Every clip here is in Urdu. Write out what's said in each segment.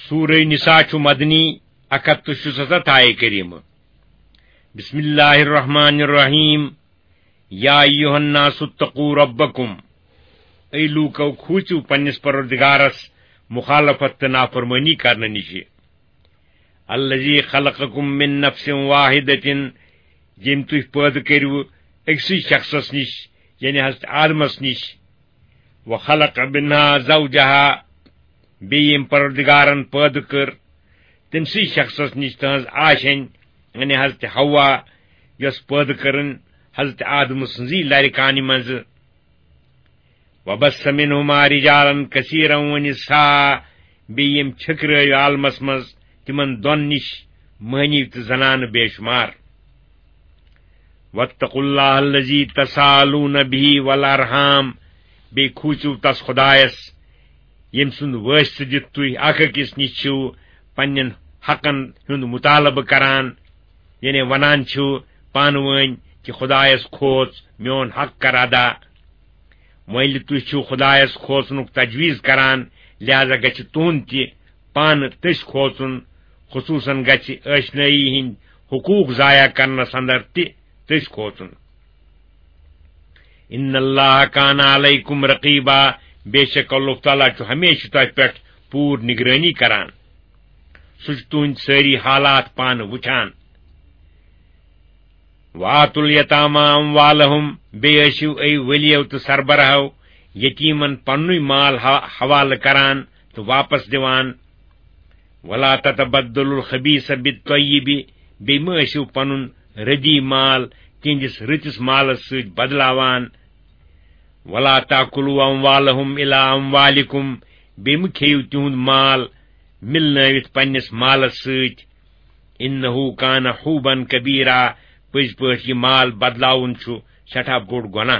سورہ نساء چھ مدنی 177 آیہ کریمہ. بسم اللہ الرحمن الرحیم. یا ایھا الناس اتقوا ربکم. اے لوکو کھوچو پنس پروردگارس مخالفت تہ نافرمانی کرنے نش. الذی خلقکم من نفس واحدۃ. یم تھی پید کرو اکسی شخصس نش یعنی حضرت آدمس نش. وخلق منها زوجها. بیم پروردگارن پید کر تمسی شخصس نش تہذ آشن یعنی حضرت حوا یس پید کرن حضرت آدم سنزی لرکانی مز. وبث منهما رجالا كثيرا ونساء. بیم چھکرٲیو عالمس مز تمن دون نش مہنی تو زنان بے شمار. واتقوا الله الذي تسالون به والارحام. بی کھوچو تس خدایس یم سند واسطہ دت تھی اکھ أکس نش چھو پنن حقن ہند مطالبہ کران یعنی ونان چھو پان ون کہ خدایس کھوژ میون حق کر ادا. ویل تھی چھو خدایس کھوژنک تجویز کران لہذا گژھِ تہند تہ پان تس کھوژن خصوصاً گژھِ ٲشنٲیی ہند حقوق ضائع کرنس اندر تہ تس کھوژن. ان اللہ کان علیکم رقیبا. بے شک اللہ تعالیٰ چھ ہمیشہ تہ پہ پور نگرانی کران. سہ تہند ساری حالات پان وچھان. وآتوا الیتامی اموالہم. بے ٲسِو اے ولیو تو سربراہو یتیمن پنُے مال حوالہ کران تو واپس دیوان. ولا تتبدلوا الخبیث بالطیب. بے مہ ٲسِو پنن ردی مال تہندس رتس مالس سۭتۍ بدلاوان. ولا تاکلوا اموالہم الی اموالکم. بے مہ کھیو تہند مال ملنٲوِتھ پننس مالس سۭتۍ. انہ کان حوبا کبیرا. پٔزۍ پٲٹھۍ یہ مال بدلاون چھُ سٹھاہ بوٚڑ گۄناہ.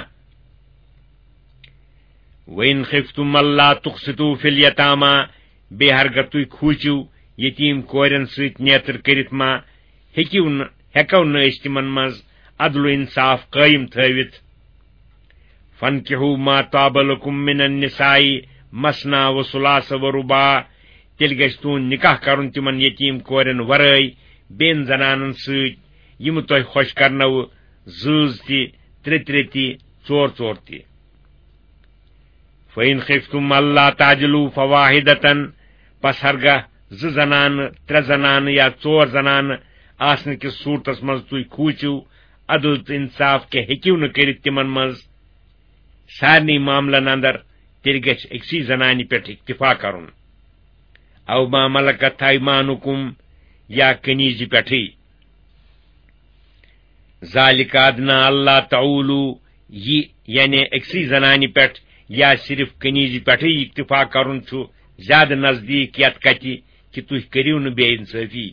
وَإِنْ خِفْتُمْ أَلَّا تُقْسِطُوا فِي الْيَتَامَى. بے ہرگہ تُہۍ کھوٗژِو یتیٖم کورٮ۪ن سۭتۍ نیتر کٔرِتھ ما ہیٚکو نہٕ أسۍ تِمن منٛز عدل و انصاف قٲیِم تھٲوِتھ. فَانكِحُوا مَا طَابَ لَكُم مِّنَ النِّسَاءِ مَثْنَىٰ وَثُلَاثَ وَرُبَاع. تیٚلہِ گژھِ تُہُنٛد نکاح کرُن تِمن یتیٖم کورٮ۪ن ورٲے بیٚن زنانن سۭتۍ یم تۄہہِ خۄش کرنو زۭز تہِ ترٛےٚ تہِ ژور تہِ. فَإِنْ خِفْتُمْ أَلَّا تَعْدِلُوا فَوَاحِدَةً. پس ہرگاہ زٕ زنانہٕ ترٛےٚ زنانہٕ یا ژور زنانہٕ آسنہٕ کِس صوٗرتس منٛز تُہۍ کھوٗژِو عدل تہٕ انصاف کیٚنٛہہ ہیٚکِو نہٕ کٔرِتھ تِمن منٛز سارنٕے معاملن اندر تیٚلہِ گژھِ أکسٕے زنانہِ پٮ۪ٹھ اکتفا کرُن. او ما ملکت ایمانکم. یا کنیزِ پٮ۪ٹھٕے. ذالک ادنیٰ اللہ تعولو. یہ یعنی أکسٕے زنانہِ پٮ۪ٹھ یا صرف کنیزِ پٮ۪ٹھٕے اکتفا کرُن چھُ زیادٕ نزدیٖک یتھ کتہِ کہ تُہۍ کٔرِو نہٕ بے انصٲفی.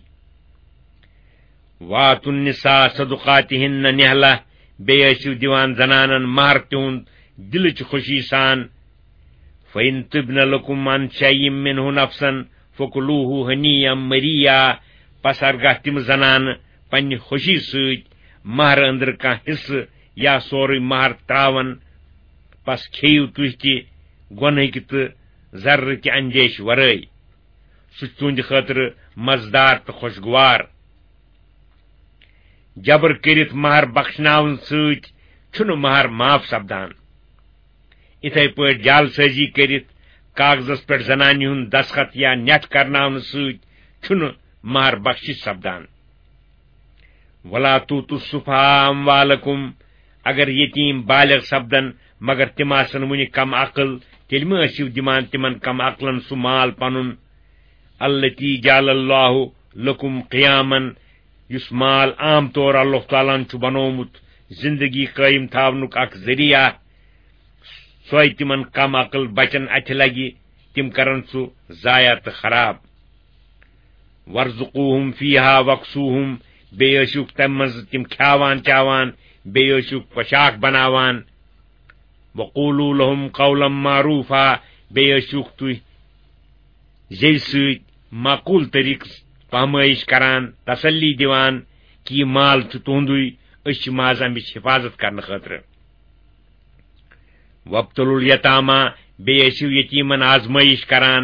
واتوا النساء صدقاتہن نہلہ. بیٚیہِ ٲسِو دِوان زنانن مہر تِہُنٛد دلٕچ خوشی سان. فإن طبن لكم عن شيء منه نفسا فكلوه هنيئا مريئا. پس ہرگاہ تِم زنانہٕ پننہِ خوشی سۭتۍ مہر أنٛدرٕ کانٛہہ حصہٕ یا سورُے مہر تراون پس کھیٚیِو تُہۍ تہِ گۄنہٕکۍ تہٕ ضررٕکہِ اندیش ورٲے. سُہ چھُ تُہنٛدِ خٲطرٕ مزٕدار تہٕ خوشگوار. جبر کٔرِتھ مہر بخشناون سۭتۍ چھُنہٕ مہر معاف سپدان. اِتھے پٲٹھۍ جال سٲزی کٔرِتھ کاغذس پٮ۪ٹھ زنانہِ ہُنٛد دستخط یا نٮ۪ٹ کرناونہٕ سۭتۍ چھُنہٕ مہر بخشش سپدان. ولا توتوا السفهاء اموالکم. اگر یتیم بالغ سپدن مگر تِم آسن وُنہِ کم عقل تیٚلہِ مہ ٲسِو دِوان تِمن کم عقلن سُہ مال پنُن. التی جعل اللہ لکم قیامن. یُس مال عام طور اللہ تعالیٰ ہن چھُ بنومُت زندگی قٲیِم تھاونُک اکھ ذریعہ. سۄے تِمن کم عقل بچن اتھِ لگہِ تِم کرن سُہ ضایع تہٕ خراب. ورزقوہم فیہا وقسوہم. بیٚیہِ ٲسِوکھ تمہِ منٛز تِم کھیاوان چاوان بیٚیہِ ٲسِوکھ پۄشاک بناوان. وقولوا لهم قولا معروفا. بیٚیہِ ٲسِوکھ تُہۍ زیٚوِ سۭتۍ معقوٗل طریقہٕ پامٲیش کران تسلی دِوان کہ یہ مال چھُ تُہُنٛدُے أسۍ چھِ ماز امِچ حفاظت کرنہٕ خٲطرٕ. وابتلوا الیتاما. بیٚیہِ ٲسِو یتیٖمن آزمٲیش کران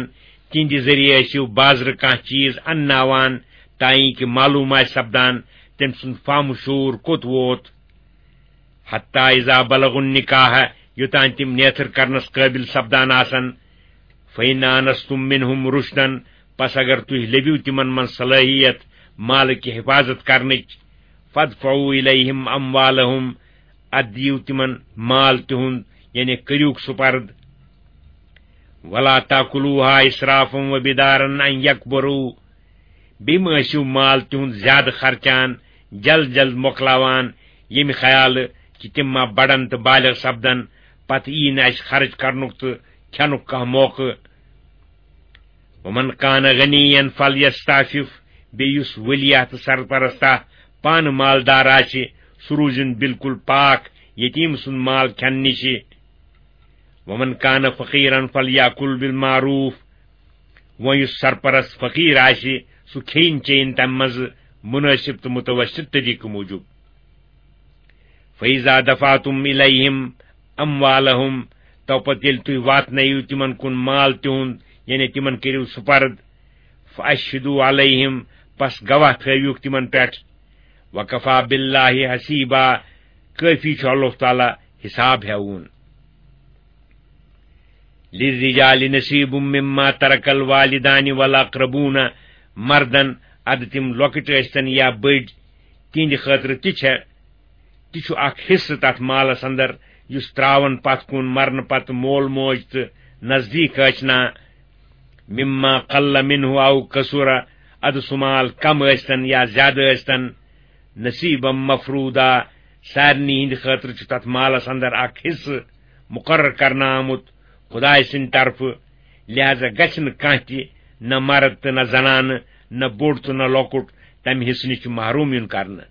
تہندِ ذریعہ ٲسِو بازرٕ کانٛہہ چیٖز انناوان تاکہِ کہ معلوم آسہِ سپدان تٔمۍ سُنٛد فام شوٗر کوٚت ووت حتیٰ اذا بلغوا النکاح یوٚتانۍ تِم نیتھر کرنس قٲبل سپدان آسن فإن آنستم منہم رشدن پس اگر تُہۍ لٔبِو تِمن منٛز صلٲحیت مالٕکہِ حفاظت کرنٕچ فادفعوا الیہم اموالہم ادٕ دِیِو تِمن مال تِہُنٛد یعنی کٔرِوُکھ سپرد ولا تاکلوہا اسرافا وبدارا ان یکبروا بیٚیہِ مہ ٲسِو مال تِہُنٛد زیادٕ خرچان جلد جلد مۄکلاوان ییٚمہِ خیالہٕ کہ تِم ما بڑن تہٕ بالغ سپدن پتہٕ یی نہٕ اَسہِ خرچ کرنُک تہٕ کھٮ۪نُک کانٛہہ موقعہٕ ومن کان غنیا فلیستعفف بیٚیہِ یُس ؤلیہ تہٕ سرپرستہ پانہٕ مالدار آسہِ سُہ روٗزِن بالکل پاک یتیٖم سُنٛد مال کھٮ۪نہٕ نِشہِ ومن کان فقیرا فلیاکل بالمعروف وۄنۍ یُس سرپرست فقیٖر آسہِ سُہ کھیٚیِن چیٚیِن تمہِ منٛزٕ منٲسب تہٕ متوسط طریقہٕ موٗجوٗب فإذا دفعتم الیہم اموالہم توپتہٕ ییٚلہِ تُہۍ واتنٲیِو تِمن کُن مال تِہُنٛد یعنی تِمن کٔرِو سپرد فاشہدوا علیہم پس گواہ تھٲوِوکھ تِمن پٮ۪ٹھ وکفا باللہ حسیبا کٲفی چھُ اللہ تعالیٰ حساب ہٮ۪وُن للرجال نصیب مما ترک الوالدان والاقربون مردن ادٕ تِم لۄکٕٹۍ ٲسۍتن یا بٔڑۍ تِہنٛدِ خٲطرٕ تہِ چھُ اکھ حصہٕ تتھ مالس اندر یُس تراون پتھ کُن مرنہٕ پتہٕ مول موج تہٕ نزدیٖک ٲسنا مما قل منہ او کثر ادٕ سُہ مال کم ٲسۍتن یا زیادٕ ٲسۍتن نصیبا مفروضا سارنٕے ہٕنٛدِ خٲطرٕ چھُ تتھ مالس اندر اکھ حصہٕ مقرر کرنہٕ آمُت خداے سٕنٛدِ طرفہٕ لہذا گژھِ نہٕ کانٛہہ تہِ نہ مرد تہٕ نہ زنانہٕ نہ بوٚڑ تہٕ نہ لۄکُٹ تمہِ حصہٕ نِش چھُ محروم یُن کرنہٕ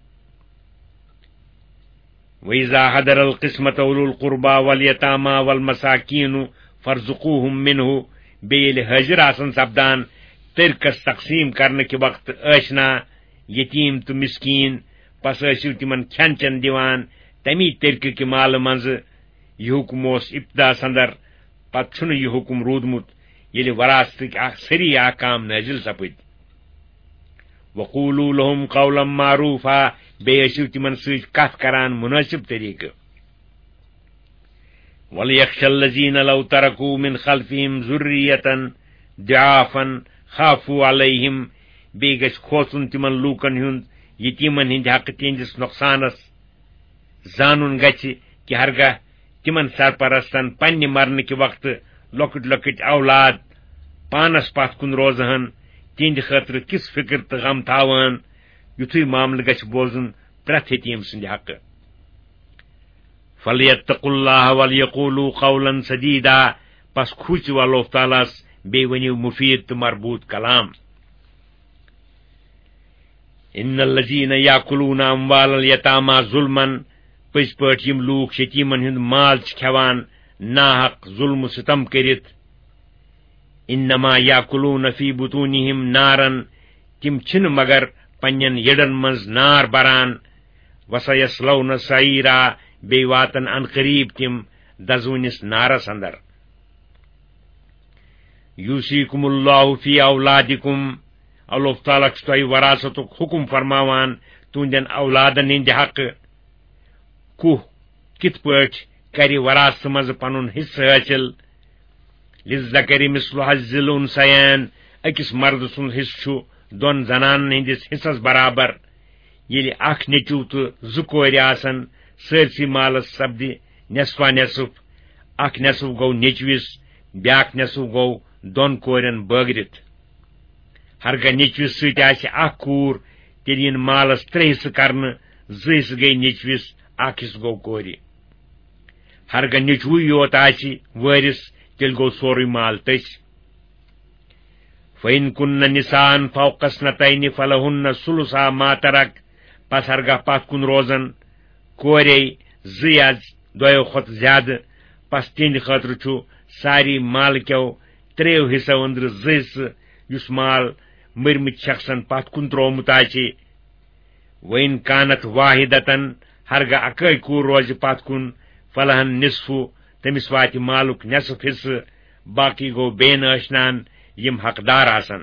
وإذا حضر القسمة أولو القربى واليتامى والمساكين فارزقوهم منه بیٚیہِ ییٚلہِ حٲضِر آسن سپدان تٔرکس تقسیٖم کرنہٕ کہِ وقتہٕ ٲسنا یتیٖم تہٕ مسکیٖن پس ٲسِو تِمن کھٮ۪ن چٮ۪ن دِوان تمی تٔرکہٕ کہِ مالہٕ منٛزٕ یہِ حُکم اوس ابتداس اندر پتہٕ چھُنہٕ یہِ حُکم روٗدمُت ییٚلہِ وراثتٕکۍ سٲری احکام نٲزِل سپٕدۍ وقولوا لهم قولا معروفا بیٚیہِ ٲسِو تِمن سۭتۍ کتھ کران منٲسب طریقہٕ وليخشى الذين لو تركوا من خلفهم ذرية ضعافا خافوا عليهم بیٚیہِ گژھِ کھوژُن تِمن لوٗکن ہُنٛد یتیٖمن ہٕنٛدِ حقہٕ تِہنٛدِس نۄقصانس زانُن گژھِ کہِ ہرگاہ تِمن سرپرستن پننہِ مرنہٕ کہِ وقتہٕ لۄکٕٹۍ لۄکٕٹۍ اولاد پانس پتھ کُن روزہن تِہنٛدِ خٲطرٕ کِژھ فِکر تہٕ غم تھاوان یُتھُے معاملہٕ گژھِ بوزُن پرٛٮ۪تھ یتیٖم سٕنٛدِ حقہٕ فلیتقوا اللہ ولیقولوا قولا سدیدا پس کھوٗژِو اللہ تعالیٰ ہس بیٚیہِ ؤنِو مُفیٖد تہٕ مربوٗط کلام ان الذین یاکلون اموال الیتامی ظلما پٔزۍ پٲٹھۍ یِم لوٗکھ یتیٖمن ہُنٛد مال چھِ کھٮ۪وان ناحق ظلم و ستم کٔرِتھ انما یاکلون فی بطونہم نارن تِم چھِنہٕ مگر پننٮ۪ن یڈن منٛز نار بران وسیصلون سعیرا بیٚیہِ واتن ان قریب تِم دزوٕنِس نارس اندر یوصیکم اللہ فی اولادکم اللہ تعالیٰ چھُ تۄہہِ وراثتُک حُکم فرماوان تُہنٛدٮ۪ن اولادن ہٕنٛدِ حقہٕ کُہ کِتھ پٲٹھۍ کرِ وراثتہٕ منٛزٕ پنُن حصہٕ حٲصِل للذکر مثل حظ الانثیین أکِس مردٕ سُنٛد حصہٕ چھُ دۄن زنانن ہٕنٛدِس حصس برابر ییٚلہِ اکھ نیٚچوٗ تہٕ زٕ کورِ آسن سٲرسٕے مالس سپدِ نصفا نصف اکھ نصف گوٚو نیٚچوِس بیٛاکھ نصف گوٚو دۄن کورٮ۪ن بٲگرِتھ ہرگاہ نیٚچوِس سۭتۍ آسہِ اکھ کوٗر تیٚلہِ یِن مالس 3 حصہٕ کرنہٕ 2 حصہٕ گٔیہِ نیٚچوِس 1 حصہٕ گوٚو کورِ ہرگاہ نیٚچوٗوٕے یوت آسہِ وٲرِث تیٚلہِ گوٚو سورُے مال تٔسۍ فإن كن نساء فوق اثنتين فلهن ثلثا ما ترك پس ہرگاہ پتھ کُن روزن کورے 2 یا 2 کھۄتہٕ زیادٕ پس تِہنٛدِ خٲطرٕ چھُ ساری مالکیو 3 حصو أنٛدرٕ 2 حصہٕ یُس مال مٔرمٕتۍ شخصن پتھ کُن تروومُت آسہِ وإن كانت واحدة ہرگاہ اکٲے کوٗر روزِ پتھ کُن فلہن نصف تٔمِس واتہِ مالُک نصف حصہٕ باقی گوٚو بے نٲشنان یم حقدار آسن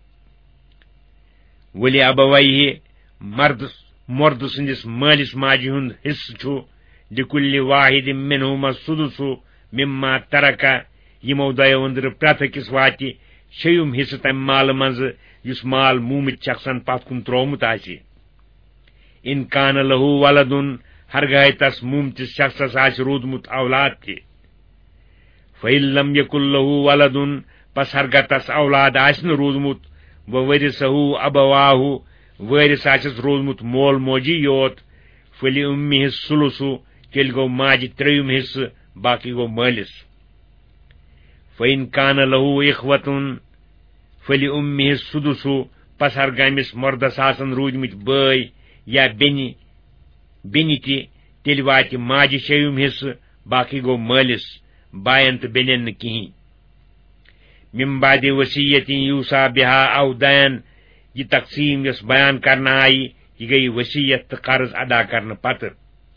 ولی ابویہ مرد سندس مالس ماجہ ہند حصہ چھُ لکل واحد منہما السدس مما ترک یمو دۄیو أنٛدرٕ پرٛٮ۪تھ أکِس واتہِ شیٚیِم حصہٕ تمہِ مالہٕ منٛزٕ یُس مال موٗمِتھ شخصن پتھ کُن تروومُت آسہِ ان کان لہو ولدن ہرگاہے تس موٗمتِس شخصس آسہِ روٗدمُت اولاد تہِ فإن لم یکن لہو ولدن پس ہرگاہ تس اولاد آسہِ نہٕ روٗدمُت وورثہو ابواہو وٲرث آسٮ۪س روٗدمُت مول موجی یوت فلأمہ الثلث تیٚلہِ گوٚو ماجہِ ترٛیٚیِم حصہٕ باقی گوٚو مٲلِس فإن کان لہو اخوتن فلأمہ السدس پس ہرگاہ أمِس مردس آسن روٗدمٕتۍ بٲے یا بیٚنہِ تہِ تیٚلہِ واتہِ ماجہِ شیٚیِم حصہٕ باقی گوٚو مٲلِس باین تہٕ بیٚنٮ۪ن نہٕ کِہیٖنۍ من بعد وصیت یوصى بها او دین یہ تقسیم یس بیان کرنا آئی یہ گئی وصیت تہٕ قرض ادا کرنہٕ پتہٕ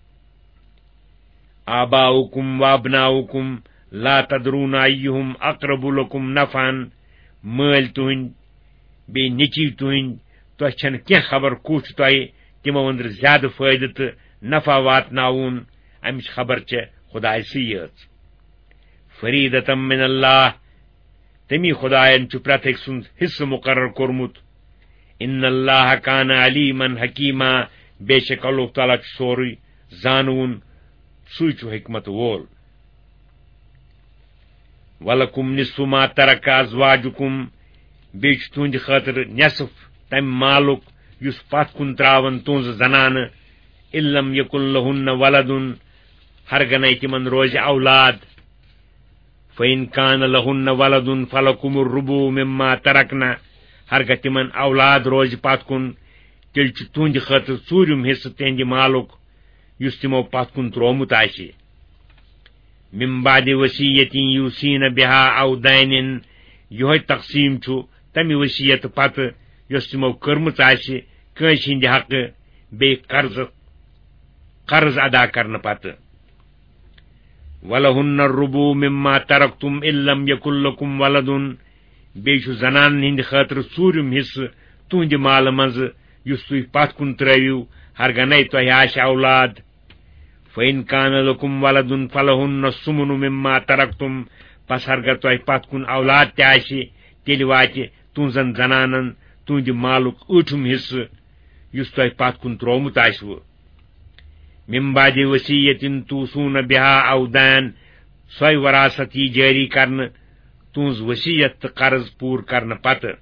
آباؤکم وابناؤکم لا تدرون ایہم اقرب لکم نفعا مٲلۍ تُہنٛدۍ بیٚیہِ نیٚچِو تُہنٛدۍ تۄہہِ چھنہٕ کینٛہہ خبر کُس چھُ تۄہہِ تِمو أنٛدرٕ زیادٕ فٲیدٕ تہٕ نفع واتناوُن امِچ خبر چھےٚ خۄدایسٕے یٲژ فریٖدۃ من اللہ تمی خدایَن چھُ پرٛٮ۪تھ أکۍ سُنٛد حصہٕ مقرر کوٚرمُت ان اللہ کان علیمن حکیما بے شک اللہ تعالیٰ چھُ سورُے زانوُن سُے چھُ حکمت وول ولکم نصف ما ترک ازواجکم بیٚیہِ چھُ تُہنٛدِ خٲطرٕ نٮ۪صف تمہِ مالُک یُس پتھ کُن تراون تُہنٛزٕ زنانہٕ ان لم یکن لہن ولدن ہرگنے تمن روزِ اولاد فإن کان لہن ولدن فلکم الربع مما ترکنا ہرگاہ تمن اولاد روزِ پتھ کُن تیٚلہِ چھُ تُہنٛدِ خٲطرٕ ژوٗرِم حصہٕ تِہنٛدِ مالُک یُس تِمو پتھ کُن تروومُت آسہِ من بعد وصیت یوصین بها او دین یہوے تقسیم چھُ تمہِ وصیت پتہٕ یۄس تِمو کٔرمٕژ آسہِ کٲنٛسہِ ہٕنٛدِ حقہٕ بیٚیہِ قرض ادا کرنہٕ پتہٕ ولہن الربع مما ترکتم ان لم یکن لکم ولدن بیٚیہِ چھُ زنانن ہٕنٛدِ خٲطرٕ ژوٗرِم حصہٕ تُہنٛدِ مالہٕ منٛزٕ یُس تُہۍ پتھ کُن ترٲوِو ہرگنے تۄہہِ آسہِ اولاد فإن کان لکم ولدن فلہن الثمن مما ترکتم پس ہرگاہ تۄہہِ پتھ کُن اولاد تہِ آسہِ تیٚلہِ واتہِ تُہنٛزن زنانن تُہنٛدِ مالُک ٲٹھِم حصہٕ یُس تۄہہِ پتھ کُن تروومُت آسِوٕ من بعد وصیت توصون بها او دین سۄے وراثت یی جٲری کرنہٕ تُہنٛز وصیت تہٕ قرض پوٗرٕ کرنہٕ پتہٕ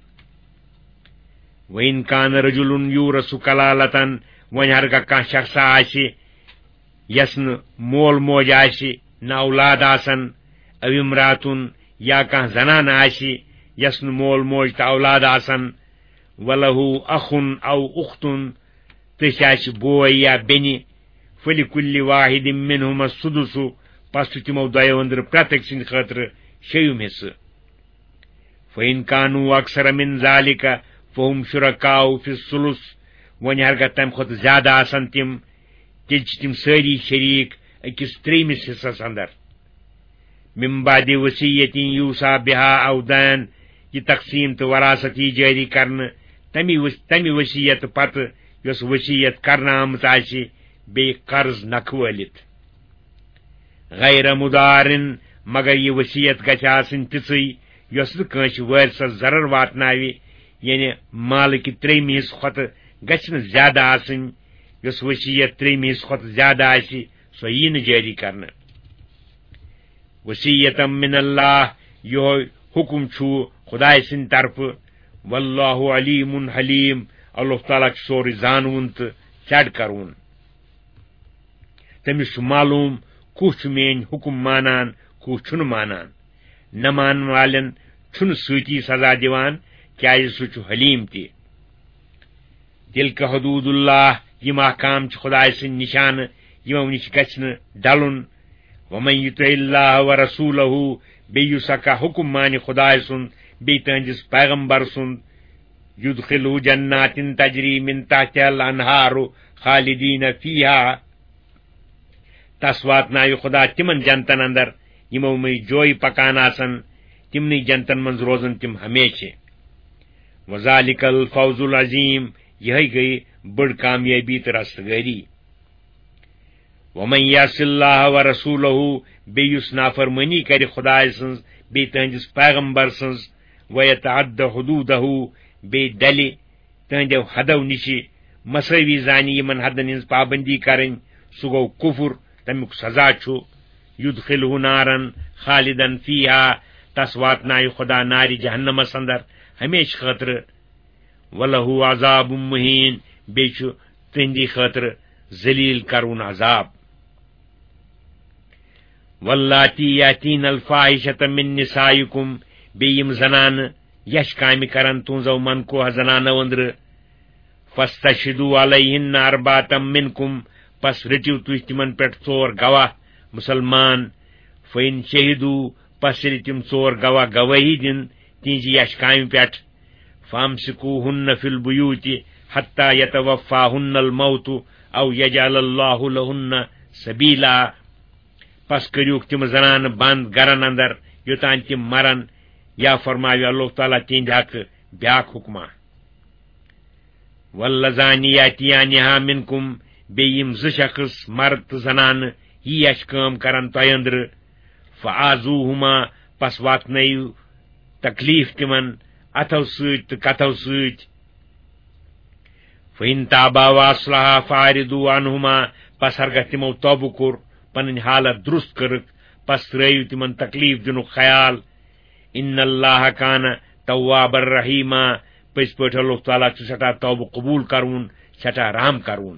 وإن کان رجل یورث کلالتن وۄنۍ ہرگاہ کانٛہہ شخصا آسہِ یس نہٕ مول موج آسہِ نہ اولاد آسن او امراتن یا کانٛہہ زنانہٕ آسہِ یس نہٕ مول موج تہٕ اولاد آسن ولہو اخن او اختن تٔسۍ آسہِ بوے یا بیٚنہِ فلکل واحد منہما السدس پس چھُ تِمو دۄیو أنٛدرٕ پرٛٮ۪تھ أکۍ سٕنٛدِ خٲطرٕ شیٚیِم حصہٕ فإن کانوا اکثر من ذلک فہم شرکاء فی الثلث وۄنۍ ہرگاہ تمہِ کھۄتہٕ زیادٕ آسن تِم تیٚلہِ چھِ تِم سٲری شریٖک أکِس ترٛیٚیمِس حصس اندر من بعد وصیت یوصى بها او دین یہ تقسیم تہٕ وراثت یی جٲری کرنہٕ تمہِ وصیت پتہٕ یۄس وصیت کرنہٕ آمٕژ آسہِ بیٚیہِ قرض نہ کھوٲلِتھ غیر مدارن مگر یہ وصیت گژھِ آسٕنۍ تِژٕے یۄس نہٕ کٲنٛسہِ وٲرثس ضرر واتناوِ یعنی مالٕکہِ ترٛیٚیمہِ حصہٕ کھۄتہٕ گژھِ نہٕ زیادٕ آسٕنۍ یۄس وصیت ترٛیٚیمہِ حصہٕ کھۄتہٕ زیادٕ آسہِ سۄ یی نہٕ جٲری کرنہٕ وصیتم من اللہ یہوے حکم چھُ خداے سٕنٛدِ طرفہٕ واللہ علیم حلیم اللہ تعالیٰ چھُ سورُے زانوُن تہٕ ژڈ کرون تٔمِس چھُ معلوٗم کُس چھُ میٲنۍ حُکم مانان کُس چھُنہٕ مانان نہ مانن والٮ۪ن چھُنہٕ سۭتی سزا دِوان کیازِ سُہ چھُ حلیم تہِ تِلکہ حدوٗد اللہ یِم احکام چھِ خداے سٕنٛدۍ نِشانہٕ یِمو نِش گژھِ نہٕ ڈلُن ومن یطع اللہ ورسولہ بیٚیہِ یُس ہا کانٛہہ حُکم مانہِ خداے سُنٛد بیٚیہِ تٕہنٛدِس پیغمبر سُنٛد یُدخِلہ جنات تجری من تحتها الانہار خالدین فیہا تس واتنایہِ خدا تِمن جنتن اندر یِمو منٛز جویہِ پکان آسن تمنی جنتن منز روزن تم ہمیشہ وذالک الفوز العظیم یہ گئی بڑ کامیابی تو رستگاری ومن یعص اللہ ورسولہ بیس نافرمانی کر خدائے سنز بی تہندس پیغمبر سنز ویتعد حدودہ بی ڈلِ تہندو حدو نشی مساوی زانی یمن حدن ہنز پابندی کریں سہ گو کفر تمیک سزا چھو یدخلہ نارن خالدن فیہا تس واتنائے خدا ناری جہنمس اندر ہمیشہ خاطر ولہ عذاب مہین بیچ تہندی خاطر ذلیل کرون عذاب واللاتی یاتین الفاحشۃ من نسائکم بیم زنان یش کامہ کرن تہنزو منکوہ زنانو اندر فاستشہدوا علیہن اربعۃ منکم پس رٹیو تُہۍ تمن پٮ۪ٹھ ژور گواہ مسلمان فإن شہدوا پس ییٚلہِ تِم ژور گواہ گوٲہی دن تہنزِ یش کامہ پٮ۪ٹھ فامسکوہن فی البیوت حتی یتوفاہن الموت او یجعل اللہ لہن سبیلا پس کریوک تم زنان بند گرن اندر یوتان تم مرن یا فرماوِ اللہ تعالیٰ تہند حق بیاکھ حکمہ واللذان یاتیانہا منکم بیم ز شخص مرد تہ زنان یہ یش کام کرن تہ اندر فآذوہما پس واتنٲیِو تکلیف تمن اتھو سۭتۍ تہ کتھو سۭتۍ فإن تابا واصلحا فاعرضوا عنہما پس ہرگاہ تمو توبہ کوٚر پنن حالت درست کرک پس ترٲیِو تمن تکلیف دنک خیال ان اللہ کان تواب الرحیما پٔزۍ پٲٹھۍ اللہ تعالیٰ چھُ سٹھاہ توبہ قبول کرون سٹھاہ رحم کرون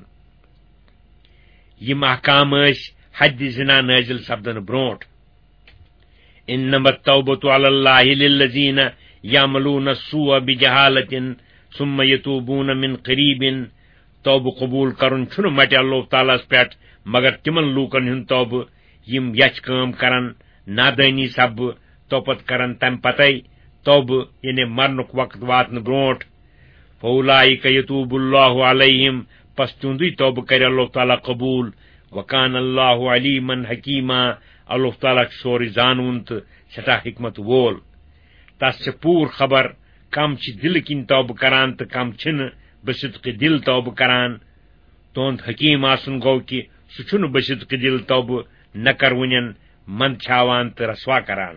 یم احکام حد زنا نازل سپدن برونٹھ انما التوبۃ علی اللہ للذین یعملون السوء بجہالۃ ثم یتوبون من قریب توبہ قبول کرن چھُنہ مٹہِ اللہ تعالیٰ پٮ۪ٹھ مگر تمن لوکن ہند توبہ یم یچ کٲم کرن نادانی سببہ توپت کرن تمہ پتے توبہ یعنی مرنک وقت واتن برونٹھ فاولئک یتوب اللہ علیہم پس تہندی توبہ کر اللہ تعالیٰ قبول وکان اللہ علیما حکیما اللہ تعالیٰ سورے زانون تو سٹھاہ حکمت وول تس پور خبر کم دل کن توبہ کران تو کم بصدق دل توبہ کران تہند حکیم آسن گو کہ سہ بصدق دل توبہ نہ کرونین من چھاوان تو رسوا کران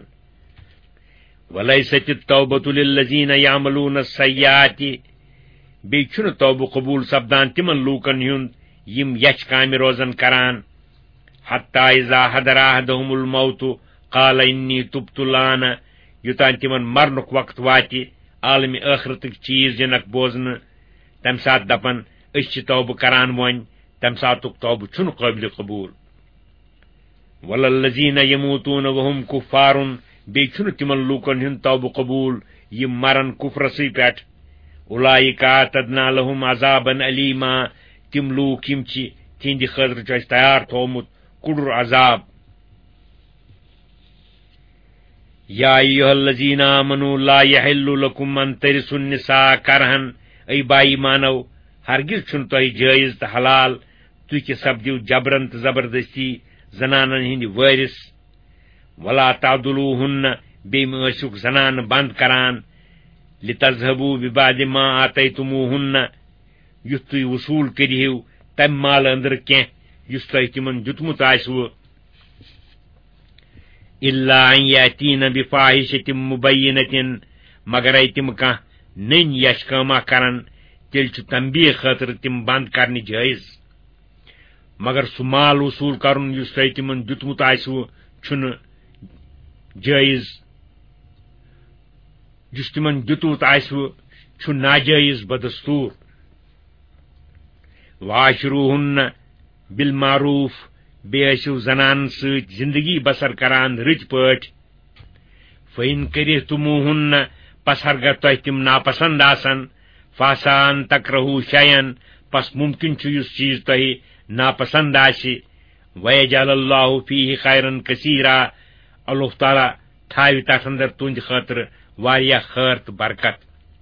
ولیست التوبۃ للذین یعملون السیئات بیٚیہِ چھُنہٕ توبہ قبول سپدان تمن لوکن ہُند یم یچ کامہ روزن کران حتی اذا حضر احدہم الموت قال انی تبت الآن یوتان تمن مرنک وقت واتہ عالم ٲخرتٕکۍ چیز دنک بوزنہ تمہ سات دپن أسۍ چھِ توبہ کران وۄنۍ تمہ ساتُک توبہ چھُنہٕ قٲبلِ قبول وللذین یموتون وہم کفار بیٚیہِ چھُنہٕ تمن لوکن ہُند توبہ قبول یم مرن کفرسٕے پٮ۪ٹھ اولئک اعتدنا لهم عذابا علیما تم لوک یم چھ تہندِ خٲطرٕ چھُ اَسہِ تیار تھومُت کُڑُر عذاب یا ایھا الذین آمنوا لا یحل لکم ان ترثوا النساء کرہن ای بائی مانو ہرگز چھُنہٕ تۄہہِ جٲیز تہٕ حلال تُہۍ کہِ سپدِو جبرن تہٕ زبردستی زنانن ہٕنٛدِ وٲرث ولا تعدلوہن بیٚیہِ مہ ٲسِوکھ زنانہٕ بند کران لتذهبوا ببعض ما آتیتموہن یُتھ تُہۍ وصوٗل کٔرِہِو تمہِ مال أنٛدرٕ کینٛہہ یُس تۄہہِ تِمن دیُتمُت آسوٕ الا ان یاتین بفاحشۃ مبینۃ مگر اے تم کانٛہہ نٔنۍ یش کٲما کرن تیٚلہِ چھُ تنبیہ خٲطرٕ تم بند کرنہِ جٲیز مگر سُہ مال وصوٗل کرُن یُس تۄہہِ تِمن دیُتمُت آسوٕ چھُنہٕ جٲیز یُس تِمن دیُتمُت آسوٕ چھُ ناجٲیز بدستوٗر وعاشروہن بالمعروف بیٚیہِ ٲسِو زنانن سۭتۍ زندگی بسر کران رٕتۍ پٲٹھۍ فإن کریہتموہن پس ہرگاہ تۄہہِ تِم ناپسند آسن فعسىٰ ان تکرہوا شیئا پس ممکن چھُ یُس چیز تۄہہِ ناپسند آسہِ ویجعل اللہ فیہ خیرا کثیرا اللہ تعالیٰ تھاوِ تتھ اندر تُہنٛدِ خٲطرٕ واریاہ خیر تہٕ برکت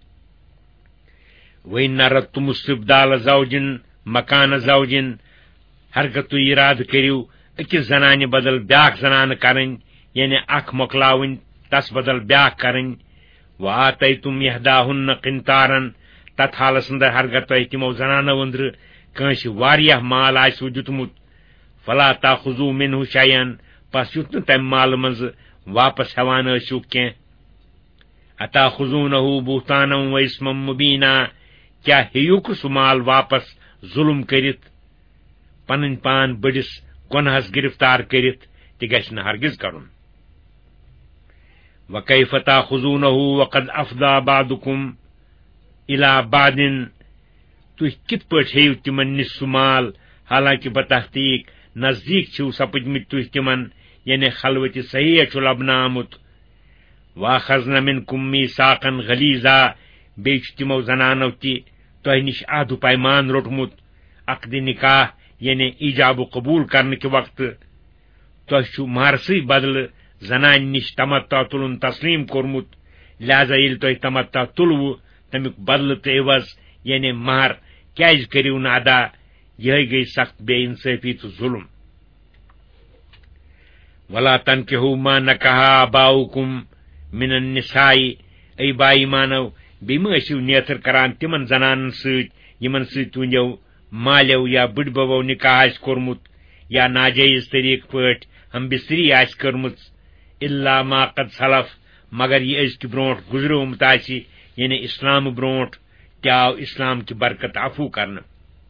وإن أردتم استبدال زوج مکان زوجن ہرگاہ تُہۍ ارادٕ کٔرِو أکِس زنانہِ بدل بیاکھ زنانہٕ کرٕنۍ یعنی اکھ مۄکلاوٕنۍ تس بدل بیاکھ کرن وآتیتم احداہن قنطارن تت حالس اندر ہرگہ تۄہہِ تِمو زنانو أنٛدرٕ کٲنٛسہِ واریاہ مال آسوٕ دیُتمُت فلا تاخذوا منه شیئا پس یُتھ نہٕ تمہِ مالہٕ منٛزٕ واپس ہٮ۪وان ٲسِو کینٛہہ اتاخذونه بہتانا و اسما مبینا کیٛاہ ہیٚیِوکھ سُہ مال واپس ظلم کٔرِتھ پنٕنۍ پان بٔڑِس گۄنہس گرفتار کٔرِتھ تہِ گژھِ نہٕ ہرگز کرُن وکیف تاخذونه وقد افضى بعضكم الى بعض تُہۍ کِتھ پٲٹھۍ ہیٚیِو تِمن نِش سُہ مال حالانکہِ بتحقیق نزدیٖک چھِو سپٕدمٕتۍ تُہۍ تِمن یعنی خلوتِ صحیح چھُ لبنہٕ آمُت واخذن منکم میثاقا غلیظا بیٚیہِ چھُ تِمو زنانو تہِ تۄہہِ نِش عہد و پیمان روٚٹمُت عقدِ نکاح یعنی ایجاب و قبوٗل کرنہٕ کہِ وقتہٕ تۄہہِ چھُ مہرسٕے بدلہٕ زنانہِ نِش تمتع تُلُن تسلیٖم کوٚرمُت لہذا ییٚلہِ تۄہہِ تمتع تُلوٕ تمیُک بدلہٕ تہٕ عوض یعنی مہر کیٛازِ کٔرِو نہٕ ادا یِہے گٔیہِ سخت بے انصٲفی تہٕ ظلم ولا تنکحوا ما نکح آباؤکم من النساء ای با ایمانو بیٚیہِ مہ ٲسِو نیتھر کران تِمن زنانن سۭتۍ یِمن سۭتۍ تُہنٛدیو مالیو یا بٕڈببو نکاح آسہِ کوٚرمُت یا ناجٲیز طریقہٕ پٲٹھۍ ہم بستری آسہِ کٔرمٕژ الا ما قد سلف مگر یہِ أزکہِ برونٛٹھ گُزریومُت آسہِ یعنی اسلامہٕ برونٛٹھ تہِ آو اسلام کہِ برکت عفو کرنہٕ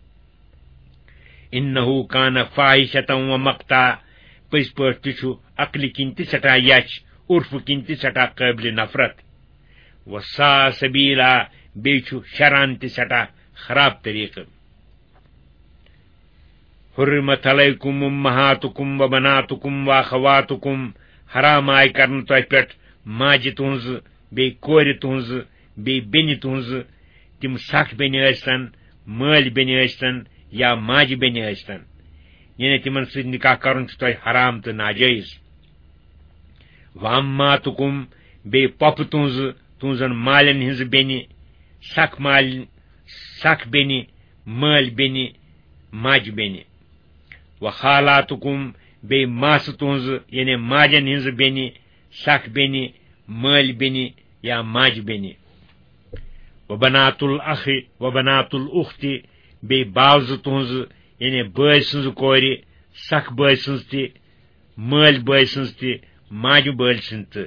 انه کان فاحشة و مقتا پٔزۍ پٲٹھۍ تہِ چھُ عقلہِ کِنۍ تہِ سٮ۪ٹھاہ یچھ عرفہٕ کِنۍ تہِ سٮ۪ٹھاہ قٲبلِ نفرت وساء سبیلا بیٚیہِ چھُ شران تہِ سٮ۪ٹھاہ خراب طریقہٕ حرمت علیکم امہاتکم و بناتکم و اخواتکم حرام آیہِ کرنہٕ تۄہہِ پٮ۪ٹھ ماجہِ تُہنٛزٕ بیٚیہِ کورِ تُہنٛزٕ بیٚیہِ بیٚنہِ تُہنٛزٕ تِم سکھ بیٚنہِ ٲسۍتن مٲلۍ بیٚنہِ ٲسۍتن یا ماجہِ بیٚنہِ ٲسۍتن یعنی تِمن سۭتۍ نکاح کرُن چھُ تۄہہِ حرام تہٕ ناجٲیز واماتکم بیٚیہِ پۄپھٕ تُہنٛزٕ تُہنٛزن مالٮ۪ن ہٕنٛزٕ بیٚنہِ سکھ مالہِ سکھ بیٚنہِ مٲلۍ بیٚنہِ ماجہِ بیٚنہِ وخالاتکم بیٚیہِ ماسہٕ تُہنٛزٕ یعنی ماجٮ۪ن ہٕنٛزٕ بیٚنہِ سکھ بیٚنہِ مٲلۍ بیٚنہِ یا ماجہِ بیٚنہِ وبنات الاخ وبنات الاخت بیٚیہِ باوزٕ تُہنٛزٕ یعنی بٲے سٕنٛزٕ کورِ سکھ بٲے سٕنٛز تہِ مٲلۍ بٲے سٕنٛز تہِ ماجہِ بٲلۍ سٕنٛز تہِ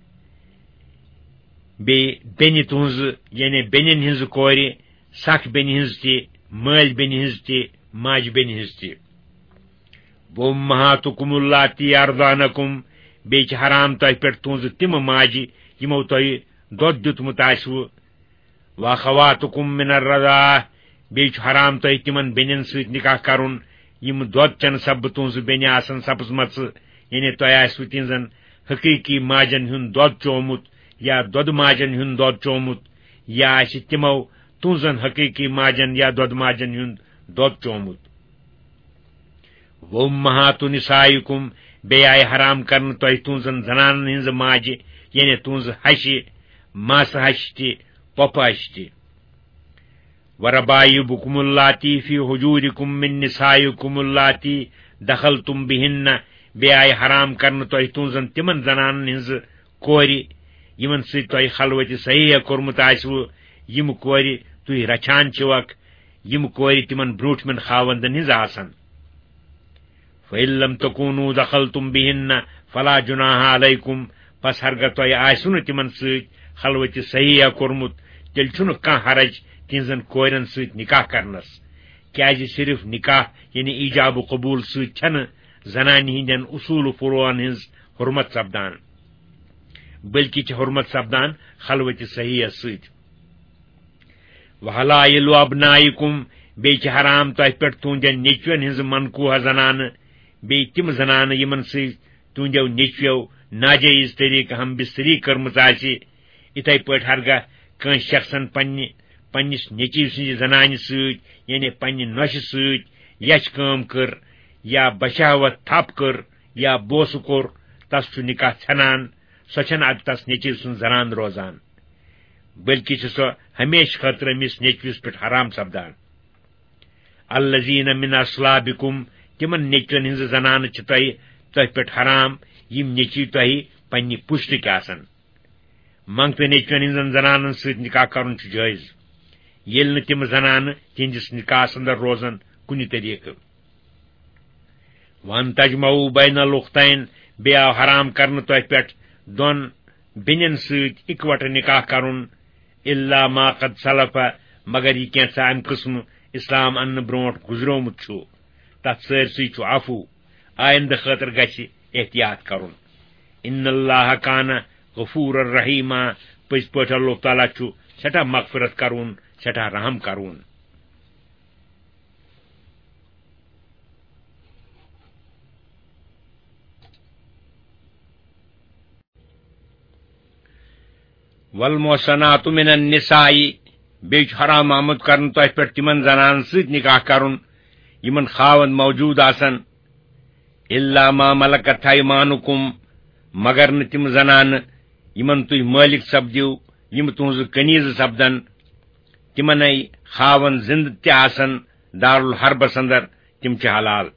بیٚیہِ بیٚنہِ تُہنٛزٕ یعنی بیٚنٮ۪ن ہٕنٛزٕ کورِ سکھ بیٚنہِ ہٕنٛز تہِ مٲلۍ بیٚنہِ ہٕنٛز تہِ ماجہِ بیٚنہِ ہٕنٛز تہِ وامہاتکم اللاتی ارضانکم بیٚیہِ چھِ حرام تۄہہِ پٮ۪ٹھ تُہنٛزٕ تِمہٕ ماجہِ یِمو تۄہہِ دۄد دیُتمُت آسوٕ واخواتکم من الرضاعہ بیٚیہِ چھُ حرام تۄہہِ تِمن بیٚنٮ۪ن سۭتۍ نکاح کرُن یِم دۄد چنہٕ سببہٕ تُہنٛزٕ بیٚنہِ آسن سپٕزمژٕ یعنی تۄہہِ آسوٕ تِہنٛزن حقیٖقی ماجن ہُنٛد دۄد چومُت یا دۄدٕ ماجن ہُنٛد دۄد چومُت یا آسہِ تِمو تُہنٛزن حقیٖقی ماجن یا دۄدٕ ماجن ہُنٛد دۄد چومُت وامہات نسائکم بیٚیہِ آیہِ حرام کرنہٕ تۄہہِ تُہنٛزن زنانن ہٕنٛزٕ ماجہِ یعنی تُہنٛزٕ ہشہِ ماسہٕ ہشہِ تہِ پۄپھٕ ہشہِ تہِ وربائبکم اللاتی فی حجورکم من نسائکم اللاتی دخلتم بہن بیٚیہِ آیہِ حرام کرنہٕ تۄہہِ تُہنٛزن تِمن زنانن ہٕنٛزٕ کورِ یِمن سۭتۍ تۄہہِ خلوتِ صحیح کوٚرمُت آسوٕ یِم کورِ تُہۍ رچھان چھِوکھ یِم کورِ تِمن برٛوٗنٛٹھمٮ۪ن خاوندن ہٕنٛز آسن فإن لم تكونوا دخلتم بہن فلا جناح علیکم پس ہرگاہ تۄہہِ آسوٕ نہٕ تِمن سۭتۍ خلوتِ صحیح کوٚرمُت تیٚلہِ چھُنہٕ کانٛہہ حرج تِہنٛزن کورٮ۪ن سۭتۍ نکاح کرنس کیٛازِ صرف نکاح یعنی ایجاب و قبوٗل سۭتۍ چھنہٕ زنانہِ ہٕنٛدٮ۪ن اصوٗل و فروعن ہٕنٛز حرمت سپدان بلکہِ چھِ حرمت سپدان خلوتِ صحیح سۭتۍ وحلائل ابنائکم بیٚیہِ چھِ حرام تۄہہِ پٮ۪ٹھ تُہنٛدٮ۪ن نیچوٮ۪ن ہٕنٛزٕ منقوٗح زنانہٕ بیٚیہِ تِم زنانہٕ یِمن سۭتۍ تُہنٛدٮ۪و نیچوٮ۪و ناجٲیز طریقہٕ ہم بستری کٔرمٕژ آسہِ یِتھے پٲٹھۍ ہرگاہ کٲنٛسہِ شخصن پننِس نیچوۍ سٕنٛزِ زنانہِ سۭتۍ یعنی پننہِ نۄشہِ سۭتۍ یچھ کٲم کٔر یا بشاوت تھپ کٔر یا بوسہٕ کوٚر تس چھُ نکاح ژھٮ۪نان سۄ چھنہٕ ادٕ تس نیچوۍ سٕنٛز زنان روزان بلکہِ چھِ سۄ ہمیشہٕ خٲطرٕ أمِس نیچوِس پٮ۪ٹھ حرام سپدان الذین من اصلابکم تِمن نیچوٮ۪ن ہٕنٛزٕ زنانہٕ چھِ تۄہہِ پٮ۪ٹھ حرام یِم نیچوۍ تۄہہِ پننہِ پُشتٕکۍ آسن منگتہٕ نیچوین ہٕنٛزن زنانن سۭتۍ نکاح کرُن چھُ جٲیز ییٚلہِ نہٕ تِم زنانہٕ تِہنٛدِس نکاحس اندر روزن کُنہِ طریقہٕ وَن تجمعوا بین الاختین بیٚیہِ آو حرام کرنہٕ تۄہہِ پٮ۪ٹھ دۄن بیٚنٮ۪ن سۭتۍ اِکوٹہٕ نکاح کرُن الا ما قد سلفا مگر یہِ کینٛژھا امہِ قٕسمہٕ اسلام اننہٕ برونٛٹھ گُزریومُت چھُ تتھ سٲرسٕے چھُ عفو آیندٕ خٲطرٕ گژھِ احتیاط کرُن ان اللہ کان غفور الرحیما پٔزۍ پٲٹھۍ اللہ تعالیٰ چھُ سٮ۪ٹھاہ مغفرت کرون سٮ۪ٹھاہ رحم کرون والمحصنات من النساء بیٚیہِ چھُ حرام آمُت کرنہٕ تۄہہِ پٮ۪ٹھ تِمن زنانن سۭتۍ نکاح کرُن یِمن خاوند موجوٗد آسن الا ما ملکت ایمانکم مگر نہٕ تِم زنانہٕ یِمن تُہۍ مٲلِک سپدِو یِم تُہنٛزٕ کنیٖزٕ سپدن تِمنے خاوند زِندٕ تہِ آسن دارالحربس اندر تِم چھِ حلال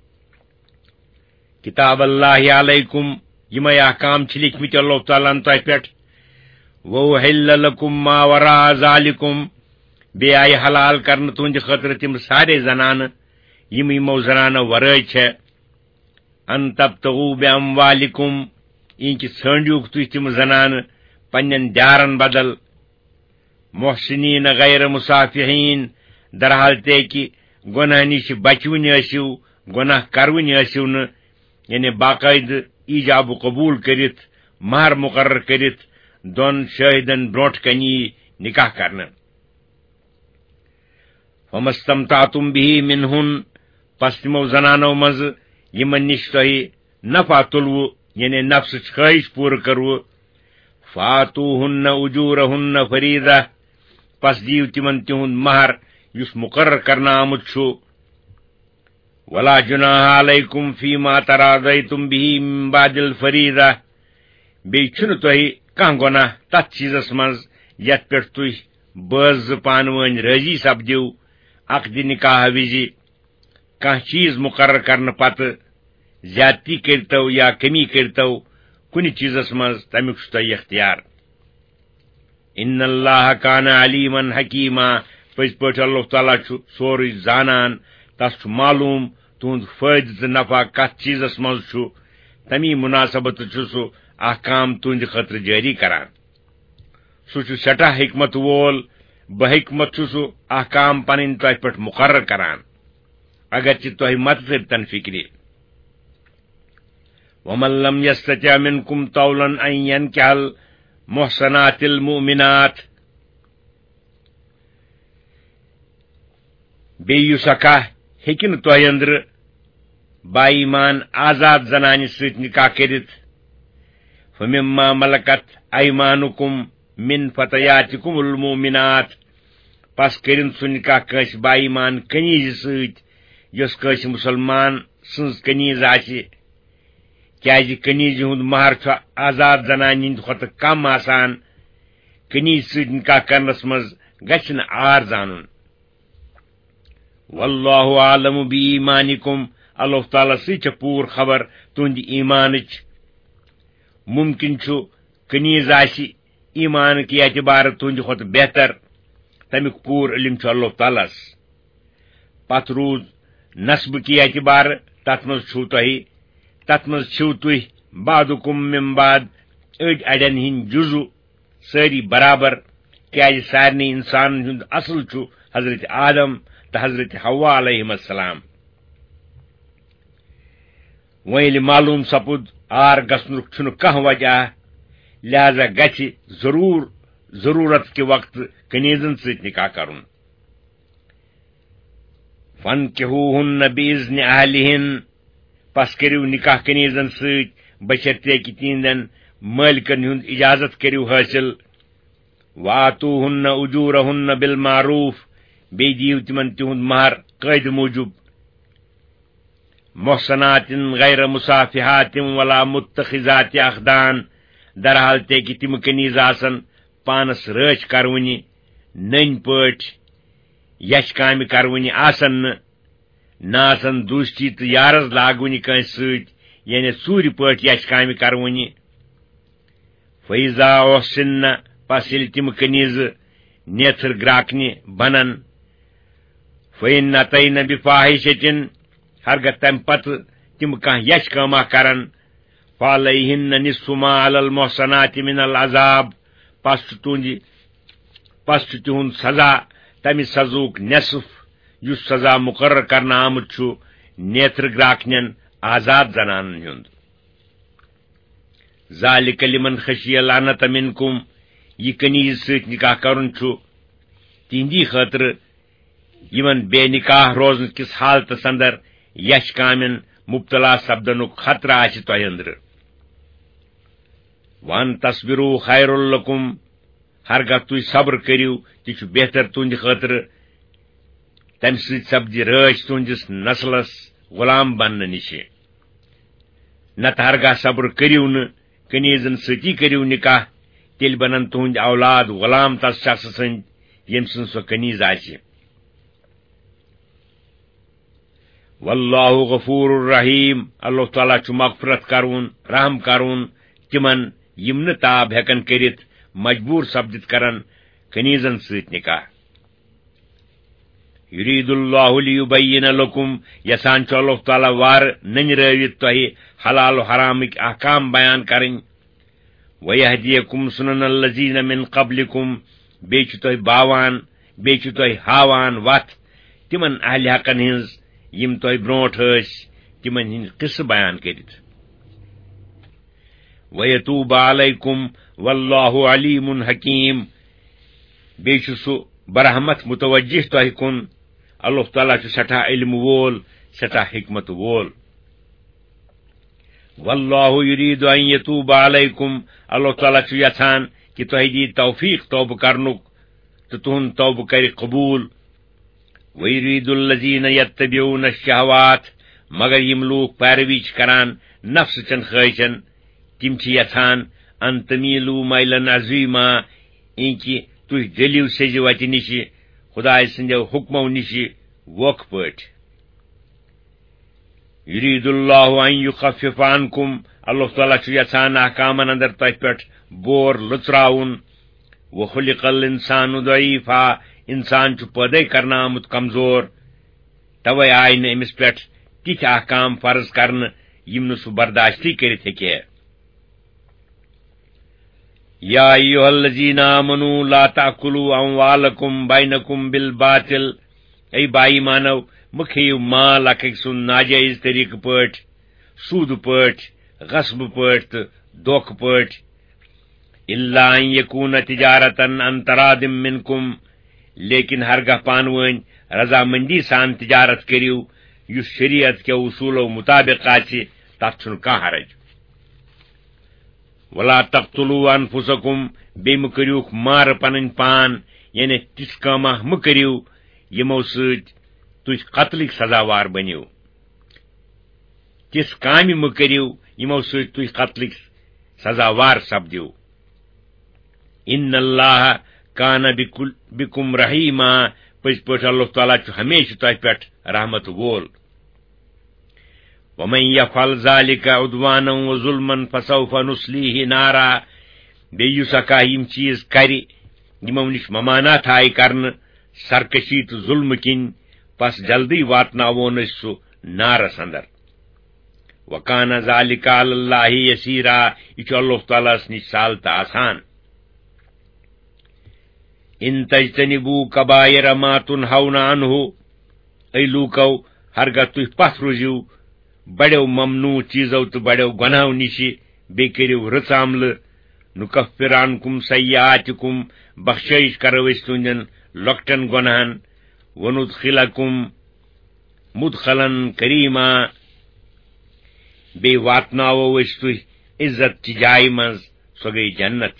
کتاب اللہ علیکم یِمے احکام چھِ لیکھمٕتۍ اللہ تعالیٰ ہن تۄہہِ پٮ۪ٹھ وَأُحِلَّ لَكُم مَّا وَرَاءَ ذَلِكُم بیٚیہِ آیہِ حلال کرنہٕ تُہنٛدِ خٲطرٕ تِم سارے زنانہٕ یِم یِمو زنانو ورٲے چھےٚ ان تبتغوا بِأَموالِكُم یِنکہِ ژھٲنٛڈِوکھ تُہۍ تِم زنانہٕ پننٮ۪ن دیارن بدل محسنین غیر مصافحین درحال تے کہ گۄناہ نِش بچوٕنۍ ٲسِو گۄناہ کروٕنۍ ٲسِو نہٕ یعنی باقاعدٕ ایجاب و قبوٗل کٔرِتھ مہر مقرر کٔرِتھ دۄن شٲہدن برونٛٹھ کنی نکاح کرنہٕ فمستمتعتم به منہن پس تِمو زنانو منٛزٕ یِمن نِش تۄہہِ نفع تُلوٕ یعنی نفسٕچ خٲہِش پوٗرٕ کٔروٕ فاتوہن اجورہن فریٖدہ پس دِیِو تِمن تِہُنٛد مہر یُس مقرر کرنہٕ آمُت چھُ ولا جناح علیکم فیما تراضیتم به من بعد الفریٖدہ بیٚیہِ چھُنہٕ تۄہہِ کانٛہہ گۄناہ تتھ چیٖزس منٛز یتھ پٮ۪ٹھ تُہۍ بٲژ زٕ پانہٕ ؤنۍ رٲضی سپدِو عقدِ نکاح وِزِ کانٛہہ چیٖز مقرر کرنہٕ پتہٕ زیادتی کٔرتو یا کمی کٔرتو کُنہِ چیٖزس منٛز تمیُک چھُ تۄہہِ اختیار ان اللہ کان علیمن حکیما پٔزۍ پٲٹھۍ اللہ تعالیٰ چھُ سورُے زانان تس چھُ معلوٗم تُہنٛد فٲیدٕ تہٕ نفع کتھ چیٖزس منٛز چھُ تمی مُناسبتہٕ چھُ سُہ احکام تُہنٛدِ خٲطرٕ جٲری کران سُہ چھُ سٮ۪ٹھاہ حکمت وول بحکمت چھُ سُہ احکام پنٕنۍ تۄہہِ پٮ۪ٹھ مقرر کران اگرچہِ تۄہہِ متہٕ ژٔرۍتن فکرِ ومن لم یستطع منکم طولا ان ینکح المحصنات المؤمنات بیٚیہِ یُس اکھا ہیٚکہِ نہٕ تۄہہِ أنٛدرٕ با ایمان آزاد زنانہِ سۭتۍ نکاح کٔرِتھ فمما ملکت ایمانکم من فتیاتکم المؤمنات پس کٔرِن سُہ نکاح کٲنٛسہِ با ایمان کنیٖزِ سۭتۍ یۄس کٲنٛسہِ مسلمان سٕنٛز کنیٖز آسہِ کیازِ کنیٖزِ ہُنٛد مہر چھُ آزاد زنانہِ ہٕنٛدِ کھۄتہٕ کم آسان کنیٖز سۭتۍ نکاح کرنس منٛز گژھِ نہٕ عار زانُن واللہ عالم بایمانکم اللہ تعالیٰ سۭتۍ چھےٚ پوٗرٕ خبر تُہنٛدِ ایمانٕچ ممکن چھُ کنیٖز آسہِ ایمانٕکۍ اعتبارٕ تُہنٛدِ کھۄتہٕ بہتر تمیُک پوٗرٕ علم چھُ اللہ تعالیٰ ہس پتہٕ روٗد نسبٕکی اعتبارٕ تتھ منٛز چھِو تُہۍ بعدکم من بعد أڑۍ اڑٮ۪ن ہٕنٛدۍ جُزو سٲری برابر کیازِ سارنٕے انسانن ہُنٛد اصل چھُ حضرت آدم تہٕ حضرت حوا علیہم السلام وۄنۍ ییٚلہِ معلوٗم سپُد عار گژھنُک چھُنہٕ کانٛہہ وجہ لہذا گژھِ ضروٗرت کہِ وقتہٕ کنیٖزن سۭتۍ نکاح کرُن فانکحوہن بِاذنِ اہلہن پس کٔرِو نکاح کنیٖزن سۭتۍ بشرطے کہِ تِہنٛدٮ۪ن مٲلکن ہُنٛد اجازت کٔرِو حٲصِل واتوہن اجورہن بالمعروف بیٚیہِ دِیِو تِمن تِہُنٛد مہر قٲیدٕ موٗجوٗب محصنات غیر مصافحات ولا متخذات اخدان درحال تے کہ تِم کنیٖز آسن پانس رٲچھ کروٕنہِ نٔنۍ پٲٹھۍ یچھ کامہِ کروٕنہِ آسن نہ آسن دوستی تہٕ یارس لاگوٕنہِ کٲنٛسہِ سۭتۍ یعنی ژوٗرِ پٲٹھۍ یچھ کامہِ کروٕنہِ فیضا اوسن پس ییٚلہِ تِم کنیٖز نیتھر گراکنہِ بنن فین نتعین بفاحشتن ہرگاہ تمہِ پتہٕ تِم کانٛہہ یچھ کٲما کرن فعلیہن نصف ما علی المحصنات من العذاب پس چھُ تِہُنٛد سزا تمہِ سزُک نصف یُس سزا مقرر کرنہٕ آمُت چھُ نیتر گراکنٮ۪ن آزاد زنانن ہُنٛد ذالک لمن خشی العنت منکم یہ کنیز سۭتۍ نکاح کرُن چھُ تِہنٛدی خٲطرٕ یمن بے نکاح روزنہٕ کِس حالتس اندر یش کامٮ۪ن مبتلا سپدنُک خطرٕ آسہِ تۄہہِ أنٛدرٕ وان تصبروا خیر لکم ہرگاہ تُہۍ صبر کٔرِو تہِ چھُ بہتر تُہنٛدِ خٲطرٕ تمہِ سۭتۍ سپدِ رٲچھ تُہنٛدِس نسلس غلام بننہٕ نِشہِ نتہٕ ہرگاہ صبر کٔرِو نہٕ کنیزن سۭتی کٔرِو نکاح تیٚلہِ بنن تُہنٛدۍ اولاد غلام تس شخصہٕ سٕنٛدۍ ییٚمہِ سٕنٛز سۄ کنیز آسہِ واللہ غفور الرحیم اللہ تعالیٰ چھُ مغفرت کرون رحم کرون تِمن یِم نہٕ تاب ہٮ۪کن کٔرِتھ مجبوٗر سپدِتھ کرن کنیزن سۭتۍ نکاح یُریٖد اللہ لیُبیِّنَ لکم یژھان چھُ اللہ تعالیٰ وارٕ ننرٲوِتھ تۄہہِ حلال و حرامٕکۍ احکام بیان کرٕنۍ ویہدیکم سنن الذین من قبلکم بیٚیہِ چھُ تۄہہِ باوان بیٚیہِ چھُ تۄہہِ ہاوان وتھ تِمن اہلِ حقن ہٕنٛز یِم تۄہہِ برونٛٹھ ٲسۍ تِمن ہٕنٛدۍ قصہٕ بیان کٔرِتھ ویتوب علیکم واللہ علیم حکیم بیٚیہِ چھُ سُہ برحمت متوجہ تۄہہِ کُن اللہ تعالیٰ چھُ سٮ۪ٹھاہ علم وول سٮ۪ٹھاہ حکمت وول واللہ یریٖد ان یتوب علیکم اللہ تعالیٰ چھُ یژھان کہِ تۄہہِ دِیہِ توفیٖق توبہٕ کرنُک تہٕ تُہُنٛد توبہٕ کرِ قبوٗل ویریٖد الذین یتبعون الشہوات مگر یِم لوٗکھ پیروی چھِ کران نفسہٕ چن خٲہشن تِم چھِ یژھان ان تمیٖلوٗ میلن عظیٖما کہِ تُہۍ ڈٔلِو سیٚزِ وتہِ نِشہِ خداے سٕنٛدیو حُکمو نِشہِ ووکھٕ پٲٹھۍ یُریٖد اللہ ان یُخفف عنکم اللہ تعالیٰ چھُ یژھان احکامن اندر تۄہہِ پٮ۪ٹھ بور لُژراوُن وخلق الانسان ضعیٖفا انسان چھُ پٲدے کرنہٕ آمُت کمزور توے آیہِ نہٕ أمِس پٮ۪ٹھ تِتھۍ احکام فرض کرنہٕ یِم نہٕ سُہ برداشتی کٔرِتھ ہیٚکہِ ہے یا ایُّہا الذین آمنوا لا تأکلوا اموالکم بینکم بالباطل اے بائی مانو مہٕ کھیٚیِو مال اکھ أکۍ سُنٛد ناجٲیز طریقہٕ پٲٹھۍ سوٗدٕ پٲٹھۍ غصبہٕ پٲٹھۍ تہٕ دھوکہٕ پٲٹھۍ الا ان یکوٗن تجارتن عن تراضٍ منکم لیکن ہرگاہ پانہٕ رضامندی سان تجارت کٔرِو یُس شریعت کیو اصوٗلو مطابق آسہِ تتھ چھُنہٕ کانٛہہ حرج ولا تقتلوا انفسکم بیٚیہِ مہٕ کٔرِوکھ مارٕ پنٕنۍ پان یعنی تِژھ کٲمہ مہٕ کٔرِو یِمو سۭتۍ تُہۍ قتلٕکۍ سزاوار بٔنِو تِژھ کامہِ مہٕ کٔرِو یِمو سۭتۍ تُہۍ قتلٕکۍ سزاوار سپدِو ان اللہ کان بکم رحیما پٔزۍ پٲٹھۍ اللہ تعالیٰ چھُ ہمیشہٕ تۄہہِ پٮ۪ٹھ رحمت وول ومن یفعل ذلک عدوانا وظلما فسوف نصلیہ نارا بیٚیہِ یُس اکھ یِم چیٖز کرِ یِمو نِش ممانات آیہِ کرنہٕ سرکشی تہٕ ظلمہٕ کِنۍ پس جلدی واتناوون أسۍ سُہ نارس اندر وکان ذلک علی اللہ یسیرا یہِ چھُ اللہ تعالیٰ ہس نِش سہل تہٕ آسان ان تجتنبوا کبائر ما تنہون عنہ اے لوٗکو ہرگاہ تُہۍ پتھ روٗزِو بڑیو ممنوع چیٖزو تہٕ بڑیو گۄناہو نِشہِ بیٚیہِ کٔرِو رٕژ عملہٕ نُکفر عنکم سیئاتکم بخشٲیش کرو أسۍ تُہنٛدٮ۪ن لۄکٹٮ۪ن گۄناہن وندخلکم مدخلن کریما بیٚیہِ واتناوو أسۍ تُہۍ عزت چہِ جایہِ منٛز سۄ گٔیہِ جنت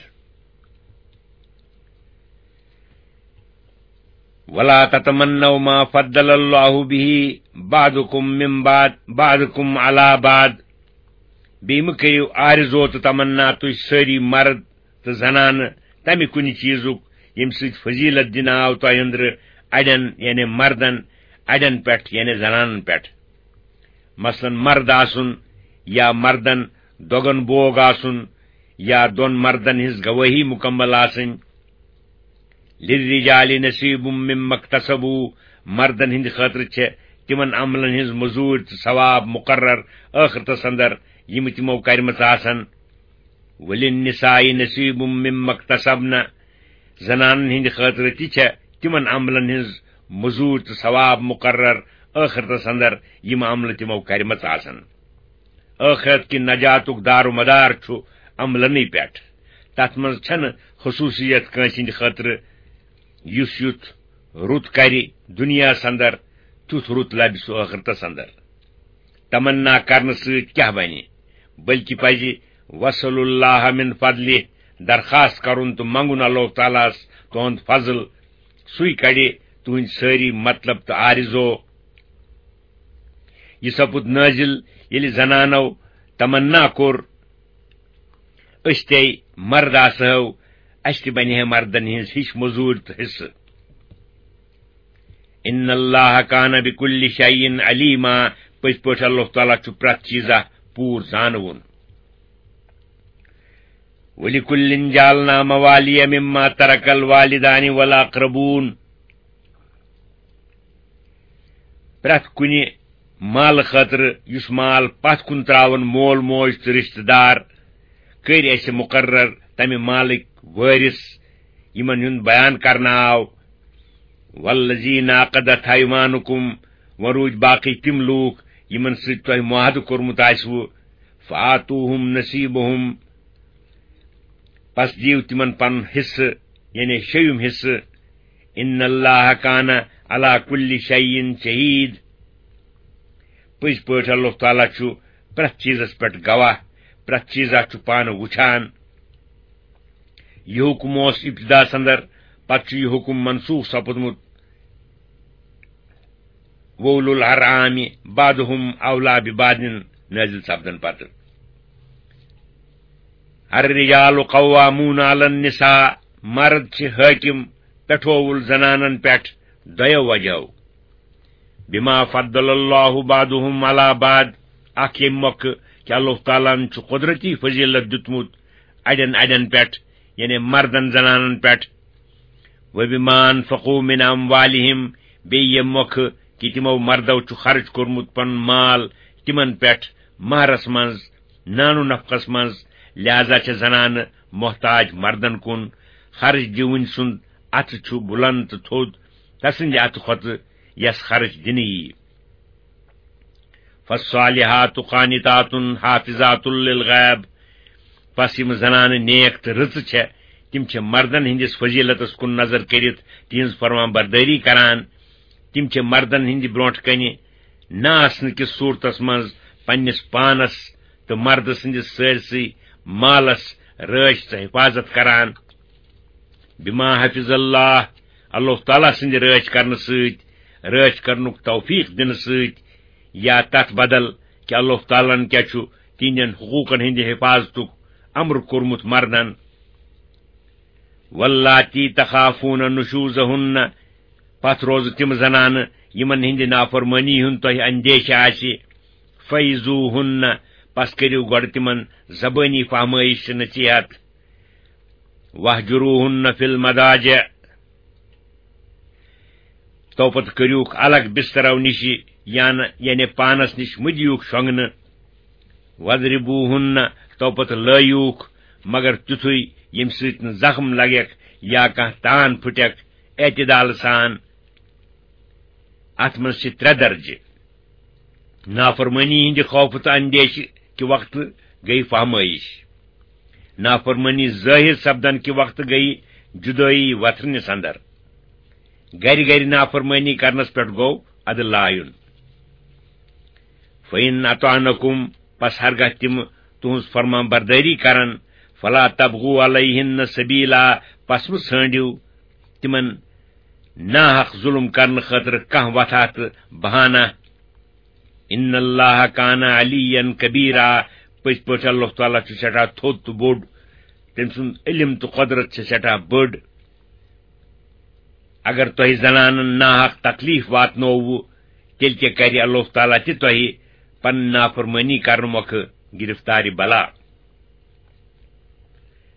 ولا تتمنوا ما فضل اللہ به بعضکم من بعضکم علی بعض بیٚیہِ مہٕ کٔرِو آرزو تہٕ تمنا تُہۍ سٲری مرد تہٕ زنانہٕ تمہِ کُنہِ چیٖزُک ییٚمہِ سۭتۍ فضیلت دِنہٕ آو تۄہہِ أنٛدرٕ اڑٮ۪ن یعنی مردن اڑٮ۪ن پٮ۪ٹھ یعنی زنانن پٮ۪ٹھ مثلاً مرد آسُن یا مردن دۄگن بوگ آسُن یا دون مردن ہز گواہی مکمل آسن للرجال نصیب مما اکتسبوا مردن ہند خاطر چھ تمن عملن ہز مزور تو ثواب مقرر ٲخرتس اندر یم تمو کرمژ آسن وللنساء نصیب مما اکتسبن زنانن ہند خاطر تہ چھ تمن عملن ہز مزور تو ثواب مقرر ٲخرتس اندر یم عمل تمو کرمژ آسن ٲخرت کہ نجاتک دار و مدار چھُ عملنی پٮ۪ٹھ تتھ منٛز چھنہٕ خصوصیت کٲنٛسہِ ہٕنٛدِ خٲطرٕ یُس یُتھ رُت کرِ دُنیاہس اندر تیُتھ رُت لبہِ سُہ ٲخرتس اندر تمنا کرنہٕ سۭتۍ کیاہ بنہِ بلکہ پزِ وصل اللہ من فضلہِ درخواست کرُن تہٕ منگُن اللہ تعالیٰ ہس تُہنٛد فضل سُے کڑِ تُہنٛدۍ سٲری مطلب تہٕ آرزو یہ سپُد نٲزِل ییٚلہِ زنانو تمنا کوٚر أسۍ تے مرد آسہو اسہِ تہِ بنہِ ہے مردن ہٕنٛز ہِش موٚزوٗرۍ تہٕ حصہٕ ان اللہ کان بکل شیء علیما پٔزۍ پٲٹھۍ اللہ تعالیٰ چھُ پرٛٮ۪تھ چیٖزا پوٗر زانوُن ولکل جعلنا موالی مما ترک الوالدان والاقربون پرٛٮ۪تھ کُنہِ مال خٲطرٕ یُس مال پتھ کُن تراون مول موج تہٕ رشتہٕ دار کٔرۍ اسہِ مقرر تمہِ مالٕکۍ وٲرث یمن ہُنٛد بیان کرنہٕ آو والذین عقدت ایمانکم وۄنۍ روٗدۍ باقٕے تِم لوٗکھ یمن سۭتۍ تۄہہِ معاہدٕ کوٚرمُت آسوٕ فآتوٗہُم نصیٖبہُم پس دِیِو تِمن پنُن حصہٕ یعنی شیٚیِم حصہٕ ان اللہ کان علی کُلِ شیء شہیٖد پٔزۍ پٲٹھۍ اللہ تعالیٰ چھُ پرٛٮ۪تھ چیٖزس پٮ۪ٹھ گواہ پرٛٮ۪تھ چیٖزا چھُ پانہٕ وٕچھان یہ حکم اوس ابتداس اندر پتہٕ چھُ یہ حکم منسوخ سپُدمُت وولو الارحام بعضهم اولا ببعض نازل سپدن پتہٕ الرجال قوامون علی النساء مرد چھِ حٲکِم پٮ۪ٹھووُل زنانن پٮ۪ٹھ دۄیو وجہو بما فضل اللہ بعضهم علی بعض اکھ ییٚمہِ موقعہٕ کہ اللہ تعالیٰ ہن چھُ قدرتی فضیلت دیُتمُت اڑٮ۪ن اڑٮ۪ن پٮ۪ٹھ یعنی مردن زنانن پٮ۪ٹھ وبما انفقوا من اموالہم بیٚیہِ ییٚمہِ موقعہٕ کہ تِمو مردو چھُ خرچ کوٚرمُت پنُن مال تِمن پٮ۪ٹھ مہرس منٛز نانو نفقس منٛز لہذا چھِ زنانہٕ محتاج مردن کُن خرچ دِوٕنۍ سُنٛد اتھٕ چھُ بُلند تہٕ تھوٚد تسٕنٛدِ اتھٕ کھۄتہٕ یس خرچ دِنہٕ یی فالصالحات قانتات حافظات للغیب پس یِم زنانہٕ نیک تہٕ رٕژٕ چھےٚ تِم چھِ مردن ہٕنٛدِس فضیلتس کُن نظر کٔرِتھ تِہنٛز فرمان بردٲری کران تِم چھِ مردن ہٕنٛدِ برونٛٹھ کنہِ نہ آسنہٕ کِس صوٗرتس منٛز پننِس پانس تہٕ مرد سٕنٛدِس سٲرسٕے مالس رٲچھ تہٕ حفاظت کران بما حفظ اللہ اللہ تعالیٰ سٕنٛدِ رٲچھ کرنہٕ سۭتۍ رٲچھ کرنُک توفیق دِنہٕ سۭتۍ یا تتھ بدل کہ اللہ تعالیٰ ہن کیاہ چھُ تِہنٛدٮ۪ن حقوٗقن ہٕنٛدِ حفاظتُک امر کوٚرمُت مردن واللاتی تخافون نشوزہن پتھ روزٕ تِم زنانہٕ یمن ہٕنٛدِ نافرمٲنی ہُنٛد تۄہہِ اندیشہ آسہِ فیضوہن پس کٔرِو گۄڈٕ تِمن زبٲنی فہمٲیش تہٕ نصیحت واہجروہن فی المضاجع تو پتہٕ کٔرِوکھ الگ بسترو نِشہِ یعنی پانس نِش مٔدیوٗکھ شۄنگنہٕ وضربوہن تو پتہٕ لٲیوٗکھ مگر تیُتھُے ییٚمہِ سۭتۍ نہٕ زخم لگٮ۪کھ یا کانٛہہ تان پھٕٹٮ۪کھ اعتدال سان اتھ منٛز چھِ 3 درجہٕ نافرمٲنی ہٕنٛدِ خوفہٕ تہٕ اندیشہِ کہِ وقتہٕ گٔیہِ فہمٲیش نافرمٲنی ظٲہر سپدن کہِ وقتہٕ گٔیہِ جُدٲیی وتھرنس اندر گرِ گرِ نافرمٲنی کرنس پٮ۪ٹھ گوٚو ادٕ لایُن فإن اطعنکم پس ہرگاہ تِم تُہنٛز فرمان بردٲری کرن فلا تبغوا علیہن سبیلا پس مہ ژھٲنڈِو تِمن ناحق ظلم کرنہٕ خٲطرٕ کانٛہہ وتھا تہٕ بہانہ ان اللہ کان علیٰ کبیرا پٔزۍ پٲٹھۍ اللہ تعالیٰ چھُ سٮ۪ٹھاہ تھوٚد تہٕ بوٚڑ تٔمۍ سُنٛد علم تہٕ قۄدرت چھِ سٮ۪ٹھاہ بٔڑ اگر تۄہہِ زنانن ناحق تکلیف واتنووٕ تیٚلہِ کیٛاہ کرِ اللہ تعالیٰ تہِ تۄہہِ پنٕنۍ نافرمٲنی کرنہٕ مۄکھٕ گرفتارِ بلا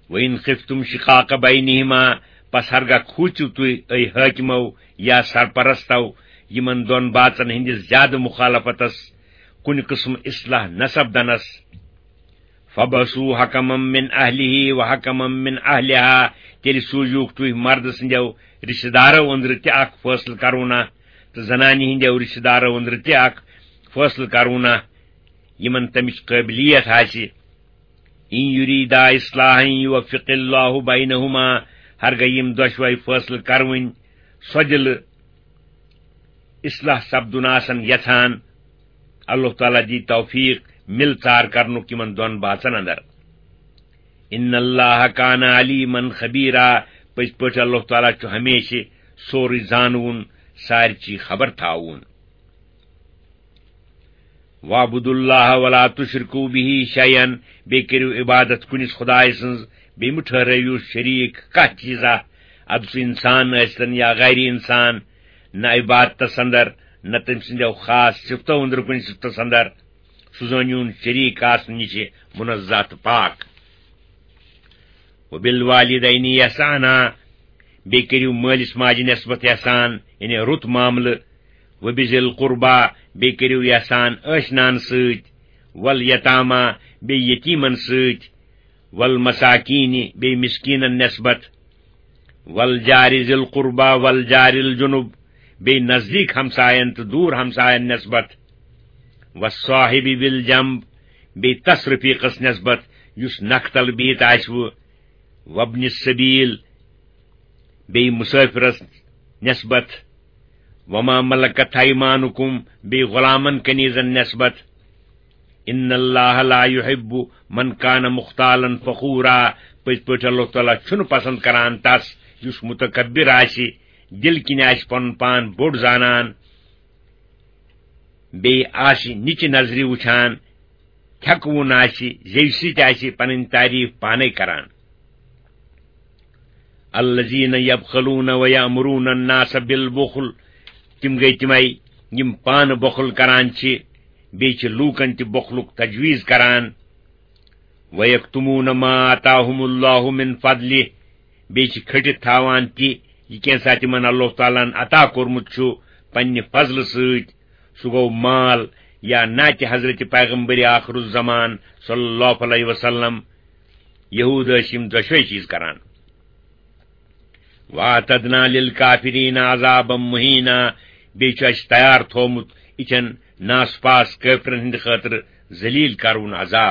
وَإِنْ خِفْتُمْ شِقَاقَ بَيْنِهِمَا پس ہرگاہ کھوٗژِو تُہۍ اے حٲکِمو یا سرپرستو یمن دۄن باژن ہٕنٛدِس زیادٕ مخالفتس کُنہِ قٕسم اصلاح نہ سپدنس فَبَعْثُوا حَكَمًا مِّنْ أَهْلِهِ وَحَكَمًا مِّنْ أَهْلِهَا تیٚلہِ سوٗزِوُکھ تُہۍ مرد سٕنٛدیو رشتہٕ دارو أنٛدرٕ تہِ اکھ فٲصلہٕ کرونا تہٕ زنانہِ ہٕنٛدیو رشتہٕ دارو أنٛدرٕ تہِ اکھ فٲصلہٕ کرونا یمن تمِچ قٲبلیت آسہِ اِن یُریٖدا اصلاحًا یُوفِق اللّٰهُ بَینَہُمَا ہرگاہ یِم دۄشوے فٲصلہٕ کروٕنۍ سۄ دِلہٕ اصلاح سپدُن آسن یژھان اللہ تعالیٰ دی توفیق مل ژار کرنُک یمن دۄن باژن اندر ان اللہ کان علیمن خبیرا پٔزۍ پٲٹھۍ اللہ تعالیٰ چھُ ہمیشہِ سورُے زانوُن سارچی خبر تھاوُن وَاعْبُدُوا اللّٰهَ وَلَا تُشْرِكُوا بِهِ شَيْئًا بیٚیہِ کٔرِو عبادت کُنِس خۄداے سٕنٛز بیٚیہِ مہٕ ٹھٔہرٲیِو شریٖک کانٛہہ چیٖزا ادٕ سُہ انسان ٲسۍتن یا غیر انسان نہ عبادتس اندر نہ تٔمۍ سٕنٛدیو خاص صفتو أنٛدرٕ کُنہِ صفتس اندر سُہ زٲنِوُن شریٖک آسنہٕ نِش منزہ تہٕ پاک وَبِالْوَالِدَيْنِ احسانا بیٚیہِ کٔرِو مٲلِس ماجہِ نسبت احسان یعنی رُت معاملہٕ وَبِذِي الْقُرْبَى بیٚیہِ کٔرِو احسان ٲشنان سۭتۍ وَالْیَتاما بیٚیہِ یتیٖمن سۭتۍ وَالْمَساکیٖنِ بیٚیہِ مِسکیٖنن نسبت وَالْجَارِ ذِي الْقُرْبَى وَالْجَارِ الْجُنُب بیٚیہِ نزدیٖک ہمساین تہٕ دوٗر ہمساین نسبت وَالصَّاحِبِ بِالْجَنب بیٚیہِ تس رفیٖقس نسبت یُس نکھٕ تل بِہِتھ آسوٕ وَابْنِ السَّبیٖل بیٚیہِ مُسٲفِرس نسبت وَما مَلَكَتْ أَيْمَانُكُمْ بیٚیہِ غۄلامن کنیٖزن نسبت اِنَّ اللّٰهَ لَا يُحِبُّ مَنْ كَانَ مُخْتَالًا فَخُورًا پٔزۍ پٲٹھۍ اللہ تعالیٰ چھُنہٕ پسنٛد کران تس یُس مُتکبِر آسہِ دل کِنۍ آسہِ پنُن پان بوٚڑ زانان بیٚیہِ آسہِ نِچہِ نظرِ وٕچھان تھٮ۪کوُن آسہِ زیوِ سۭتۍ آسہِ پنٕنۍ تعریٖف پانے کران الذین یبخلون ویأمرون الناس بالبخل تِم گٔے تِمے یِم پانہٕ بخل کران چھِ بیٚیہِ چھِ لوٗکن تہِ بخلُک تجویٖز کران وَیَکتُموٗنَ مَا آتاہُمُ اللّٰهُ مِن فضلہِ بیٚیہِ چھِ کھٔٹِتھ تھاوان تہِ یہِ کینٛژھا تِمن اللہ تعالیٰ ہن عطا کوٚرمُت چھُ پننہِ فضلہٕ سۭتۍ سُہ گوٚو مال یا ناتہِ حضرت پیغمبر آخر الزمان صلی اللہ علیہ وسلم یہوٗد ٲسۍ یِم دۄشوے چیٖز کران وَاعْتَدْنَا لِلْکَافِرِیٖنَ عَذَابًا مُہیٖنًا بیٚیہِ چھُ اَسہِ تیار تھوٚومُت یِتھٮ۪ن ناس پاس کٲفرن ہٕنٛدِ خٲطرٕ ذلیٖل کرُن عذاب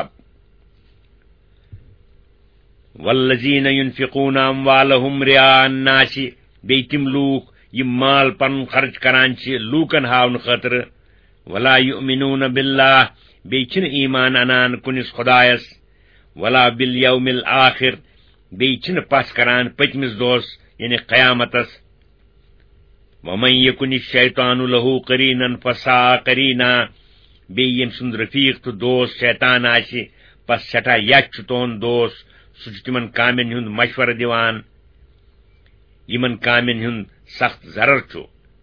وَالَّذِينَ يُنفِقُونَ أَمْوَالَهُمْ رِئَاءَ النَّاسِ بیٚیہِ تِم لوٗکھ یِم مال پنُن خرچ کران چھِ لوٗکن ہاونہٕ خٲطرٕ وَلَا يُؤْمِنُونَ بِاللّٰهِ بیٚیہِ چھِنہٕ ایٖمان اَنان کُنِس خۄدایس وَلَا بِالْیَوْمِ الْآخِر بیٚیہِ چھِنہٕ پژھ کران پٔتمِس دۄہس یعنی قیامتس وَمَن یَکُنِ الشَّیطانُ لَهُ قَرِینًا فَسَاءَ قَرِیٖنًا بیٚیہِ ییٚمہِ سُنٛد رفیٖق تہٕ دوست شیطان آسہِ پس سٮ۪ٹھاہ یَتھ چھُ تُہُنٛد دوست سُہ چھُ تِمن کامٮ۪ن ہُنٛد مشورٕ دِوان یِمن کامٮ۪ن ہُنٛد سخت ضرر چھُ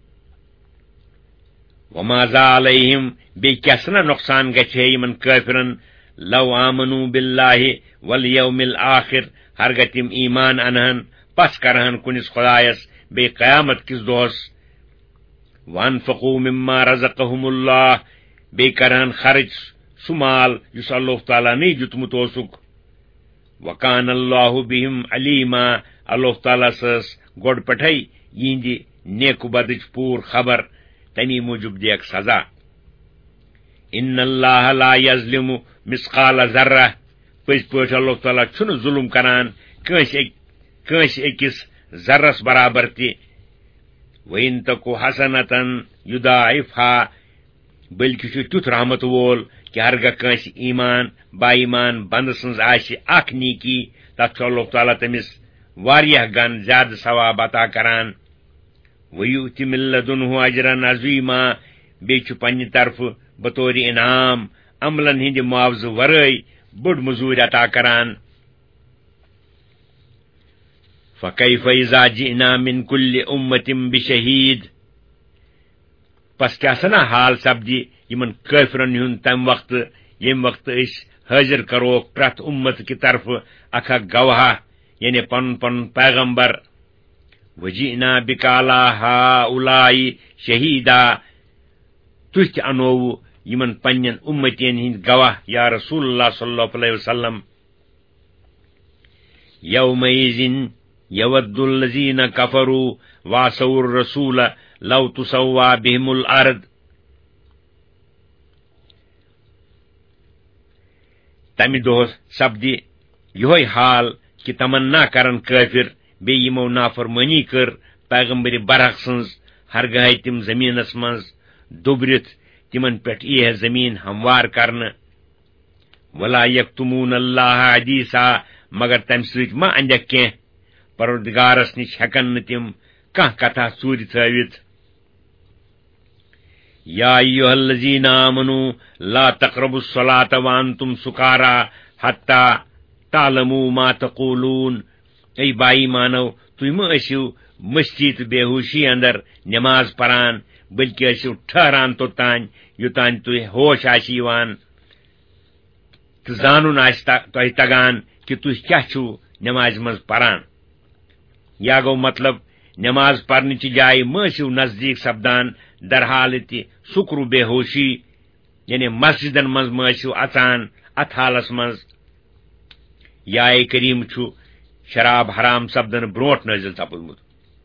وَمَاذَا عَلَیہِم بیٚیہِ کیٛاہ سنا نۄقصان گژھِ ہے یِمن کٲفرن لو آمنوٗ بِاللّٰهِ وَالْیَوْمِ الْآخِر ہرگاہ تِم ایٖمان انہن پس کرہن کُنِس خۄدایس بیٚیہِ قیامت کِس دۄہس وَانفَقوٗ مِمَّا رَزَقَہُمُ اللّٰہ بیٚیہِ کرہن خرچ سُہ مال یُس اللہ تعالیٰ نٕے دیُتمُت اوسُکھ وَکانَ اللّٰهُ بِہِم علیٖما اللہ تعالیٰ ٲس گۄڈٕ پٮ۪ٹھے یِہنٛدِ نیکو بدٕچ پوٗرٕ خبر تمی موٗجوٗب دِیَکھ سزا اِنَّ اللّٰهَ لَا یَظْلِمُ مِثْقَالَ ذَرَّةٍ پٔزۍ پٲٹھۍ اللہ تعالیٰ چھُنہٕ ظُلم کران کٲنٛسہِ أکِس ذرس برابر تہِ وَإِن تَکُ حَسَنَةً یُضَاعِفْہا بٔلکہِ چھُ تیُتھ رحمت وول کہ ہرگاہ کٲنٛسہِ ایٖمان با ایٖمان بنٛدٕ سٕنٛز آسہِ اکھ نیکی تتھ چھُ اللہ تعالیٰ تٔمِس واریاہ گن زیادٕ ثواب عطا کران وَیُؤْتِ مِن لَدُنْہُ أَجْرًا عَظیٖمًا بیٚیہِ چھُ پننہِ طرفہٕ بطورِ انعام عملن ہٕنٛدِ معاوضہٕ ورٲے بٔڑ مزوٗرۍ عطا کران فَکَیفَ اِذَا جِئْنَا مِن کُلِّ أُمَّةٍ بِشَہیٖد پس کیٛاہ سنا حال سپدِ یِمن کٲفرن ہُنٛد تمہِ وقتہٕ ییٚمہِ وقتہٕ أسۍ حاضر کروک پرت امت کی طرف اکھ گواہ یعنی پن پن پیغمبر وجئنا بک علی ہؤلاء شہیدا تُہۍ تہِ انووٕ یمن پننٮ۪ن امتین ہٕنٛدۍ گواہ یا رسول اللہ صلی اللہ علیہ وسلم یومئذ یود الذین کفروا وعصوا الرسول لو تسوى بهم الارض تمہِ دۄہ سپدِ یِہوے حال کہ تمنا کرن کٲفر بیٚیہِ یِمو نافرمٲنی کٔر پیغمبر برحق سٕنٛز ہرگاہے تِم زمینس منٛز دُبرِتھ تمن پٮ۪ٹھ ییہِ زمین ہموار کرنہٕ ولا یکتمون اللہ حدیثا مگر تمہِ سۭتۍ ما اندیکھ کینٛہہ پروردگارس نش ہیکن نہٕ تِم کانٛہہ کتھا ژوٗرِ تھٲوِتھ یا ایھا الذین آمنوا لا تقربوا الصلاة وانتم سکارا حتی تعلموا ما تقولون ای بائی مانو تُہۍ مہ ٲسِو مستی تہٕ بے ہوشی اندر نماز پران بلکہ ٲسِو ٹھہران توٚتانۍ یوٚتانۍ تُہۍ ہوش آسہِ یِوان تہٕ زانُن آسہِ تۄہہِ تگان کہ تُہۍ کیٛاہ چھُو نمازِ منٛز پران یا گوٚو مطلب نماز پرنٕچہِ جایہِ مہ ٲسِو نزدیٖک سپدان درحالہِ تہِ سُکرو بے ہوشی یعنی مسجدن منٛز مہ ٲسِو اژان اتھ حالس منٛز یا کریم چھُ شراب حرام سپدن برونٹھ نٲزِل سپدمُت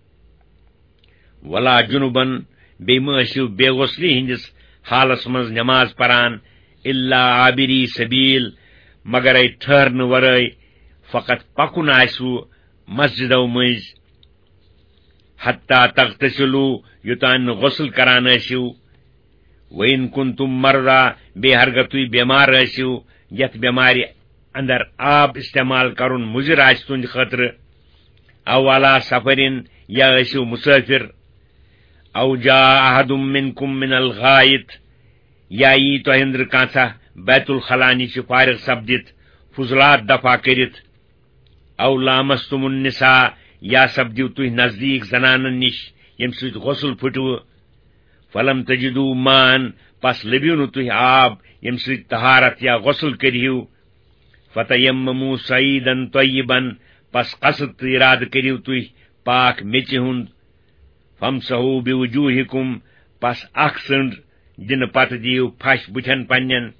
ولا جنوبن بیٚیہِ مہ ٲسِو بے غسلی ہٕنٛدِس حالس منٛز نماز پران الا عابری سبیل مگرے ٹھہرنہٕ ورٲے فقط پکُن آسوٕ مسجدو مٔنٛزۍ حتی تغتسلوا یوٚتانۍ نہٕ غسل کران ٲسِو وَإِن كُنتُم مرضى بیٚیہِ ہرگاہ تُہۍ بیمار ٲسِو یتھ بیمارِ اندر آب استعمال کرُن مُضِر آسہِ تُہنٛدِ خٲطرٕ او علی سفرین یا ٲسِو مسافر او جاء احد منکم من الغائط یا یی تۄہہِ أنٛدرٕ کانٛژھا بیت الخلا نِش فارغ سپدِتھ فضلات دفع کٔرِتھ او لامستم النساء یا سپدِو تُہۍ نزدیٖک زنانن نِش ییٚمہِ سۭتۍ غسل پھُٹوٕ فلم تجدوا ماءً پس لٔبِو نہٕ تُہۍ آب ییٚمہِ سۭتۍ طہارت یا غسل کٔرِہِو فتیمموا صعیدا طیبا پس قصد تہٕ ارادٕ کٔرِو تُہۍ پاک میٚژِ ہُنٛد فامسحوا بوجوہکم پس اکھ سٕنٛڈ دِنہٕ پتہٕ دِیِو پھش بُتھٮ۪ن پننٮ۪ن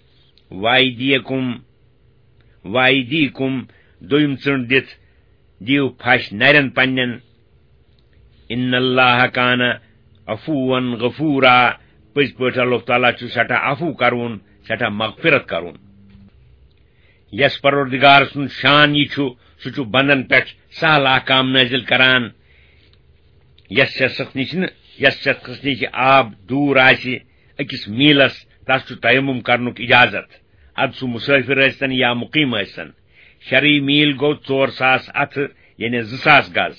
وایدیکم دوٚیِم ژٕنٛڈ دِتھ دِیِو پھش نرٮ۪ن پننٮ۪ن ان اللہ کان عفوا غفورا پٔزۍ پٲٹھۍ اللہ تعالیٰ چھُ سٮ۪ٹھاہ عفو کرُن سٮ۪ٹھاہ مغفرت کرُن یس پروردگار سُنٛد شان یہِ چھُ سُہ چھُ بندن پٮ۪ٹھ سہل احکام نٲزِل کران یس شخصس نِش آب دوٗر آسہِ أکِس میٖلس تس چھُ تیمم کرنُک اجازت ادٕ سُہ مسٲفر ٲسۍتن یا مُقیم ٲسۍتن شرعی میٖل گوٚو 4,000 اتھٕ یعنی 2,000 گز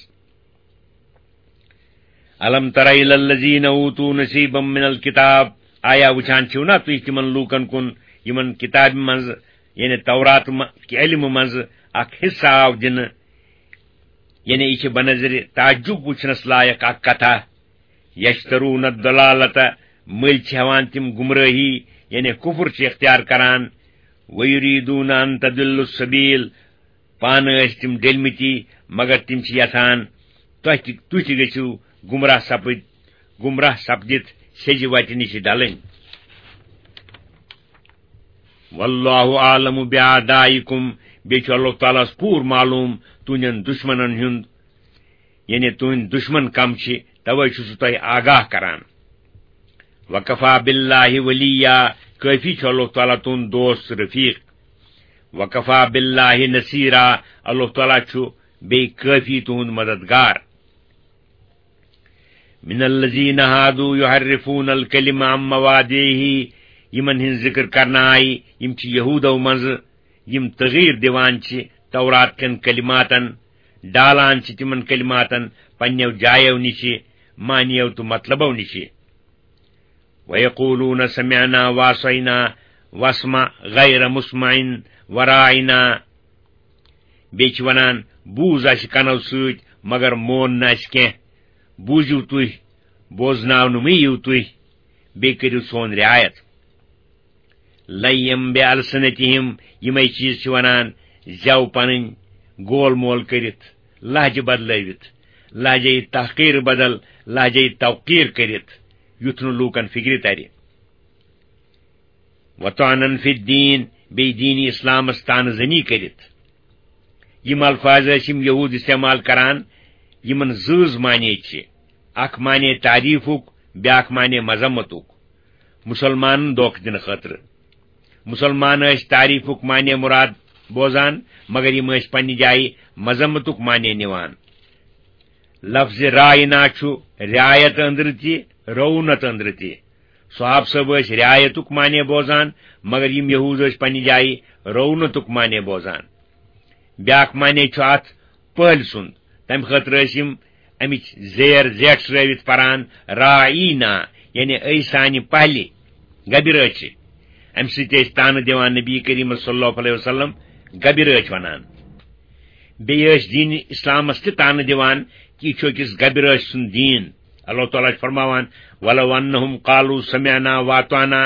الم تر الی الذین اوتوا نصیبا من الکتاب آیا وٕچھان چھِو نا تُہۍ تِمن لوٗکن کُن یِمن کتابہِ منٛز یعنی تورات کہِ علمہٕ منٛز اکھ حصہٕ آو دِنہٕ یعنی یہِ چھِ بنظرِ تعجب وٕچھنس لایق اکھ کتھا یشترون الضلالۃ مٔلۍ چھِ ہٮ۪وان تِم گمرٲہی یعنی کُفر چھِ اختیار کران ویریدون ان تضلوا السبیل پانہٕ ٲسۍ تِم ڈٔلمٕتی مگر تِم چھِ یژھان تُہۍ تہِ گٔژھِو گمراہ سپدِتھ سیٚزِ وتہِ نِش ڈلٕنۍ واللہ عالم بعدائکم بیٚیہِ چھُ اللہ تعالیٰ ہس پوٗرٕ معلوٗم تُہنٛدٮ۪ن دُشمنن ہُنٛد یعنی تُہنٛدۍ دُشمن کم چھِ توے چھُ سُہ تۄہہِ آگاہ کران وکفا باللہ ولیا کٲفی چھُ اللہ تعالیٰ تُہنٛد دوست رفیق وکفا باللہ نصیرا اللہ تعالیٰ چھُ بیٚیہِ کٲفی تُہنٛد مددگار من الذین ہادوا یحرفون الکلم عن مواضعہ یمن ہٕنٛز ذکر کرنہٕ آیہِ یِم چھِ یہوٗدو منٛزٕ یِم تغیٖر دِوان چھِ تورات کٮ۪ن کلماتن ڈالان چھِ تِمن کلماتن پننٮ۪و جایو نِشہِ معنیو تہٕ مطلبو نِشہِ ویقولون سمعنا وعصینا واسمع غیر مسمع وراعنا بیٚیہِ چھِ ونان بوٗز اَسہِ کنو سۭتۍ مگر مون نہٕ اَسہِ کینٛہہ بوٗزِو تُہۍ بوزناونہٕ مہ یِیِو تُہۍ بیٚیہِ کٔرِو سون رعایت لیم بے السنتہم یمے چیز چھ ونان زو پنن گول مول کرت لہجہ بدلوت لہجہ تحقیر بدل لہجہ توقیر کرت یتھ نہ لوکن فکر تر وطعنن فی الدین بی دین اسلامس تان زنی کرت یم الفاظ یم یہود استعمال کران یمن زز معنی چھ اخ معنی تعریفک بیاکھ معنی مذمتک مسلمان دھوکہ دن خاطر مسلمان تعریفک معنی مراد بوزان مگر یم پنہ جائے مذمتک معنی نوان لفظ رائنا چھُ رعایت اندر تہ رونت اندر تہ صحاب صاحب رعایتک معنی بوزان مگر یم یہود پنہ جائے رونتک معنی بوزان بیاکھ معنی چھُ اتھ پہل سند تمہ خاطر یم امچ زیر زیٹ سروت پران رائینا یعنی اے سانہ پہلے گبرچ ام ست تانہ دیوان نبی کریم صلی اللہ علیہ وسلم گبرچ ونان بیس دین اسلامس تہ تانہ دیوان کہ یہ چھکس گبرچ سن دین اللہ تعالیٰ فرماوان ولو انہم قالوا سمعنا واطعنا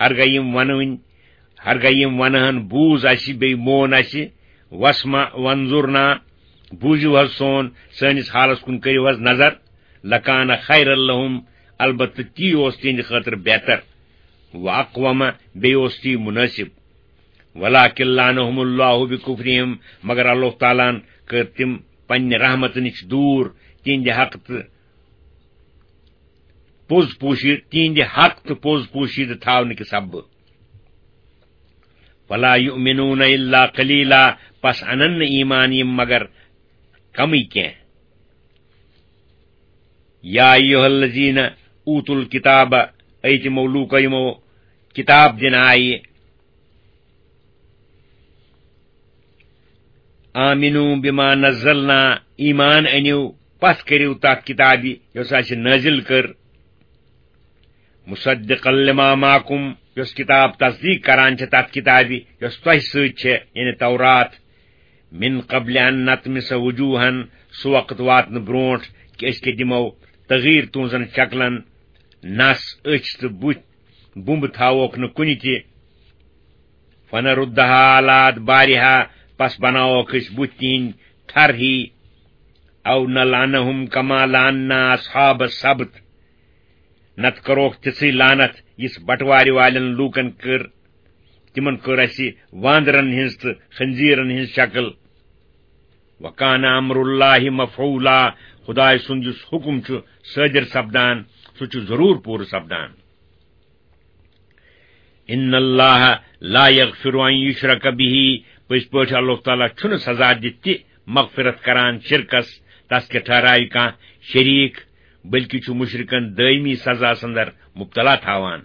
ہرگہ یم ونہن بوز اسی بی مون اسی واسمع وانظرنا بوزو حظ سون سانس حالس کن کرو حظ نظر لکان خیر لہم البتہ تی اوس تہند خاطر بہتر واقوم بیٚیہِ اوس تی مناسب ولکن لعنہم اللہ بکفرہم مگر اللہ تعالیٰ ہن کر تم پنہ رحمت نش دور تہند حق تہ پوز پوشید تھاونہ کہ سبب ولا یؤمنون الا قلیلا پس انن ایمان یم مگر کمی کی یا ایھا الذین اوتوا الکتاب اے تمو لوکو یمو کتاب دن آئی آمنو بما نزلنا ایمان انیو پس کریو تات کتابی یس اس نازل کر مصدقا لما معکم یس کتاب تصدیق کران چھ تات کتابی یس تہ سۭتۍ چھ یعنی تورات من قبل ان نطمس وجوہن سو وقت واتن برونٹھ کہ اس کے دمو تغیر تونزن شکلن نس اچھ تو بمب تھاوک نہ کن تہ فنردها علی ادبارها پس بناوک اس بت تہند تھر ہی او نلعنہم کما لعنا اصحاب السبت نت کروک تژھٕے لعنت یس بٹوارِ والن لوکن کر تمن کر اسی واندرن ہنز تو خنزیرن ہنز شکل وکان امر اللہ مفعولا خدائے سند یس حکم چھ صادر سپدان سہ چھ ضرور پور سپدان ان اللہ لا یغفر ان یشرک به پس پٲٹھۍ اللہ تعالیٰ چھُنہٕ سزا دِتھ تہِ مغفرت کران شرکس تس کے ٹھہرائے کانٛہہ شریک بلکہ چھُ مشرکن دائمی سزا اندر مبتلا تھاوان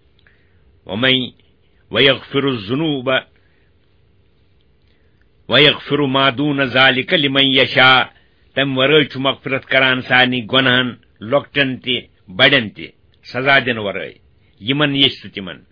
ویغفر الذنوب ویغفر ما دون ذلك لمن یشاء تم ورٲے چھُ مغفرت کران سارنٕے گۄنہن لۄکٹٮ۪ن تہِ بڑٮ۪ن تہِ سزا دِنہٕ ورٲے یمن یژھِ تہٕ تمن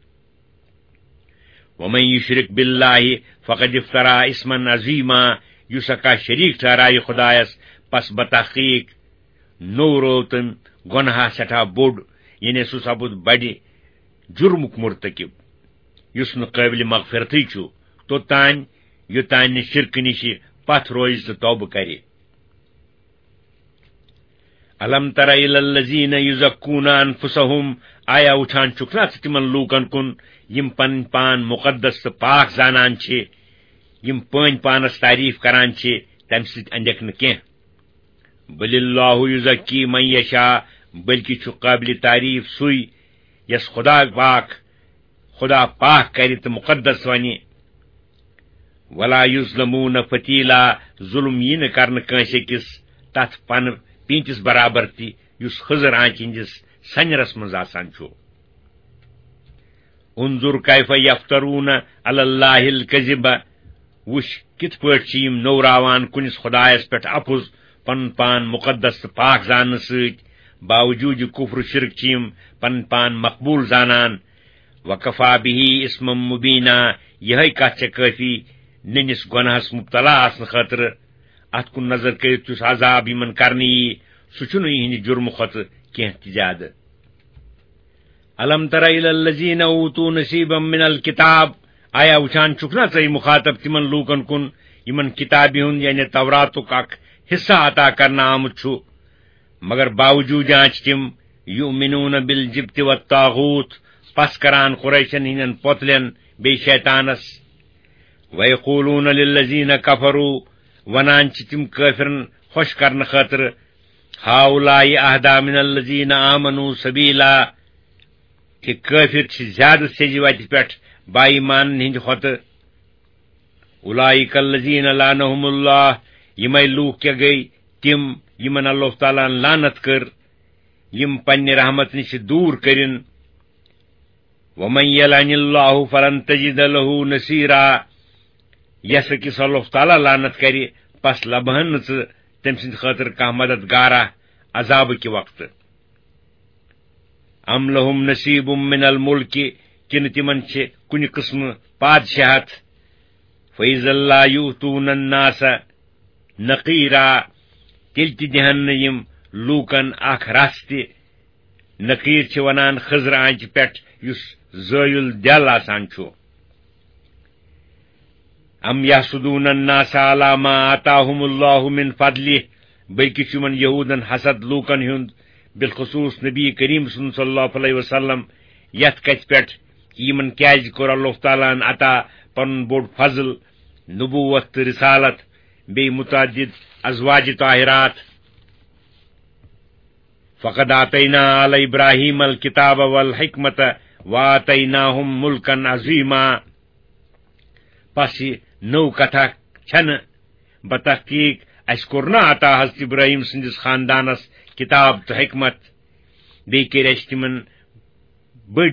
ومن یشرک باللہ فقد افترا اسما عظیما یس کا شریک ٹھہرائے خدایس پس بتحقیق نو روتن گناہ سٹھا بوڑ یعنی سہ سپد بڑِ جرمک مرتکب یس نہ قابل مغفرتی چھُ توتان یوتان نہ شرک نش پتھ روز تو توبہ کرِ الم تر الی الذین یزکون انفسہم آیا وچھان چھُکھ نا تمن لوکن کن یم پن پان مقدس تو پاک زانان چھ یم پن پانس تعریف کران چھ تم سۭتۍ اندیکھ نہ کینٛہہ بل اللہ یزکی من یشاء بلکہ چھ قابل تعریف سُے یس خدا پاک کرِ تہٕ مقدس ونہِ ولا یظلمون فتیلا ظلم یی نہٕ کرنہٕ کٲنٛسہِ أکِس تتھ پنہٕ پیٖنتِس برابر تہِ یُس خضر آنچہِ ہٕنٛدِس سنجرس منٛز آسان چھُ انظر کیف یفترون علی اللہ الکذب وش کت پٲٹھۍ چھِ یم نوراوان کُنس خدایس پٮ۪ٹھ اپُز پن پان مقدس تہٕ پاک زاننہٕ سۭتۍ باوجوٗد کفر شرک چھِ یم پن پان مقبول زانان وکفا بہ اسما مبینا یہے کتھ چھےٚ کٲفی ننس گۄناہس مبتلا آسنہٕ خٲطرٕ اتھ کُن نظر کٔرِتھ یُس عذاب یمن کرنہٕ یی سُہ چھُنہٕ یِہنٛدِ جرمہٕ کھۄتہٕ کینٛہہ تہِ زیادٕ الم تر الی الذین اوتوا نصیبا من الکتاب، آیا وچھان چھکھ نا ژے مخاطب تمن لوکن کن یمن کتابی ہند یعنی توراتک اکھ حصہ عطا کرنا آمت چھُ، مگر باوجود جانچ تم یؤمنون بالجبت والطاغوت، پس کران قریشن ہندن پوتلین بی شیطانس، ویقولون للذین کفروا، ونان چھ تم کافرن خوش کرن خاطر ہاؤلائی اہدا من الذین آمنوا سبیلا، کہ کافر چھ زیادہ سیجی وتہ پٮ۪ٹھ با ایمان ہند کھۄتہ، اولئک الذین لعنهم اللہ، یمے لوک کیا گئی تم یمن اللہ تعالیٰ لعنت کر، یم پنہ رحمت نش دور کرن، ومن یلعن اللہ فلن تجد له نصیرا، یس کس اللہ تعالیٰ لعنت کر پس لبہن ژٕ تم سند خاطر کانٛہہ مددگارہ عذاب کہ وقت، ام لہم نصیب من الملک، کن تمن چھ کن قسم بادشاہت، فإذا لا یؤتون الناس نقیرا، تیل تہ دہن نہ یم لوکن اکھ رس تہ، نقیر چھ ونان خضر آنچہ پٮ۪ٹھ یس زٲیُل دل آسان چھُ، ام یحسدون الناس علی ما آتاہم اللہ من فضلہ، بلکہ چھ یمن یہودن حسد لوکن ہند بالخصوص نبی کریم صلی اللہ علیہ وسلم یت کتھ پٮ۪ٹھ کہ یمن کیازِ کوٚر اللہ تعالیٰ ہن عطا پنن بوڑ فضل، نبوت تہٕ رسالت، بی متعدد ازواج طاہرات، فقد آتینا آل ابراہیم الکتاب والحکمت وآتیناہم ملکا عظیما، پس یہ نو کتھا چھن بتحقیق اس کوٚر نا عطا حضرت ابراہیم سندس خاندانس کتاب تو حکمت، بی کر اس تمن بڑ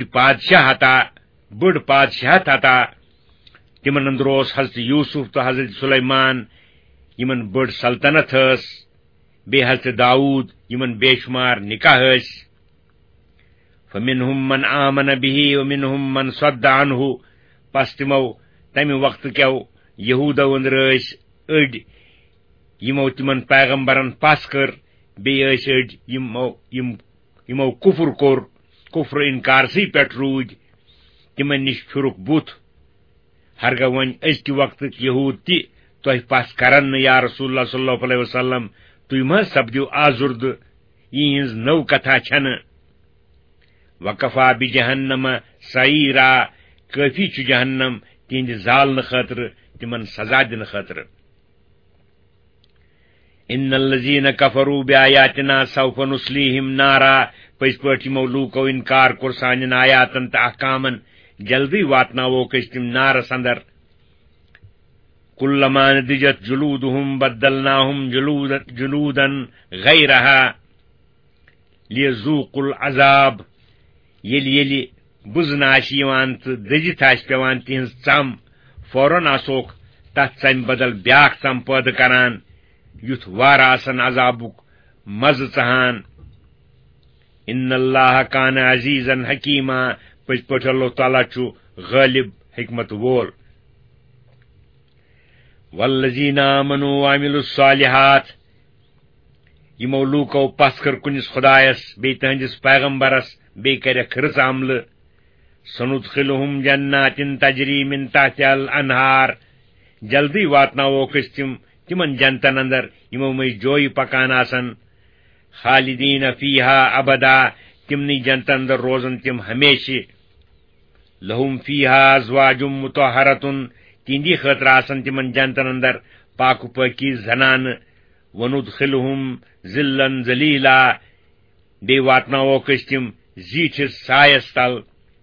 بادشاہت عطا، تمن اندر اوس حضرت یوسف تو حضرت سلیمان یمن بڑ سلطنت ٲس، بی حضرت داؤد یمن بے شمار نکاح ٲس، فمنہم من آمن به ومنہم من صد عنہ، پس تمو تمہ وقت کیو یہودو اندر ٲسۍ أڑۍ یمو تمن پیغمبرن پس کر، بیٚیہِ ٲسۍ أڑۍ یمو کفر کوٚر، کفر انکارسٕے پٮ۪ٹھ روٗدۍ، تمن نش پھرُکھ بُتھ، ہرگاہ وۄنۍ أزکہِ وقتٕکۍ یہوٗد تہِ تۄہہِ پس کرن نہٕ یا رسول اللہ صلی اللہ علیہ وسلم، تُہۍ مہ سپدِو آزُردٕ، یِہٕنٛز نٔو کتھا چھنہٕ، وکفا بجہنم سعیرا، کٲفی چھُ جہنم تہنٛدِ زالنہٕ خٲطرٕ، تمن سزا دنہٕ خٲطرٕ، ان الذین کفروا بآیاتنا سوف نصلیہم نارا، پٔزۍ پٲٹھۍ یمو لوٗکو انکار کوٚر سانٮ۪ن آیاتن تہٕ احکامن، جلدی واتناووکھ أسۍ تِم نارس اندر، کلما نضجت جلودہم بدلناہم جلودا غیرہا لیذوقوا العذاب، ییٚلہِ بُزنہٕ آسہِ یِوان تہٕ دٔزِتھ آسہِ پیوان تِہنٛز ژم، فوراً آسوکھ تتھ ژمہِ بدل بیاکھ ژم پٲدٕ کران، یُتھ وارٕ آسن عذابُک مزٕ ژہان، ان اللہ کان عزیزا حکیما، پٔزۍ پٲٹھۍ اللہ تعالیٰ چھُ غٲلب حکمت وول، والذین آمنوا وعملوا الصالحات، یمو لوٗکو پس کر کُنس خدایس بیٚیہِ تہنٛدس پیغمبرس، بیٚیہِ کرکھ رٕژ عملہٕ، سندخلہم جنات تجری من تحتها الانہار، جلدی واتناووکھ أسۍ تمن جنتن اندر یمو مٔنٛزۍ جویہِ پکان آسن، خالدین فیہا ابدا، تمنٕے جنتن اندر روزن تم ہمیشہ، لہم فیہا ازواج مطہرتن، تہندی خاطر آسن تمن جنتن اندر پاک و پاکیز زنانہٕ، وندخلہم ذلا ذلیلا، بیٚیہِ واتناووکھ أسۍ تم زیٖٹھِس سایس تل،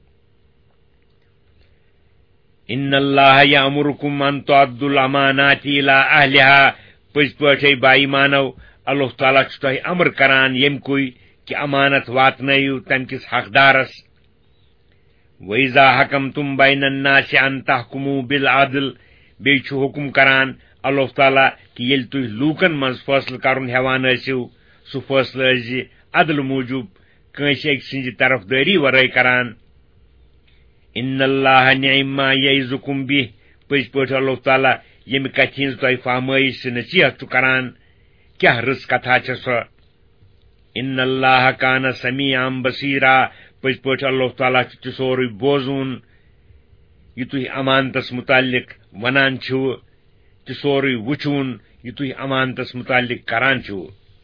ان اللہ یامرکم ان تؤدوا الامانات الی اہلہا، پٔزۍ پٲٹھۍ با ایمانو اللہ تعالیٰ چھُ تۄہہِ امر کران ییٚمہِ کہ امانت واتنٲیِو تمہِ کِس حقدارس، وَإِذَا حَكَمْتُمْ بَيْنَ النَّاسِ أَن تَحْكُمُوا بِالْعَدْلِ، بیٚیہِ چھُ حکم کران اللہ تعالیٰ کہ ییٚلہِ تُہۍ لوٗکن منٛز فٲصلہٕ کرُن ہٮ۪وان ٲسِو، سُہ فٲصلہٕ ٲسۍزِ عدل موٗجوٗب، کٲنٛسہِ أکۍ سٕنٛزِ طرفدٲری ورٲے کران، ان اللہ نعم ما یعظکم بہ، پٔزۍ پٲٹھۍ اللہ تعالیٰ ییٚمہِ کتھِ ہٕنٛز تۄہہِ فہمٲیش تہٕ نصیحت چھُ کران، کیاہ رٕژ کتھا چھےٚ سۄ، ان اللہ کان سمیعا بصیرا، پٔزۍ پٲٹھۍ اللہ تعالیٰ چھُ سورُے بوزوُن یہِ تُہۍ امانتس متعلق ونان چھِو تہِ سورُے وٕچھوُن یہِ تُہۍ امانتس متعلق کران چھِو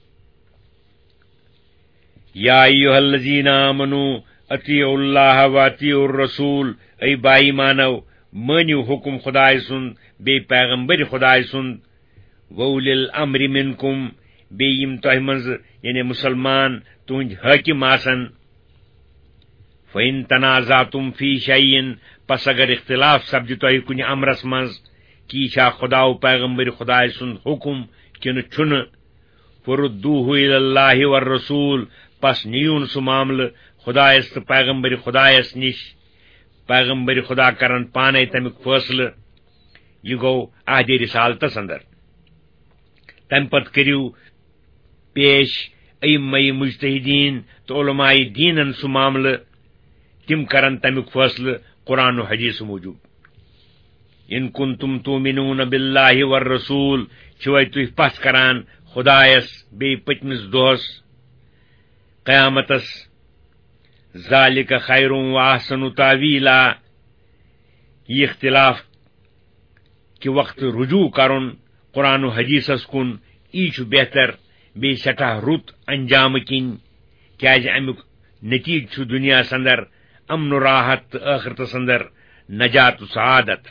یا ایُہا الذین آمنوا اطیعوا اللہ واطیعوا الرسول اے با ایمانو مٲنِو حکم خدایہِ سُنٛد بیٚیہِ پیغمبر خدایہِ سُنٛد وولی الامر منکم بیٚیہِ یِم تۄہہِ منٛز یعنی مسلمان تُہنٛدۍ حٲکِم آسن فإن تنازعتم فی شیء پس اگر اختلاف سپدِ تۄہہِ کُنہِ امرس منٛز کہِ یہِ چھا خدا و پیغمبر خدایہِ سُنٛد حکم کِنہٕ چھُنہٕ فردوٗہ الی اللہ والرسول پس نیٖوُن سُہ معاملہٕ خدایس تہٕ پیغمبر خدایس نِش پیغمبر خدا کرن پانے تمیُک فٲصلہٕ یہِ گوٚو عہدِ رسالتس اندر تمہِ پتہٕ کٔرِو پیش ائمہ مجتہدین تہٕ علماء دیٖنن سُہ معاملہٕ تِم کرن تمیُک فٲصلہٕ قرآن و حدیث موجوٗب ان کنتم تؤمنون باللہ والرسول چھِوے تُہۍ پتھ کران خدایس بیٚیہِ پٔتمِس دۄہس قیامتس ذالک خیر و احسن تاویلا یہ اختلاف کہ وقت رجوع کرن قرآن و حدیثس کن ای چھُ بہتر بیٚیہِ سٹھاہ رُت انجام کِنۍ کیازِ امیُک نتیجہ چھُ دنیاہس اندر امن و راحت تہٕ ٲخرتس اندر نجات و سعادت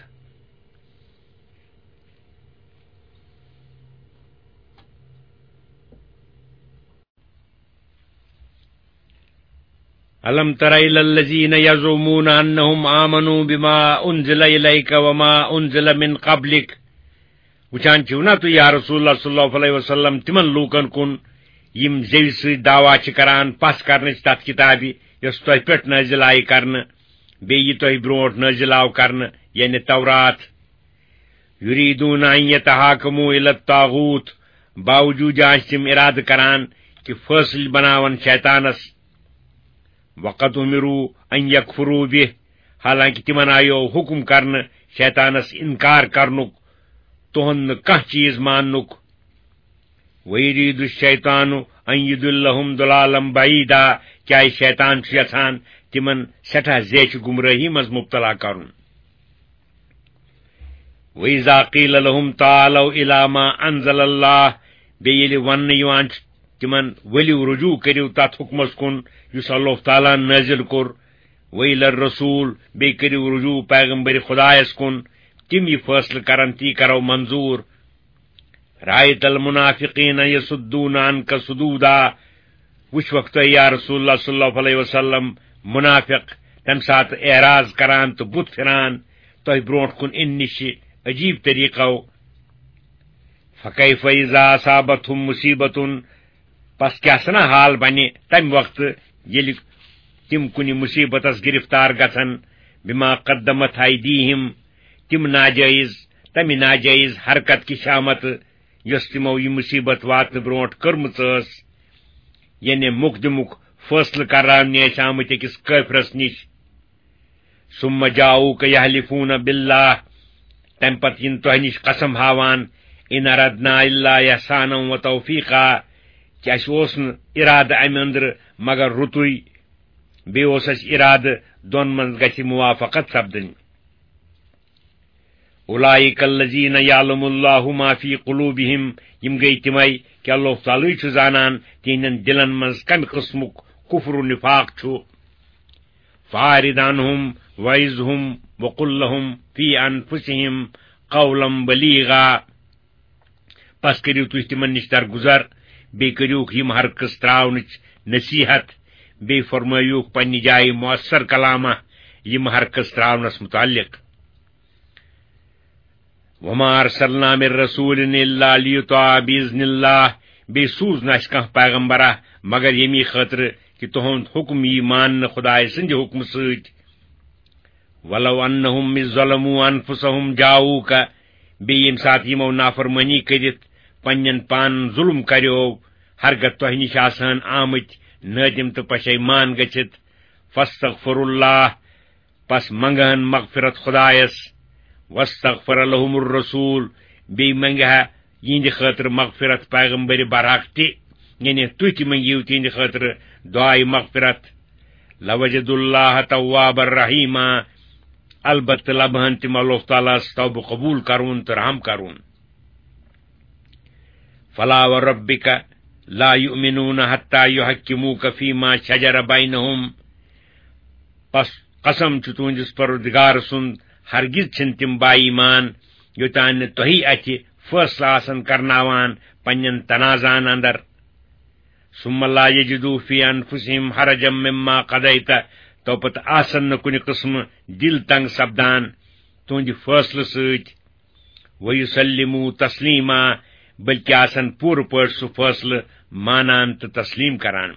الم تر الی الذین یزعمون انہم آمنوا بما انزل الیک وما انزل من قبلک وچھان چھِو نا تُہۍ یا رسول اللہ صلی اللہ علیہ وسلم تِمن لوٗکن کُن یِم زیوِ سۭتۍ دعوا چھِ کران پس کرنٕچ تتھ کتابہِ یۄس تۄہہِ پٮ۪ٹھ نٲزِل آیہِ کرنہٕ بیٚیہِ یہِ تۄہہِ برونٛٹھ نٲزِل آو کرنہٕ یعنی تورات یریٖدوٗن ان یتحاکموا الی الطاغوٗت باوجوٗد آسہِ تِم ارادٕ کران کہِ فٲصلہٕ بناون شیطانس وقت اُمروا ان یکفروا بہ حالانکہ تمن آیو حکم کرنہٕ شیطانس انکار کرنُک تُہُنٛد نہٕ کانٛہہ چیٖز ماننُک ویریٖدُ الشیطان ان یضلہم ضلالا بعیدا کیازِ شیطان چھُ یژھان تمن سٹھاہ زیچھِ گمرٲہی منٛز مبتلا کرُن وإذا قیل لهم تعالوا الی ما انزل اللہ بیٚیہِ ییٚلہِ وننہٕ یِوان چھُ تمن ؤلِو رجوع کٔرِو تتھ حکمس کُن یُس اللہ تعالیٰ نٲزِل کوٚر وإلی الرسول بیٚیہِ کٔرِو رجوع پیغمبر خدایس کُن تِم یہِ فٲصلہٕ کرن تی کرو منظوٗر رأیت المنافقین یصدون عنک صدودا وٕچھوکھ تُہۍ یا رسول اللہ صلی اللہ علیہ وسلم منافق تمہِ ساتہٕ اعراض کران تہٕ بُتھ پھران تۄہہِ برونٛٹھ کُن اِنہٕ نِشہِ عجیٖب طریٖقو فکیف اذا اصابتہم مصیبتن پس کیاہ سنا حال بنہِ تمہِ وقتہٕ ییٚلہِ تِم کُنہِ مصیبتس گرفتار گژھن بما قدمت ایدیہم تمہِ ناجٲیز حرکت کہِ شامت یۄس تِمو یہِ مصیبت واتنہٕ برونٛٹھ کٔرمٕژ ٲس یعنی مقدمُک فٲصلہٕ کرناونہِ ٲسۍ آمٕتۍ أکِس کٲفرس نِش ثم جاؤوک یحلفون باللہ تمہِ پتہٕ یِن تۄہہِ نِش قسم ہاوان ان اردنا الا احسانا و توفیقا کہ اسہِ اوس نہٕ ارادٕ امہِ أنٛدرٕ مگر رُتُے بیٚیہِ اوس اسہِ ارادٕ دۄن منٛز گژھِ موافقت سپدٕنۍ اولئک الذین یعلم اللہ ما فی قلوبہم یِم گٔیہِ تِمے کہ اللہ تعالیٰ چھُ زانان تِہنٛدٮ۪ن دلن منٛز کمہِ قٕسمُک کفر و نفاق چھُ فاعرض عنہم وعظہم وقل لہم فی انفسہم قولا بلیغا پس کٔرِو تُہۍ تِمن نِش درگُزر بیٚیہِ کٔرِوکھ یِم حرکس تراونٕچ نصیحت بیٚیہِ فرمٲیوکھ پننہِ جایہِ مؤثر کلامہ یِم حرکس تراونس متعلق وما ارسلنا من رسول الا لیطاع باذن اللہ بیٚیہِ سوٗز نہٕ اسہِ کانٛہہ پیغمبرہ مگر ییٚمی خٲطرٕ کہ تُہُنٛد حکم یی ماننہٕ خدایہِ سٕنٛدِ حکمہٕ سۭتۍ ولو انہم اذ ظلموا انفسہم جاؤوک بیٚیہِ ییٚمہِ ساتہٕ یِمو نافرمٲنی کٔرِتھ پننٮ۪ن پانن ظلم کریو ہرگاہ تۄہہِ نِش آسہن آمٕتۍ نٲدِم تہٕ پشیمان گٔژھِتھ فاستغفر اللہ پس منگہن مغفرت خدایس واستغفر لهم الرسول بیٚیہِ منگہا یِہنٛدِ خٲطرٕ مغفرت پیغمبر برحق تہِ یعنی تُہۍ تہِ منگیو تِہنٛدِ خٲطرٕ دعایہِ مغفرت لوجد اللہ تواب الرحیما البتہ لبہن تم اللہ تعالیٰ توبہ قبول کرون تو رحم کرون. فلا وربک لا یؤمنون حتی یحکموک فیما شجر بینہم، پس قسم چھ تہندس پروردگار سند ہرگز چھن تم با ایمان یوتان تہی اتہ فیصلہ آسن کرناوان پنن تنازعن اندر. ثم لا یجدوا فی انفسہم حرجا مما قضیت، تو پتہ آسن نہ کُنہ قسم دل تنگ سپدان تہندِ فیصلہ سۭتۍ. ویسلموا تسلیما، بلکہ آسن پورٕ پٲٹھۍ سُہ فیصلہ مانان تو تسلیم کران.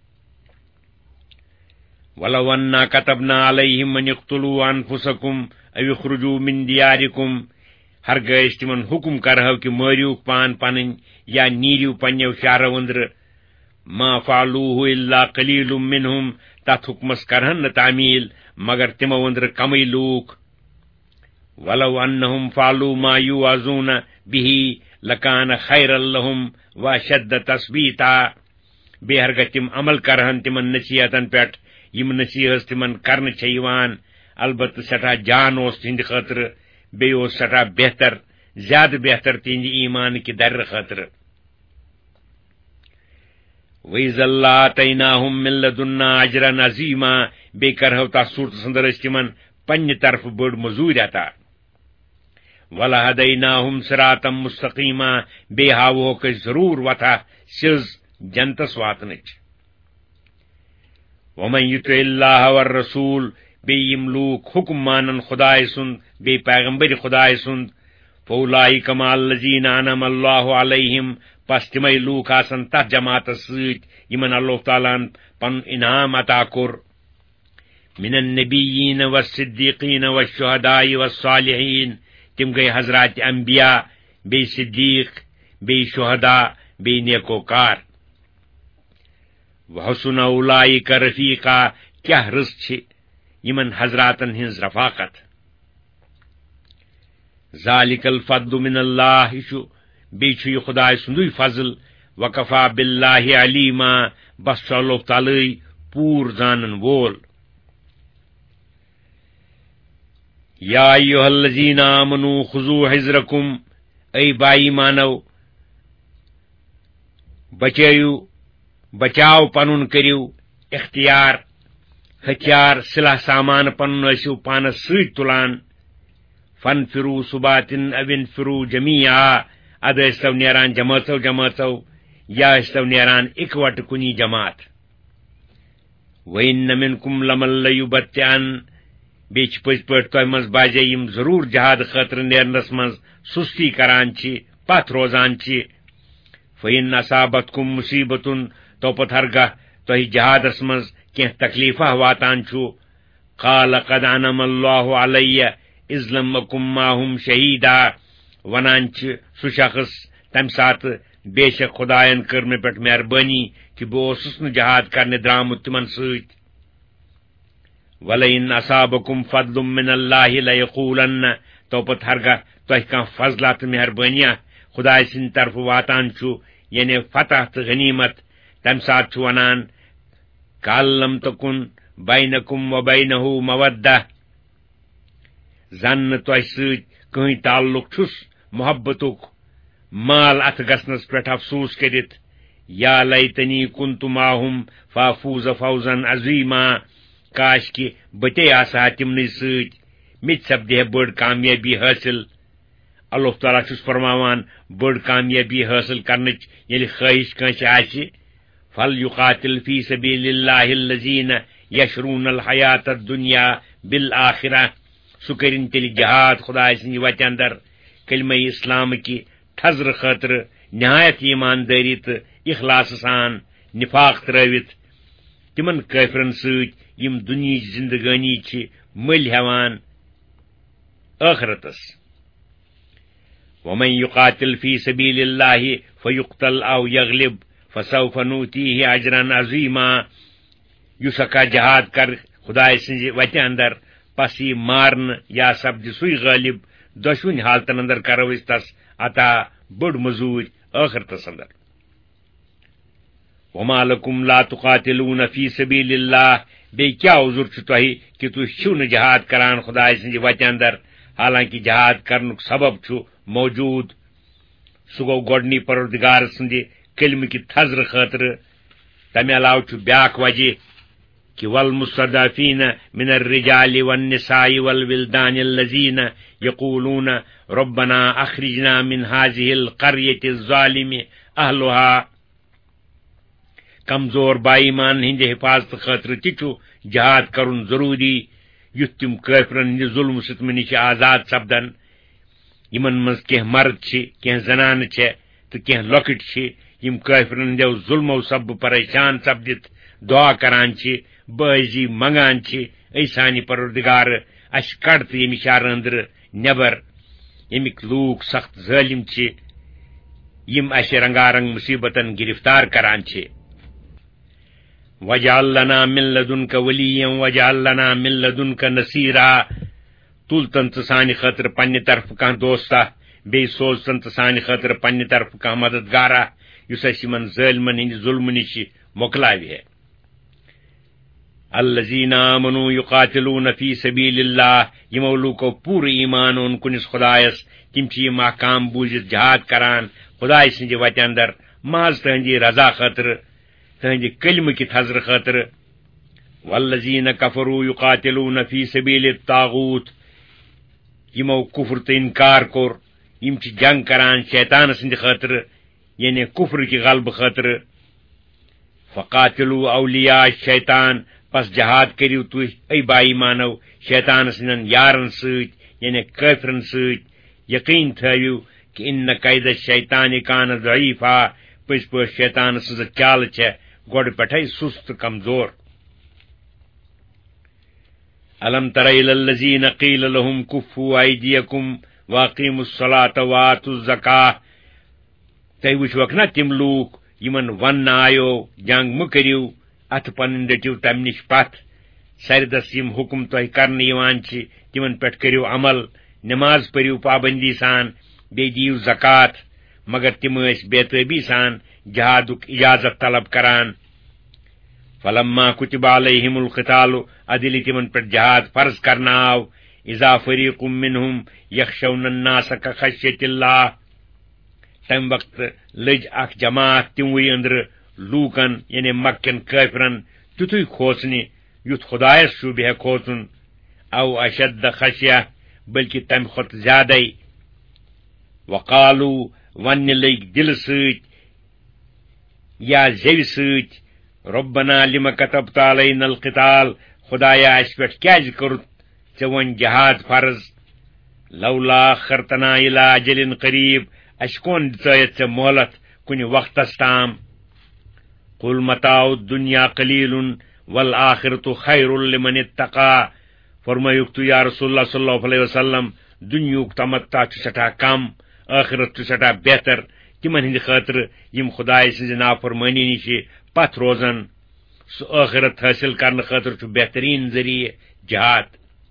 ولو انا كتبنا عليهم ان يقتلوا انفسكم او يخرجوا من دياركم، ہرگاہ تمن حکم کرہو کہ مریو پان پنن یا نیریو پنو شہرو اندر. ما فعلوه الا قلیل منهم، تتھ حکمس کرہن نہ تعمیل مگر تمو اندر کمی لوک. ولو انهم فعلوا ما يوعظون به لکان خیر لهم واشد تثبیتا، بے ہرگاہ تم عمل کرہن تمن نصیحتن پہ یم نصیحت تمن کرنے چھ البتہ سٹھا جان اس تہند خاطر، بے اس سٹھا بہتر، زیادہ بہتر تہند ایمان کی در خاطر. وَإِذَا لَآتَيْنَاهُم مِّن لَّدُنَّا أَجْرًا عَظِيمًا، بے کرہو تس صورتس اندر تمن پنہ طرف بڑ مزور عطا. وَلَهَدَيْنَاهُمْ صِرَاطًا مُسْتَقِيمًا، بے ہاوہوک ضرور وتھا سیز جنتس واتنچ. ومن یطع اللہ والرسول، بے یم لوک حکم مانن خدائے سند بے پیغمبر خدائے سند. فاولئک مع الذین انعم اللہ علیہم، پس تمے لوک آسن تتھ جماعت سۭتۍ یمن اللہ تعالیٰ پن انعام عطا کور. من النبیین والصدیقین والشہداء والصالحین، تم گئی حضرات انبیاء، بے صدیق، بے شہداء، بے نیکوکار. وحسن اولئک رفیقا، کیا رس چھ یمن حضراتن ہنز رفاقت. ذالک الفضل من اللہ، بے چھ یہ خدائے سندوی فضل. وکفا باللہ علیما، بس چھ اللہ تعالی پور زانن وول. یا ایھا الذین آمنوا خذوا حذرکم، اے با ایمانو بچاؤ پنن کریو اختیار، ہتھیار سلاح سامان پنن ٲسِو پانس سۭتۍ تُلان. فنفروا ثباتن او انفروا جمیعا، اد ٲسۍتو نیران جمٲژو جمٲژو یا ٲسۍتو نیران اکوٹ کُنی جماعت. وَإِنَّ مِنکُم لَمَن لَیُبَطِّئَنَّ، بیٚیہِ چھِ پٔزۍ پٲٹھۍ تۄہہِ منٛز باجے یِم ضروٗر جہاد خٲطرٕ نیرنس منٛز سُستی کران چھِ، پتھ روزان چھِ. فَإِنْ أَصَابَتْكُم مُصِیبَةٌ، تو پتہٕ ہرگاہ تۄہہِ جہادس منٛز کینٛہہ تکلیفہ واتان چھُ. قال قد انعم اللہ علیہ اذ لم اکن معہم شہیدا، ونان چھِ سُہ شخص تمہِ ساتہٕ بے شک خدایَن کٔر مےٚ پٮ۪ٹھ مہربٲنی کہ بہٕ اوسُس نہٕ جہاد کرنہِ درٛامُت تِمن سۭتۍ. وَلَئِنْ أَصَابَكُمْ فَضْلٌ مِّنَ اللہِ لَیَقوٗلَنَّ، تو پتہٕ ہرگاہ تۄہہِ کانٛہہ فضلہ تہٕ مہربٲنیہ خدایہِ سٕنٛدِ طرفہٕ واتان چھُ، یعنی فتح تہٕ غنیمت، تمہِ ساتہٕ چھُ ونان کأن لم تکن بینکم وبینہ مودہ، زن نہٕ تۄہہِ سۭتۍ کٕہٕنۍ تعلق چھُس محبتُک، مال اتھ گژھنس پٮ۪ٹھ افسوس کٔرِتھ. یا لیتنی کنت معہم فافوز فوزا عظیما، کاش کہ بہٕ تے آسہا تمنٕے سۭتۍ، مےٚ تہِ سپدِہا بٔڑ کامیٲبی حٲصِل. اللہ تعالیٰ چھُس فرماوان بٔڑ کامیٲبی حٲصِل کرنٕچ ییٚلہِ خٲہِش کٲنٛسہِ آسہِ. فلیقاتل فی سبیل اللہ الذین یشرون الحیات الدنیا بالآخرہ، سُہ کٔرِنۍ تیٚلہِ جہاد خدایہِ سٕنٛدِ وتہِ اندر کلمہ اسلام کہِ تھزرٕ خٲطرٕ نہایت ایماندٲری تہٕ اخلاص سان، نفاق ترٲوِتھ تمن کٲفرن سۭتۍ یم دنیاچ زندگٲنی چھِ مٔلۍ ہٮ۪وان ٲخرتس. ومن یقاتل فی سبیل اللہ فیقتل او یغلب فسوف نؤتیہ اجرا عظیما، یُس ہکا جہاد کر خدایہِ سٕنٛزِ وتہِ اندر پس یی مارنہٕ یا سپدِ سُے غٲلب، دۄشوٕنی حالتن اندر کرو أسۍ تس عطا بٔڑ مزوٗرۍ ٲخرتس اندر. وما لکم لا تقاتلون فی سبیل اللہ بی کیا عذر چھ تۄہہِ کہ تُہۍ چھِو نہٕ جہاد کران خداے سٕنٛدِ وتہِ اندر حالانکہ جہاد کرنُک سبب چھُ موجود سُہ گوٚو گۄڈنی پروردگار سٕنٛدِ کلمہٕ کہِ تھزرٕ خٲطرٕ تمہِ علاوٕ چھُ بیٛاکھ وجہ کہ والمستضعفین من الرجال والنساء والولدان الذین یقولون ربنا اخرجنا من هذه القرية الظالم اہلها کمزور باایمان ہند حفاظت خاطر تہِ چھُ جہاد کرن ضروری یُتھ تِم کٲفرن ہٕنٛدِ ظلم ستمہٕ نِش آزاد سپدن یمن منٛز کینٛہہ مرد چھِ کینٛہہ زنانہٕ چھےٚ تہٕ کینٛہہ لۄکٕٹۍ چھِ یم کٲفرن ہٕنٛدیو ظلمو سببہٕ پریشان سپدِتھ دعا کران چھِ بٲزی منگان چھِ اے سانہِ پروردگار اَسہِ کڑ تہٕ ییٚمہِ شرٕ أنٛدرٕ نٮ۪بر ییٚمِکۍ لوٗکھ سخت ظٲلم چھِ یم اَسہِ رنگارنگ مصیبتن گرفتار کران چھِ وجعل لنا من لدنك وليا وجعل لنا من لدنك نصيرا تُلتن ژٕ سانہِ خٲطرٕ پننہِ طرفہٕ کانٛہہ دوستا بیٚیہِ سوزتن ژٕ سانہِ خٲطرٕ پننہِ طرفہٕ کانٛہہ مددگارا یُس اَسہِ یِمن ظٲلمن ہٕنٛدِ ظلمہٕ نِش مۄکلاوِ ہے الذین آمنوا یقاتلون فی سبیل اللہ یمو لوٗکو پوٗرٕ ایمان اوٚن کُنس خدایس تِم چھِ یِم احکام بوٗزِتھ جہاد کران خداے سٕنٛدِ وتہِ اندر محض تہنٛدِ رضا خٲطرٕ تہنٛدِ کلمہٕ کہِ تھزرٕ خٲطرٕ والذین کفروا یقاتلون فی سبیل الطاغوت یمو کفر تہٕ انکار کوٚر یم چھِ جنگ کران شیطان سٕنٛدِ خٲطرٕ یعنی کفر کہِ غلبہٕ خٲطرٕ فقاتلوا اولیاء الشیطان پس جہاد کٔرِو تُہۍ اے باایمانو شیطان سٕنٛدٮ۪ن یارن سۭتۍ یعنی کٲفرن سۭتۍ یقین تھٲوِو کہ ان قید الشیطان کان ضعیفا پٔزۍ پٲٹھۍ شیطان سٕنٛز چالہٕ چھےٚ گۄڈٕ پٮ۪ٹھے سُست تہٕ کمزور الم تر الی الذین قیل لهم کفوا ایدیکم واقیموا الصلاة وآتوا الزکاة تُہۍ وٕچھوکھ نا تِم لوٗکھ یمن وننہٕ آیو جنگ مہٕ کٔرِو اتھٕ پنٕنۍ رٔٹِو تمہِ نِش پتھ سردس یم حکم تۄہہِ کرنہٕ یِوان چھِ تِمن پٮ۪ٹھ کٔرِو عمل نماز پٔرِو پابندی سان بیٚیہِ دِیِو زکات مگر تِم ٲسۍ بےتٲبی سان جہادُک اجازت طلب کران فلما کتب علیہم القتال ادٕ ییٚلہِ تِمن پٮ۪ٹھ جہاد فرض کرنہٕ آو اذا فریق منہم یخشون الناس کخشیۃ اللہ تمہِ وقتہٕ لٔج اکھ جماعت تِموٕے أنٛدرٕ لوٗکن یعنی مکٮ۪ن کٲفرن تیُتھُے کھوژنہِ یُتھ خدایس شوٗبہِ ہے کھوژُن او اشد خشیہ بلکہ تمہِ کھۄتہٕ زیادے وقالو وننہِ لٔگۍ دلہٕ سۭتۍ یا زیوِ سۭتۍ ربنا لم كتبت علينا القتال خدایا اَسہِ پٮ۪ٹھ کیازِ کوٚرُتھ ژےٚ وۄنۍ جہاد فرض لولا اخرتنا الى اجل قریب اَسہِ کون دِژٲیتھ ژےٚ مہلت کُنہِ وقتس تام قل متاع الدنیا قلیل والآخرة خیر لمن اتقى فرمٲیُکھ تُہۍ یا رسول اللہ صلی اللہ علیہ وسلم دُنیُہُک تمتع چھُ سٮ۪ٹھاہ کم ٲخرت چھُ سٮ۪ٹھاہ بہتر تِمن ہٕنٛدِ خٲطرٕ یِم خداے سٕنٛزِ نافرمٲنی نِش پتھ روزن سُہ ٲخرت حٲصِل کرنہٕ خٲطرٕ چھُ بہتریٖن ذٔریعہٕ جہاد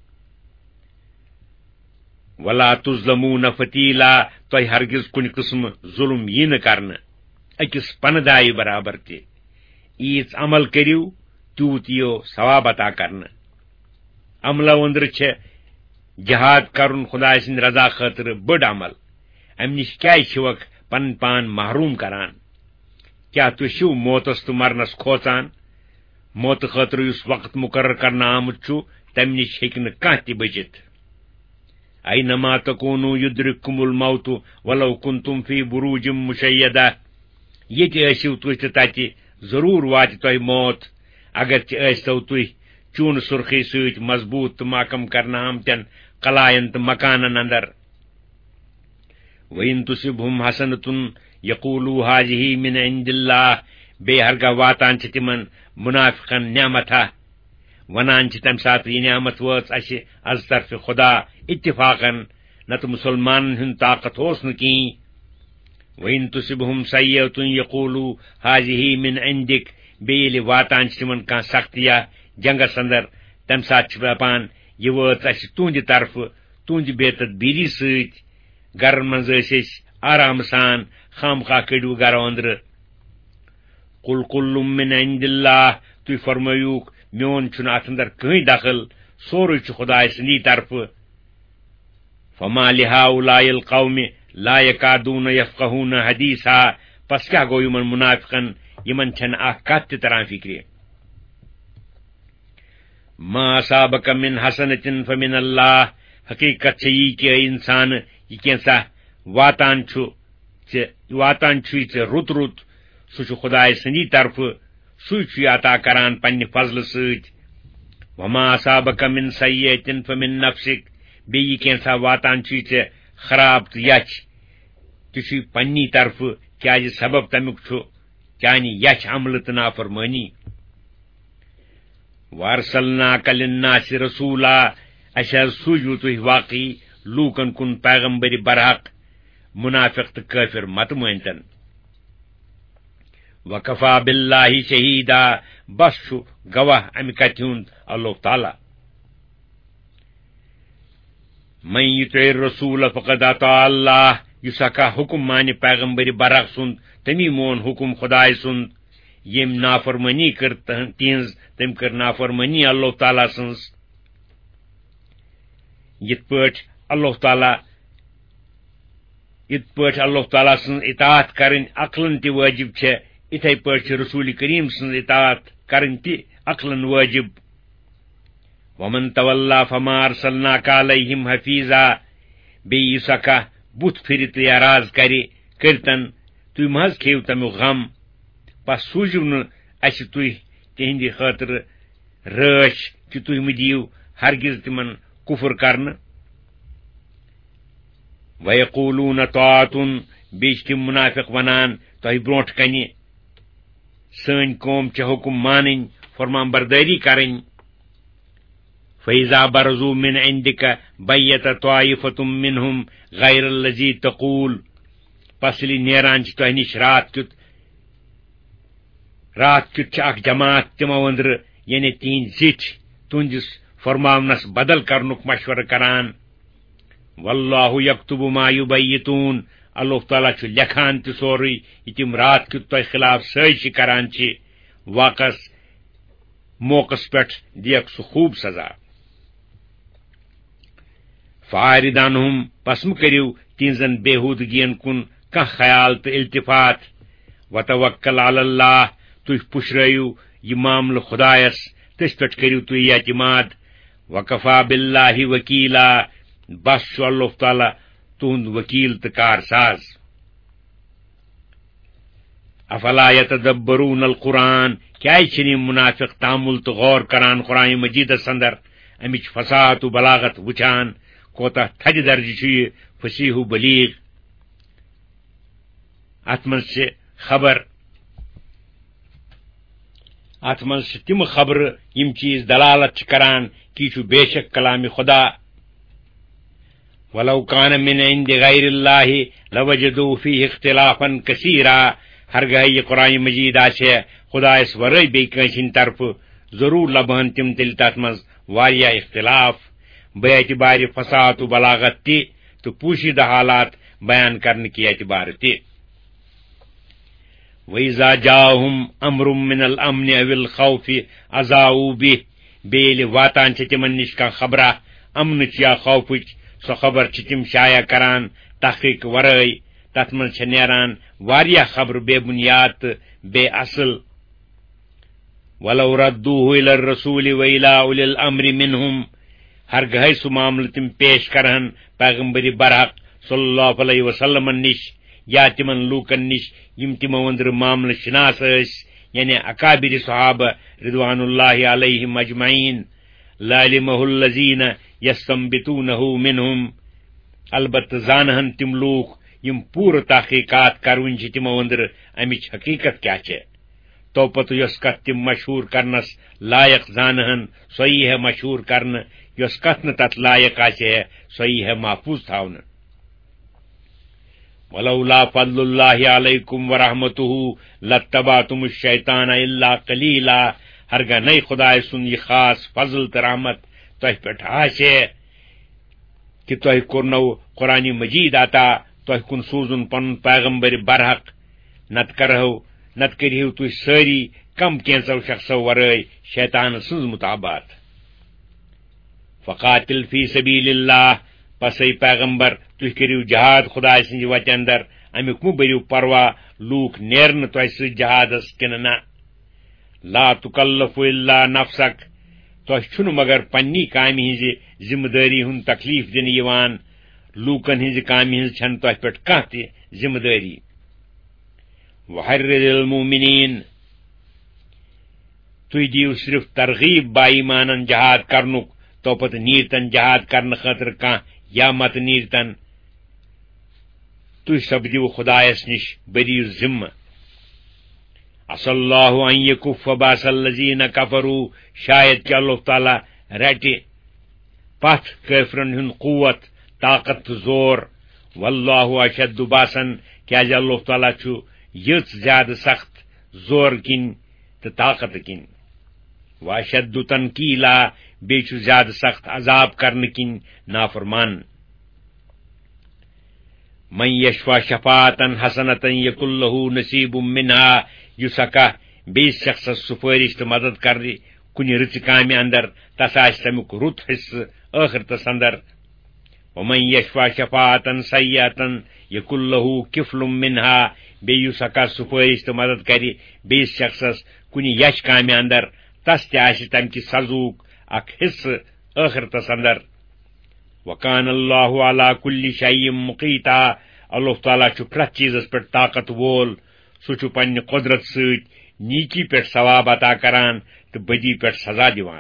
ولا تظلمون فتیلا تۄہہِ ہرگز کُنہِ قٕسمہٕ ظُلم یی نہٕ کرنہٕ أکِس پنہٕ دایہِ برابر تہِ ییٖژ عمل کٔرِو تیوٗت یِیو ثواب عطا کرنہٕ عملو أنٛدرٕ چھےٚ جہاد کرُن خداے سٕنٛدِ رضا خٲطرٕ بٔڑ عمل امہِ نِش کیازِ چھِوکھ پنُن پان محروٗم کران کیٛاہ تُہۍ چھِو موتس تہٕ مرنس کھوژان موتہٕ خٲطرٕ یُس وقت مُقرر کرنہٕ آمُت چھُ تمہِ نِش ہیٚکہِ نہٕ کانٛہہ تہِ بٔچِتھ اینما تکونوا یدرککم الموت ولو کنتم فی بروج مشیدہ ییٚتہِ ٲسِو تُہۍ تہٕ تتہِ ضروٗر واتہِ تۄہہِ موت اگرچہِ ٲسۍتو تُہۍ چوٗنہٕ سُرخی سۭتۍ مضبوٗط تہٕ محکم کرنہٕ آمتٮ۪ن قلایَن تہٕ مکانن اندر وَإِن تُصِبْهُمْ حَسَنَةٌ یقولوا هذه من عند اللہ بیٚیہِ ہرگاہ واتان چھِ تِمن منافقن نعمتھا ونان چھِ تمہِ ساتہٕ یہِ نعمت وٲژ اَسہِ از طرفہِ خدا اتفاقن نتہٕ مُسلمانن ہُنٛد طاقت اوس نہٕ کِہیٖنۍ وَإِن تُصِبْهُمْ سَیِّئَةٌ یقولوا هذه من عندک بیٚیہِ ییٚلہِ واتان چھِ تِمن کانٛہہ سختیا جنگس اندر تمہِ ساتہٕ چھِ دپان یہِ وٲژ اَسہِ تُہنٛدِ طرفہٕ تُہنٛدِ بے تدبیٖری سۭتۍ گرن منٛز ٲسۍ أسۍ آرام سان خامخواہ کٔڑِو گرو أنٛدرٕ قل کُلُّم من عند اللہ تُہۍ فرمٲیوُکھ میون چھُنہٕ اتھ اندر کٕہٕنۍ دخل سورُے چھُ خۄداے سٕنٛدی طرفہٕ فما لہؤلاء القوم لا یکادون یفقہون حدیثا پس کیاہ گوٚو یِمن منافقن یِمن چھنہٕ اکھ کتھ تہِ تران فکرِ ما اصابک من حسنۃ فمن اللہ حقیقت چھِ یی کہ انسان یہ کینٛژھا واتان چھُے ژےٚ رُت رُت سُہ چھُ خۄداے سٕنٛدی طرفہٕ سُے چھُے عطا کران پننہِ فضلہٕ سۭتۍ وما اصابک من سیئۃ فمن نفسک بیٚیہِ یہِ کینٛژھا واتان چھُے ژےٚ خراب تہٕ یچھ تہِ چھُے پننی طرفہٕ کیازِ سبب تمیُک چھُ چانہِ یچھ عملہٕ تہٕ نافرمٲنی وارسلناک للناس رسولا اسہِ حظ سوٗزوٕ تُہۍ واقعی لوٗکن کُن پیغمبرِ برحق منافق تہٕ کٲفر متہٕ مٲنتن وکفا باللہ شہیدا بس چھُ گواہ امہِ کتھِ ہُنٛد اللہ تعالیٰ من یطع الرسول فقد اطاع اللہ یُس ہکا حکم مانہِ پیغمبرِ برحق سُنٛد تٔمی مون حکم خۄداے سُنٛد ییٚمۍ نافرمٲنی کٔر تِہنٛز تٔمۍ کٔر نافرمٲنی اللہ تعالیٰ سٕنٛز یِتھ پٲٹھۍ اللہ تعالیٰ سٕنٛز اطاعت کرٕنۍ عقلن تہِ وٲجب چھےٚ اِتھے پٲٹھۍ چھِ رسول کریم سٕنٛز اطاعت کرٕنۍ تہِ عقلن وٲجب ومن تولا فما ارسلناک علیہم حفیظا بیٚیہِ یُس ہکا بُتھ پھرِ تہٕ اعراض کٔرتن تُہۍ مہ حظ کھیٚیِو تمیُک غم پس سوٗزِو نہٕ اسہِ تُہۍ تِہنٛدِ خٲطرٕ رٲچھ کہِ تُہۍ مہٕ دِیِو ہرگز تِمن کُفر کرنہٕ ویقولون طاعۃ بیٚیہِ چھِ تِم منافق ونان تۄہہِ برونٛٹھ کنہِ سٲنۍ قوم چھےٚ حکم مانٕنۍ فرمان بردٲری کرٕنۍ فإذا برزوا من عندك بیت طائفة منهم غیر الذی تقول پس ییٚلہِ نیران چھِ تۄہہِ نِش رات کیُتھ چھِ اکھ جماعت تِمو أنٛدرٕ یعنی تِہنٛدۍ زِٹھۍ تُہنٛدِس فرماونس بدل کرنُک مشورٕ کران واللہ یکتب ما یبیتون اللہ تعالیٰ چھُ لیکھان تہِ سورُے یہِ تِم رات کیُتھ تۄہہِ خلاف سٲزشی کران چھِ واقعس موقعس پٮ۪ٹھ دِیکھ سُہ خوٗب سزا فاعرض عنہم پس مہٕ کٔرِو تِہنٛزن بےحوٗدگین کُن کانٛہہ خیال تہٕ التفات وتوکل علی اللہ تُہۍ پُشرٲیِو یہِ معاملہٕ خۄدایس تٔتھۍ پٮ۪ٹھ کٔرِو تُہۍ اعتماد وکفا باللہ وکیلا بس چھُ اللہ تعالیٰ تُہنٛد وکیل تہٕ کارساز افلا یتدبرون القرآن کیازِ چھِنہٕ یِم منافق تامل تہٕ غور کران قرآن مجیدس اندر امِچ فصاحت و بلاغت وٕچھان کوتاہ تھدِ درجہِ چھُ یہِ فصیح و بلیغ اتھ منٛز چھِ تِم خبرٕ یِم چیٖز دلالت چھِ کران کہِ یہِ چھُ بے شک کلامِ خدا ولو کان من عند غیر اللہ لوجدوا فیہ اختلافا کثیرا ہرگاہ یہ قرآن مجید آسہِ خدایس ورٲے بیٚیہِ کٲنٛسہِ ہٕنٛدِ طرفہٕ ضروٗر لبہن تِم تیٚلہِ تتھ منٛز واریاہ اختلاف بے اعتبارِ فصاحت و بلاغت تہِ تہٕ پوشیدہ حالات بیان کرنٕکہِ اعتبارٕ تہِ وَإِذَا جَاءَهُمْ أَمْرٌ مِّنَ الْأَمْنِ أَوِ الْخَوْفِ أَذَاعُوا بِهِ بیٚیہِ ییٚلہِ واتان چھِ تِمن نِش کانٛہہ خبرا امنٕچ یا خوفٕچ سۄ خبر چھِ تِم شایع کران تحقیق ورٲے تتھ منٛز چھےٚ نیران واریاہ خبرٕ بے بُنیاد تہٕ بے اصل وَلَوْ رَدُّوهُ إِلَى الرَّسُولِ وَإِلَى أُولِي الْأَمْرِ مِنْهُمْ ہرگاہے سُہ معاملہٕ تِم پیش کرہن پیغمبرِ برحق صلی اللہ علیہ وسلمن نِش یا تِمن لوٗکن نِش یِم تِمو أنٛدرٕ معاملہٕ شناس ٲسۍ یعنی اکابر صحابہ رضوان اللہ علیہم اجمعین لعلمہ الذین یستنبطونہ منہم البتہ زانہن تِم لوٗکھ یِم پوٗرٕ تحقیقات کروٕنۍ چھِ تِمو أنٛدرٕ امِچ حقیٖقت کیاہ چھےٚ تو پتہٕ یۄس کتھ تِم مشہوٗر کرنس لایق زانہن سۄ یی ہے مشہوٗر کرنہٕ یۄس کتھ نہٕ تتھ لایق آسہِ ہے سۄ یی ہے محفوظ تھاونہٕ ولولا فضل اللہ علیکم ورحمتہ لاتبعتم الشیطان الا قلیلا ہرگاہ نَے خدایہِ سُنٛد یہِ خاص فضل تہٕ رحمت تۄہہِ پٮ۪ٹھ آسہِ کہ تۄہہِ کوٚرنو قرآن مجید عطا تۄہہِ کُن سوٗزُن پنُن پیغمبر برحق نتہٕ کرہو نت کریو تُہۍ سٲری کم کینژو شخصو ورٲے شیطان سٕنٛز مطابات فقاتل فی سبیل اللہ پس اے پیغمبر تُہۍ کٔرِو جہاد خداے سٕنٛزِ وتہِ اندر امیُک مہٕ بٔرِو پروا لوٗکھ نیرنہٕ تۄہہِ سۭتۍ جہادس کِنہٕ نہ لا تکلف الا نفسک تۄہہِ چھُنہٕ مگر پننی کامہِ ہٕنٛزِ ذمہٕ دٲری ہُنٛد تکلیف دِنہٕ یِوان لوٗکن ہٕنٛزِ کامہِ ہٕنٛز چھنہٕ تۄہہِ پٮ۪ٹھ کانٛہہ تہِ ذمہٕ دٲری وحرِض المؤمنین تُہۍ دِیِو صرف ترغیب بایمانن جہاد کرنُک توپتہٕ نیٖرتن جہاد کرنہٕ خٲطرٕ کانٛہہ یا متہٕ نیٖرتن تُہۍ سپدِو خدایس نِش بٔرِو ذمہٕ عسى الله ان يكف باس الذين كفروا شاید کہ اللہ تعالیٰ رٹہِ پتھ کٲفرن ہُنٛد قوت طاقت تہٕ زور واللہ اشد باسن کیازِ اللہ تعالیٰ چھُ یٔژ زیادٕ سخت زور کِنۍ تہٕ طاقت کِنۍ واشد تنقیلا بیٚیہِ چھُ زیادٕ سخت عذاب کرنہٕ کِنۍ نافرمان من یشفع شفاعة حسنة یکن له نصیب منها یُس ہیٚکہ بیٚیِس شخصس سُفٲرِش تہٕ مدد کرِ کُنہِ رٕژِ کامہِ اندر تس آسہِ تمیُک رُت حصہٕ ٲخرتس اندر ومن یشفع شفاعة سیئة یکن له کفل منها بیٚیہِ یُس ہیٚکہ سُفٲرِش تہٕ مدد کرِ بیٚیِس شخصس کُنہِ یش کامہِ اندر تس تہِ آسہِ تمہِ کہِ سزوُک اکھ حصہٕ ٲخرتس اندر وکان اللہ علی کُلِ شیء مقیتا اللہ تعالیٰ چھُ پرٛٮ۪تھ چیٖزس پٮ۪ٹھ طاقت وول سُہ چھُ پننہِ قۄدرت سۭتۍ نیکی پٮ۪ٹھ ثواب عطا کران تہٕ بدی پٮ۪ٹھ سزا دِوان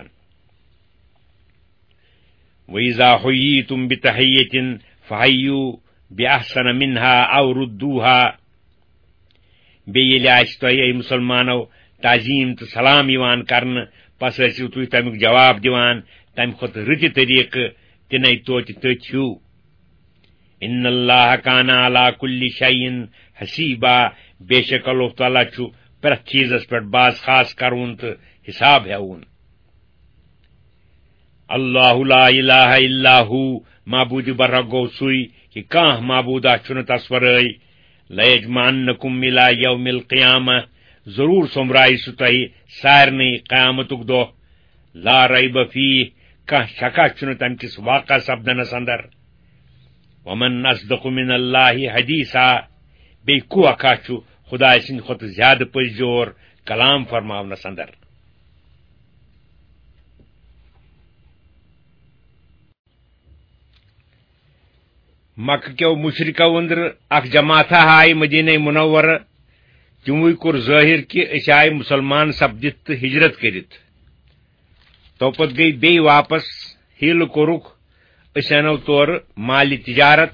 وَإِذَا حُيِّيتُم بِتَحِيَّةٍ فَحَيُّوا بِأَحْسَنَ مِنْهَا أَوْ رُدُّوهَا بیٚیہِ ییٚلہِ آسہِ تۄہہِ اے مُسلمانو تعظیٖم تہٕ سلام یِوان کرنہٕ پس ٲسِو تُہۍ تمیُک جواب دِوان تمہِ کھۄتہٕ رٕتہِ طریٖقہٕ تِنَے توتہِ تٔتھۍ ہیوٗ ان اللہ کان علی کُلِ شیء حسیبا بے شک اللہ تعالیٰ چھُ پرٛٮ۪تھ چیٖزس پٮ۪ٹھ باز خاص کرُن تہٕ حساب ہیوُن اللہ لا الہ الا ہو معبوٗدِ برحق گوٚو سُے کہِ کانٛہہ معبوٗدا چھُنہٕ تس ورٲے لیجمعنکم الی یوم القیامہ ضروٗر سوٚمبرایہِ سُہ تۄہہِ سارنٕے قیامتُک دۄہ لا ریب فیہ کانٛہہ شکا چھُنہٕ تمہِ کِس واقع سپدنس اندر ومن اصدق من اللہ حدیثا بیٚیہِ کُس اکھا چھُ خداے سٕنٛدِ کھۄتہٕ زیادٕ پٔزۍ جور کلام فرماونس اندر مکہ کیو مشرکو اندر اکھ جماعتھا آیہِ مدینہ منورہ تِموٕے کوٚر ظٲہر کہِ أسۍ آیہِ مُسلمان سپدِتھ تہٕ ہجرت کٔرِتھ توپت گٔیہِ بیٚیہِ واپس ہیٖلہٕ کوٚرُکھ أسۍ اَنو تورٕ مالہِ تجارت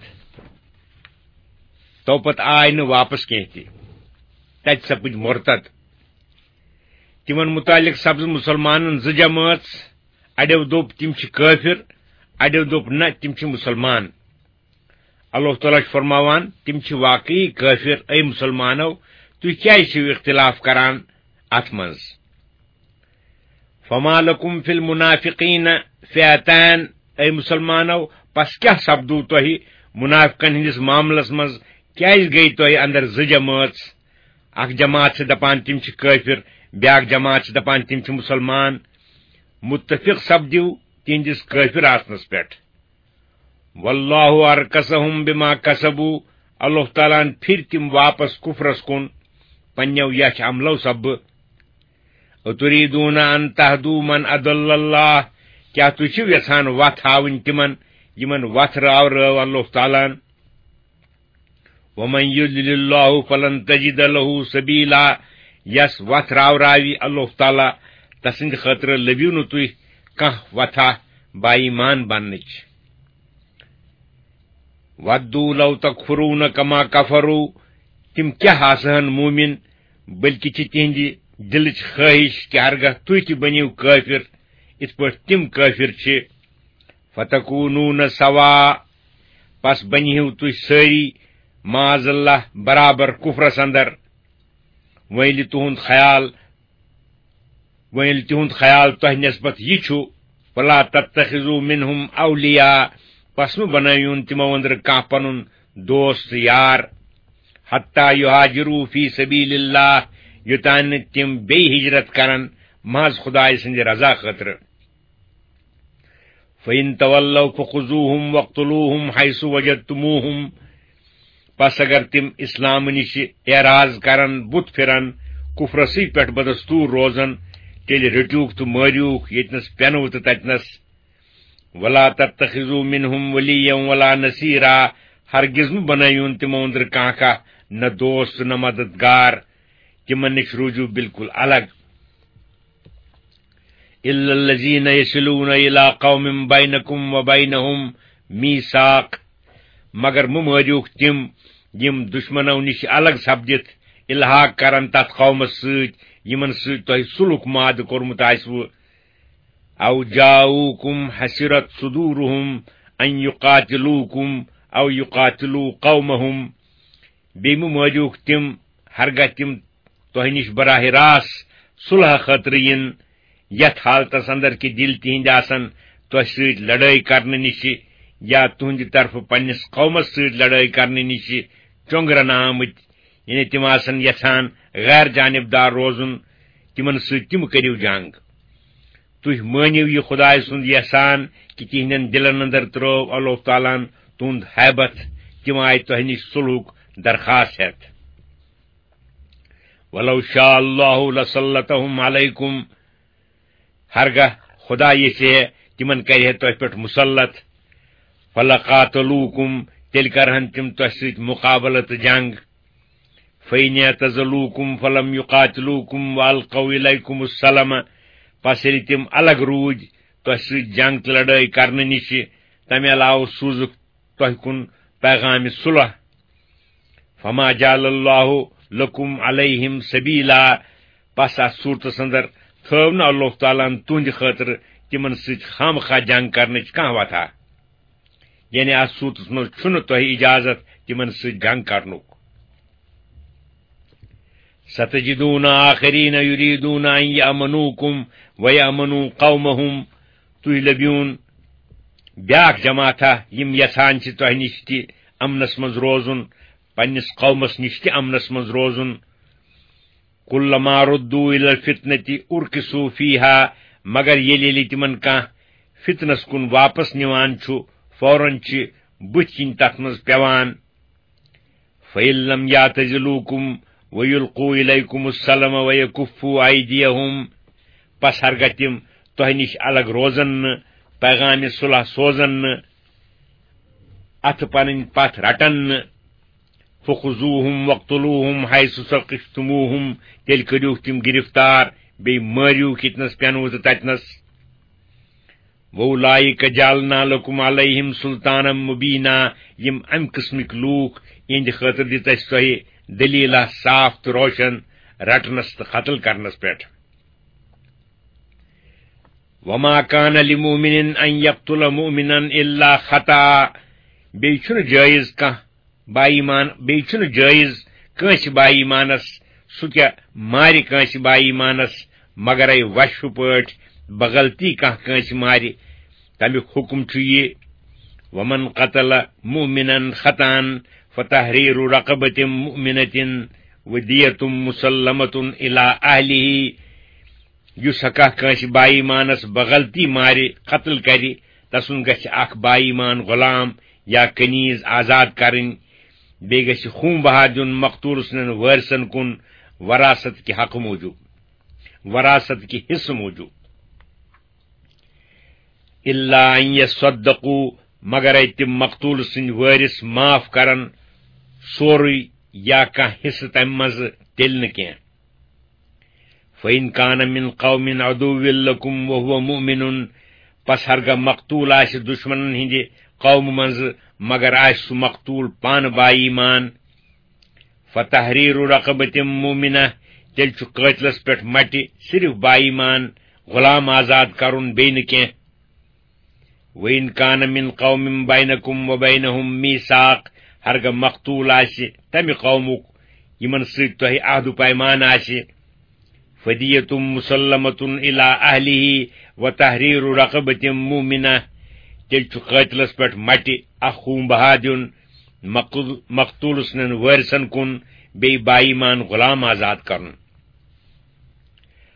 توپت آے نہٕ واپس کینٛہہ تہِ تتہِ سپٕدۍ مرتد تِمن متعلق سپز مُسلمانن زٕ جمٲژ اڑیو دوٚپ تِم چھِ کٲفر اڑیو دوٚپ نہ تِم چھِ مُسلمان اللہ تعالیٰ چھُ فرماوان تِم چھِ واقعی کٲفر اے مُسلمانو تُہۍ کیازِ چھِو اختلاف کران اتھ منٛز فما لکم فی المنافقین فئتان اے مُسلمانو پس کیاہ سپدو تۄہہِ منافقن ہٕنٛدِس معاملس منٛز کیازِ گٔیہِ تۄہہِ اندر زٕ جمٲژ اکھ جماعت چھِ دپان تِم چھِ کٲفر بیاکھ جماعت چھِ دپان تِم چھِ مُسلمان متفق سپدِو تِہنٛدِس کٲفر آسنس پٮ۪ٹھ واللہ ارکسہم بما کسبوا اللہ تعالیٰ ہن پھِرِ تِم واپس کفرس کُن پننیو یچھ عملو سببہٕ اتریدون ان تہدوا من اضل اللہ کیا تُہۍ چھِو یژھان وتھ ہاوٕنۍ تِمن یِمن وتھ رٲو اللہ تعالیٰ ہن ومن یضلل اللہ فلن تجد له سبیلا یس وتھ راوِ اللہ تعالیٰ تسٕنٛدِ خٲطرٕ لٔبِو نہٕ تُہۍ کانٛہہ وتھا باایمان بننٕچ ودو لو تکفرون کما کفروا تِم کیاہ آسہن مومن بلکہ چھِ تِہنٛدِ دلٕچ خٲہش کہ ہرگاہ تُہۍ تہِ بٔنِو کٲفر یِتھ پٲٹھۍ تِم کٲفر چھِ فتکونون سوا پس بنِہِو تُہۍ سٲری معاذ اللہ برابر کفرس اندر وۄنۍ ییٚلہِ تِہُنٛد خیال تۄہہِ نسبت یہِ چھُ فلا تتخذوا منہم اولیاء پس مہٕ بنٲوِون تِمو اندر کانٛہہ پنُن دوست تہٕ یار حتی یہاجروا فی سبیل اللہ یوتان تم بیٚیہِ ہجرت کرن محض خدائے سٕنٛدِ رضا خٲطرٕ. فَإِن تَوَلَّوْا فَخُذُوهُمْ وَاقْتُلُوهُمْ حَيْثُ وَجَدتُّمُوهُمْ پس اگر تم اسلام نش اعراض کرن بت پھرن کفرسی پٮ۪ٹھ بدستور روزن تیٚلہِ رٔٹِوٗکھ تہٕ مٲرِوٗکھ ییٚتنس پٮ۪نوٕ تہٕ تتنس. ولا تتخذوا منهم وليا ولا نصيرا ہرگز مہ بنٲیون تمو أنٛدرٕ کانٛہہ نہ دوست نہ مددگار تمن نش روٗزِو بالکل الگ. إلا الذين يصلون إلى قوم بينكم وبينهم ميثاق مگر مہ مٲرِوٗکھ تم یم دشمنو نش الگ سپدِتھ الحاق کرن تتھ قومس سۭتۍ یمن سۭتۍ تۄہہِ صلح معاہدٕ کوٚرمُت آسوٕ. او جاؤوكم حسرت صدورهم ان يقاتلوكم او يقاتلوا قومهم بیٚیہِ مہ مٲرِوٗکھ تم ہرگاہ تم تۄہہِ نش براہ راست صلح خٲطرٕ ین یتھ حالتس اندر کہ دل تہنٛدۍ آسن تۄہہِ سۭتۍ لڑٲے کرنہٕ نش یا تہنٛدِ طرفہٕ پننس قومس سۭتۍ لڑٲے کرنہٕ نش چونگرنہٕ آمٕتۍ یعنی تم آسن یژھان غیر جانبدار روزن تمن سۭتۍ تم کٔرِو جنگ. تُہۍ مٲنِو یہِ خداے سُنٛد یحسان کہ تہنٛدٮ۪ن دلن اندر ترٲو اللہ تعالیٰ ہن تُہنٛد حیبت تم آیہِ تۄہہِ نش صلحُک درخواست ہٮ۪تھ. ولو شاء اللہ لسلطهم علیکم ہرگاہ خدا یژھِ تمن کرِ تۄہہِ پٮ۪ٹھ مسلط. فلقاتلوکم تیٚلہِ کرہن تم تۄہہِ سۭتۍ مقابلہٕ تہٕ جنگ. فإن اعتزلوکم فلم يقاتلوکم والقوا إلیکم السلام پس ییٚلہِ تم الگ روٗدۍ تۄہہِ سۭتۍ جنگ تہٕ لڑٲے کرنہٕ نش تمہِ علاوٕ سوٗزُکھ تۄہہِ کُن پیغامِ صلح. فما جعل اللہ لکم علیہم سبیلا پس اتھ صورتس اندر تھٲو نہٕ اللہ تعالیٰ ہن تُہنٛدِ خٲطرٕ تمن سۭتۍ خامخواہ جنگ کرنٕچ کانٛہہ وتھا. یعنی اتھ صورتس منٛز چھُنہٕ تۄہہِ اجازت تمن سۭتۍ جنگ کرنُک. ستجدون آخرین یریدون ان یأمنوکم ویأمنوا قومهم تُہۍ لبیون بیاکھ جماعتھا یم یژھان چھِ تۄہہِ نش تہِ امنس منٛز روزُن پننس قومس نش تہِ امنس منٛز روزُن. کلما ردوا الى الفتنة ارکسوا فیہا مگر ییٚلہِ تمن کانٛہہ فتنس کُن واپس نِوان چھُ فوراً چھِ بٕتھِ کِنۍ تتھ منٛز پیوان. فإن لم یعتزلوکم ویلقوا إلیکم السلام ویکفوا ایدیہم پس ہرگاہ تم تۄہہِ نش الگ روزن نہٕ پیغامِ صلح سوزن نہٕ اتھٕ پنٕنۍ پتھ رٹن نہٕ. فخذوہم واقتلوہم حیث ثقفتموہم تیٚلہِ کٔرِوکھ تم گرفتار بیٚیہِ مٲرِوکھ ییٚتنس پٮ۪نوٕ تہٕ تتنس. وَأُولَٰئِکَ جَعَلْنَا لَكُمْ عَلَيْهِمْ سُلطانا مُبیٖنا یم امہِ قٕسمٕکۍ لوٗکھ یِہنٛدِ خٲطرٕ دِژ اسہِ تۄہہِ دلیٖلہ صاف تہٕ روشن رٹنس تہٕ قتل کرنس پٮ۪ٹھ. وما كان لمؤمن ان يقتل مؤمنا الا خطأ بیٚیہِ چھُنہٕ جٲیز کٲنٛسہِ با ایمانس سُہ کیٛاہ مارِ کٲنٛسہِ با ایمانس مگرے وشفہٕ پٲٹھۍ بغلطی کانٛہہ کٲنٛسہِ مارِ تمیُک حکم چھُ یہِ. ومن قتل مؤمنا خطأ فتحرير رقبة مؤمنة ودية مسلمة إلى أهله یُس ہکا کٲنٛسہِ با ایمانس بغلطی مارِ قتل کرِ تسُنٛد گژھِ اکھ با ایمان غلام یا کنیز آزاد کرٕنۍ. بیٚیہِ گژھِ خوٗن بہا دیُن مقتوٗل سٕنٛدٮ۪ن وٲرثن کُن وراثت کہِ حقہٕ موٗجوٗب وراثت کہِ حصہٕ موٗجوٗب. الا ان يصدقوا مگرے تم مقتوٗل سٕنٛدۍ وٲرث معاف کرن سورُے یا کانٛہہ حصہٕ تمہِ منٛزٕ تیٚلہِ نہٕ کینٛہہ. فإن كان من قوم عدو لكم وهو مؤمن پس ہرگاہ مقتوٗل آسہِ دشمنن ہٕنٛدِ قومہٕ منٛزٕ مگر آسہِ سُہ مقتوٗل پانہٕ با ایمان. فتحرير رقبة مؤمنة تیٚلہِ چھُ قٲتلس پٮ۪ٹھ مٹہِ صرف با ایمان غلام آزاد کرُن بیٚیہِ نہٕ کینٛہہ. وإن كان من قوم بينكم وبينهم ميثاق ہرگاہ مقتوٗل آسہِ تمہِ قومُک یمن سۭتۍ تۄہہِ عہد و پیمان آسہِ. فدیة مسلمة إلى أهله وتحرير رقبة مؤمنة تیٚلہِ چھُ قٲتلس پٮ۪ٹھ مٹہِ اکھ خوٗن بہا دیُن مقتوٗل سٕنٛدٮ۪ن وٲرثن کُن بیٚیہِ با ایمان غلام آزاد کرُن.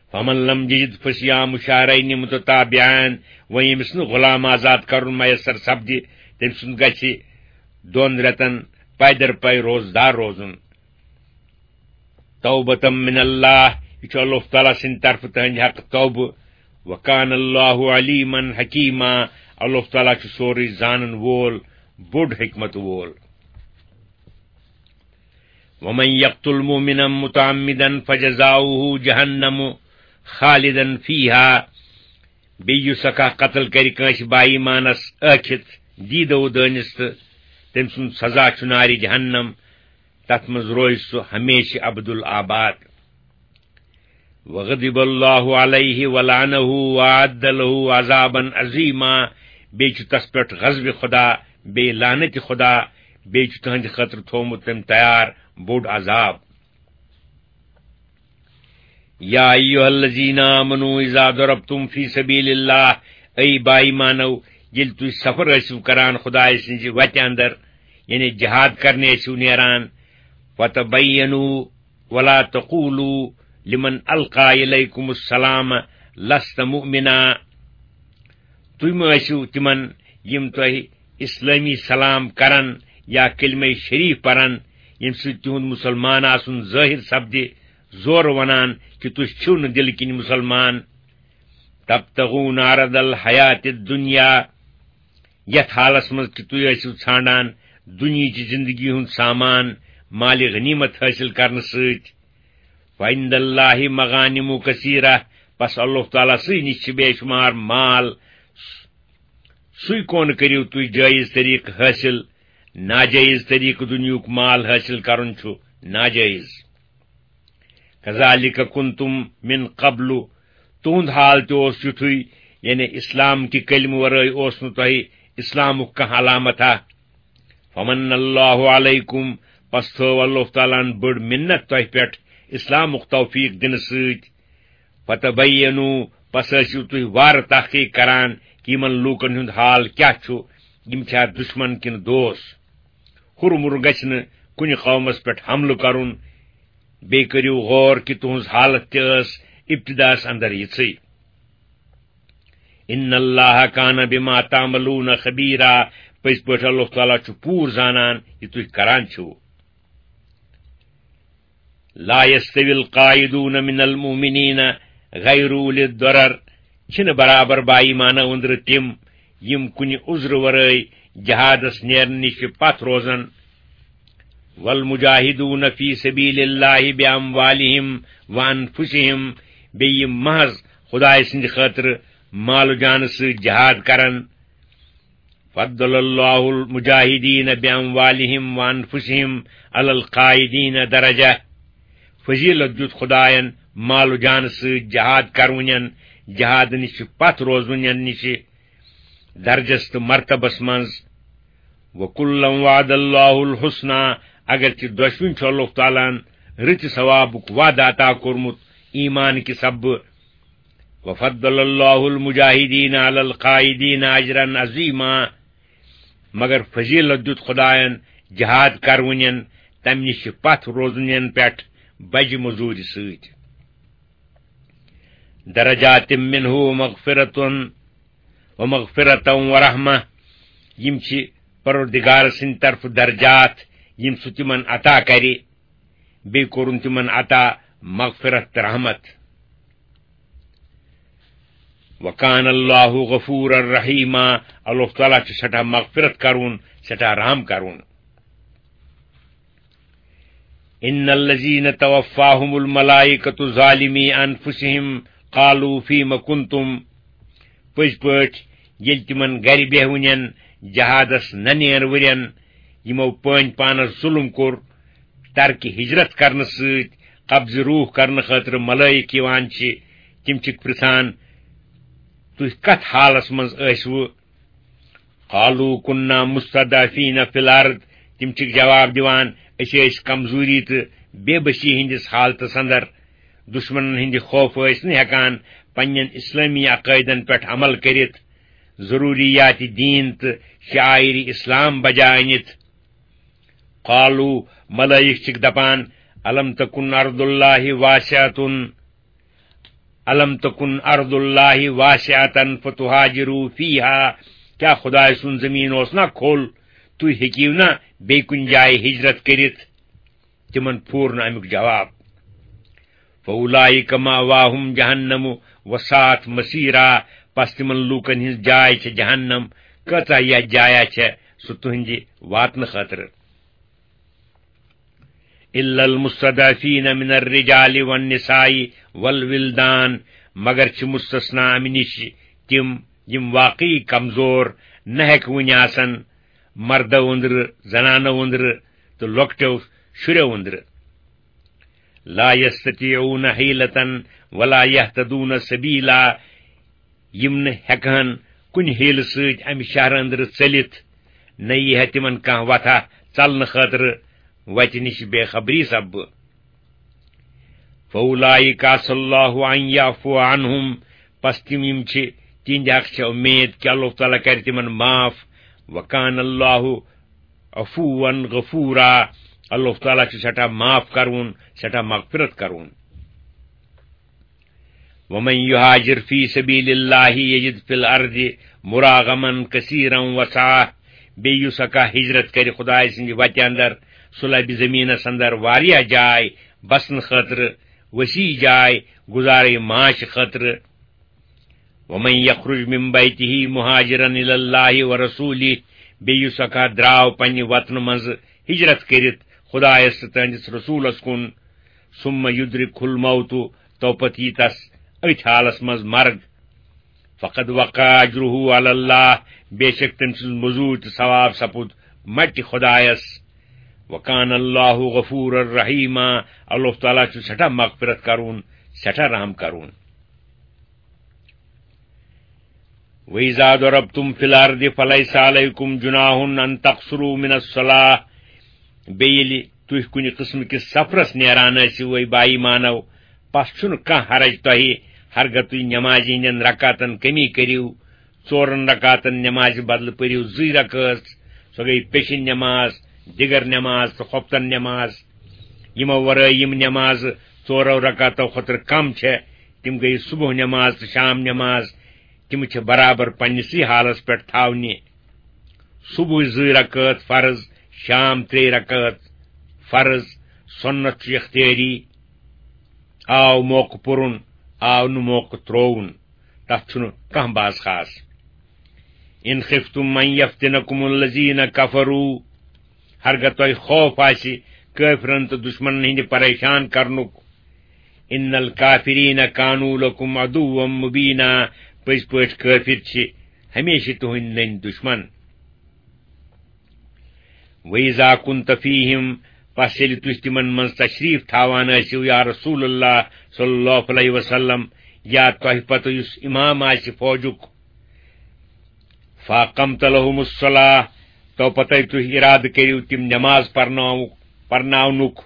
فمن لم یجد فصیام شہرین متتابعین و ییٚمِس نہٕ غلام آزاد کرُن میسر سپدِ تٔمۍ سُنٛد گژھِ 2 رٮ۪تن پیدر پے روزدار روزُن توبۃ من اللہ یہ چھُ اللہ تعالیٰ سٕنٛدِ طرفہٕ تہنٛدِ حقہٕ توبہٕ وکان اللہ علیما حکیما اللہ تعالیٰ چھُ سورُے زانن وول بوٚڑ حکمت وول ومن یقتل مؤمنا متعمدا فجزاؤه جہنم خالدا فیہا بیٚیہِ یُس سکا قتل کرِ کٲنٛسہِ بایمانس ٲکھِتھ دیٖدو دٲنِس تہٕ تٔمۍ سُنٛد سزا چھُ نارِ جہنم تتھ منٛز روزِ سُہ ہمیشہِ ابدالآباد وغضب اللہ علیہ ولعنہ وأعد له عذابا عظیما بیٚیہِ چھُ تس پٮ۪ٹھ غضبِ خدا بیٚیہِ لعنتِ خدا بیٚیہِ چھُ تہنٛدِ خٲطرٕ تھومُت تٔمۍ تیار بوٚڑ عذاب یا ایھا الذین آمنوا اذا ضربتم فی سبیل اللہ ای بایمانو ییٚلہِ تُہۍ سفر ٲسِو کران خدایہِ سٕنٛزِ وتہِ اندر یعنی جہاد کرنہِ ٲسِو نیران فتبینوا ولا تقولوا لمن القى الیکم السلام لست مؤمنا تُہۍ مہٕ ٲسِو تِمن یِم تۄہہِ اسلٲمی سلام کرن یا کلمہ شریف پرن ییٚمہِ سۭتۍ تِہُنٛد مسلمان آسُن ظٲہر سپدِ زورٕ ونان کہ تُہۍ چھِو نہٕ دِلہٕ کِنۍ مسلمان تبتغون عرض الحیات الدنیا یتھ حالس منٛز کہ تُہۍ ٲسِو ژھانڈان دُنیہچہِ زندگی ہُنٛد سامان مالِ غنیمت حٲصِل کرنہٕ سۭتۍ وعند اللہ مغانم کثیرہ پس اللہ تعالیٰ سٕے نِش چھِ بے شمار مال سُے کون کٔرِو تُہۍ جٲیز طریقہٕ حٲصِل ناجٲیز طریقہٕ دُنیہُک مال حٲصِل کرُن چھُ ناجٲیز کذالک کنتم من قبل تُہُنٛد حال تہِ اوس یُتھُے یعنی اسلام کہِ کلمہٕ ورٲے اوس نہٕ تۄہہِ اسلامُک کانٛہہ علامتھا فمن اللہ علیکم پس تھٲو اللہ تعالیٰ ہن بٔڑ مِنت تۄہہِ پٮ۪ٹھ اسلامُک توفیق دِنہٕ سۭتۍ فتبینوا پس ٲسِو تُہۍ وارٕ تحقیق کران کہ یِمن لوٗکن ہُنٛد حال کیاہ چھُ یِم چھا دشمن کِنہٕ دوس ہُرمُر گژھِ نہٕ کُنہِ قومس پٮ۪ٹھ حملہٕ کرُن بیٚیہِ کٔرِو غور کہ تُہنٛز حالت تہِ ٲس ابتداس اندر یِژھٕے ان اللہ کان بما تعملون خبیرا پٔزۍ پٲٹھۍ اللہ تعالیٰ چھُ پوٗرٕ زانان یہِ تُہۍ کران چھِو لا یستوی القاعدون من المؤمنین غیر اولی الضرر چھِنہٕ برابر بایمانو أنٛدرٕ تِم یِم کُنہِ عذرٕ ورٲے جہادس نیرنہٕ نِش پتھ روزن والمجاہدون فی سبیل اللہ باموالہم وانفسہم بیٚیہِ یِم محض خدایہِ سٕنٛدِ خٲطرٕ مالہٕ جانہٕ سۭتۍ جہاد کرن فضل اللہ المجاہدین باموالہم وانفسہم علی القاعدین درجہ فضیلت دیُت خدایَن مالہٕ جانہٕ سۭتۍ جہاد کرونین جہاد نِش پتھ روزونین نِش درجس تہٕ مرتبس منٛز وکلم وعد اللہ الحسنى اگرچہ دۄشوٕنی چھُ اللہ تعالیٰ ہن رٕتہِ ثوابُک وعدٕ عطا کوٚرمُت ایمان کہِ سببہٕ وفضل اللہ المجاہدین علی القاعدین اجرا عظیما مگر فضیلت دیُت خدایَن جہاد کرونین تمہِ نِش پتھ روزونین پٮ۪ٹھ بجہِ موٚزوٗرِ سۭتۍ درجات منہ ومغفرۃ ورحمہ یِم چھِ پروردگار سٕنٛدِ طرفہٕ درجات یِم سُہ تِمن عطا کرِ بیٚیہِ کوٚرُن تِمن عطا مغفرت تہٕ رحمت وکان اللہ غفورا رحیما اللہ تعالیٰ چھُ سٮ۪ٹھاہ مغفرت کرون سٮ۪ٹھاہ رحم کرون ان الذین توفاہم الملائکۃ ظالمی انفسہم قالوا فیما کنتم پٔزۍ پٲٹھۍ ییٚلہِ تِمن گرِ بیہوٕنٮ۪ن جہادس نہ نیرورٮ۪ن یِمو پٲنۍ پانس ظُلم کوٚر ترکہِ ہجرت کرنہٕ سۭتۍ قبضہٕ روح کرنہٕ خٲطرٕ ملٲیک یِوان چھِ تِم چھِکھ پرژھان تُہۍ کتھ حالس منٛز ٲسوٕ قالوا كنا مستضعفین فی الارض تِم چھِکھ جواب دِوان أسۍ ٲسۍ کمزوری تہٕ بے بسی ہٕنٛدِس حالتس اندر دشمنن ہٕنٛدِ خوف ٲسۍ نہٕ ہٮ۪کان پننٮ۪ن اسلٲمی عقٲیدن پٮ۪ٹھ عمل کٔرِتھ ضروٗریات دیٖن تہٕ شعائر اسلام بجا أنِتھ قالوا ملٲیک چھِکھ دپان الم تکن ارض اللہ واسعۃ الم تکن ارض اللہ واسعۃ فتہاجروا فیہا، کیا خدائے سن زمین اوس نا کھول، تُہۍ ہیٚکِو نا بیٚیہِ کُنہِ جایہِ ہجرت کٔرِتھ؟ تِمن پھور نہٕ امیُک جواب۔ فاولئک مأواہم جہنم وساعت مصیرا، پس تمن لوٗکن ہٕنٛز جاے چھےٚ جہنم، کۭژاہ یتھ جایا چھےٚ سُہ تُہنٛدِ واتنہٕ خٲطرٕ۔ الا المستضعفین من الرجال والنساء والولدان، مگر چھِ مستثنا امہِ نِش تِم یِم واقعی کمزور نہ ہیٚکہٕ وُنہِ آسن، مردو أنٛدرٕ، زنانو أنٛدرٕ تہٕ لۄکٹیو شُرٮ۪و أنٛدرٕ۔ لا یستطیعون حیلة ولا یہتدون سبیلا، یِم نہٕ ہیٚکہن کُنہِ حیلہٕ سۭتۍ امہِ شہرٕ أنٛدرٕ ژٔلِتھ، نہ یی ہے تِمن کانٛہہ وتھا ژلنہٕ خٲطرٕ وتہِ نِش بے خبری سببہٕ۔ فاولئک عسى اللہ ان یعفو عنہم، پس تِم یِم چھِ تِہنٛدِ حق چھےٚ اُمید کہ اللہ تعالیٰ کرِ تِمن معاف۔ وکان اللہ عفوا غفورا، اللہ تعالیٰ چھُ سٮ۪ٹھاہ معاف کرون، سٮ۪ٹھاہ مغفرت کرون۔ ومن یہاجر فی سبیل اللہ یجد فی الارض مراغما کثیرا وسعہ، بیٚیہِ یُس ہٮ۪کا ہجرت کرِ خدایہِ سٕنٛدِ وتہِ اندر، سُہ لبہِ زٔمیٖنس اندر واریاہ جاے بسنہٕ خٲطرٕ، وسیع جاے گزارے معاش خٲطرٕ۔ ومن یخرج من بیتہ مہاجرا الی اللہ ورسولہ، بیٚیہِ یُس ہٮ۪کا درٛاو پننہِ وطنہٕ منٛزٕ ہجرت کٔرِتھ خدایس تہٕ تٕہنٛدِس رسوٗلس کُن، ثم یدرکہ الموت، توپتہٕ یی تس أتھۍ حالس منٛز مرگ، فقد وقع اجرہ علی اللہ، بے شک تٔمۍ سٕنٛز موٚزوٗرۍ تہٕ ثواب سپُد مٹہِ خدایس۔ وکان اللہ غفورا رحیما، اللہ تعالیٰ چھُ سٮ۪ٹھاہ مغفرت کرون، سٮ۪ٹھاہ رحم کرون۔ وَإِذَا ضَرَبْتُمْ فِي الْأَرْضِ فَلَيْسَ عَلَيْكُمْ جُنَاحٌ أَن تَقْصُرُوا مِنَ الصَّلَاةِ، بیٚیہِ ییٚلہِ تُہۍ کُنہِ قٕسمہٕ کِس سفرس نیران ٲسِو اے بائی مانو، پس چھُنہٕ کانٛہہ حرج تۄہہِ ہرگاہ تُہۍ نٮ۪مازِ ہٕنٛدٮ۪ن رکاتن کمی کٔرِو، 4 رکاتن نٮ۪مازِ بدلہٕ پٔرِو 2 رکٲژ، سۄ گٔیہِ پیشن نٮ۪ماز، دِگر نٮ۪ماز تہٕ خۄفتن نٮ۪ماز۔ یِمو ورٲے یِم نٮ۪مازٕ 4 رکاتو کھۄتہٕ کم چھےٚ، تِم گٔیہِ صبح نٮ۪ماز تہٕ شام نٮ۪ماز، تِم چھِ برابر پننسٕے حالس پٮ۪ٹھ تھاونہِ۔ صبح 2 رکٲژ فرض، شام 3 رکٲژ فرض، سنت چھُ اختیٲری، آو موقعہٕ پوٚرُن، آو نہٕ موقعہٕ ترٛووُن، تتھ چھُنہٕ کانٛہہ باز خاص۔ ان خفتم ان یفتنکم الذین کفروا، ہرگاہ تۄہہِ خوف آسہِ کٲفرن تہٕ دشمنن ہٕنٛدِ پریشان کرنُک، ان الکافرین کانوا لکم عدوا مبینا، پٔزۍ پٲٹھۍ کٲفر چھِ ہمیشہِ تُہنٛدۍ نٔنۍ دشمن۔ وَإِذَا كُنْتَ فِيهِمْ، پس ییٚلہِ تُہۍ تِمن منٛز تشریف تھاوان ٲسِو یا رسول اللہ صلی اللہ علیہ وسلم، یا تۄہہِ پتہٕ یُس امام آسہِ فوجُک، فاقمت لهم الصلاة، توپتے تُہۍ ارادٕ کٔرِو تِم نٮ۪ماز پرناونُک،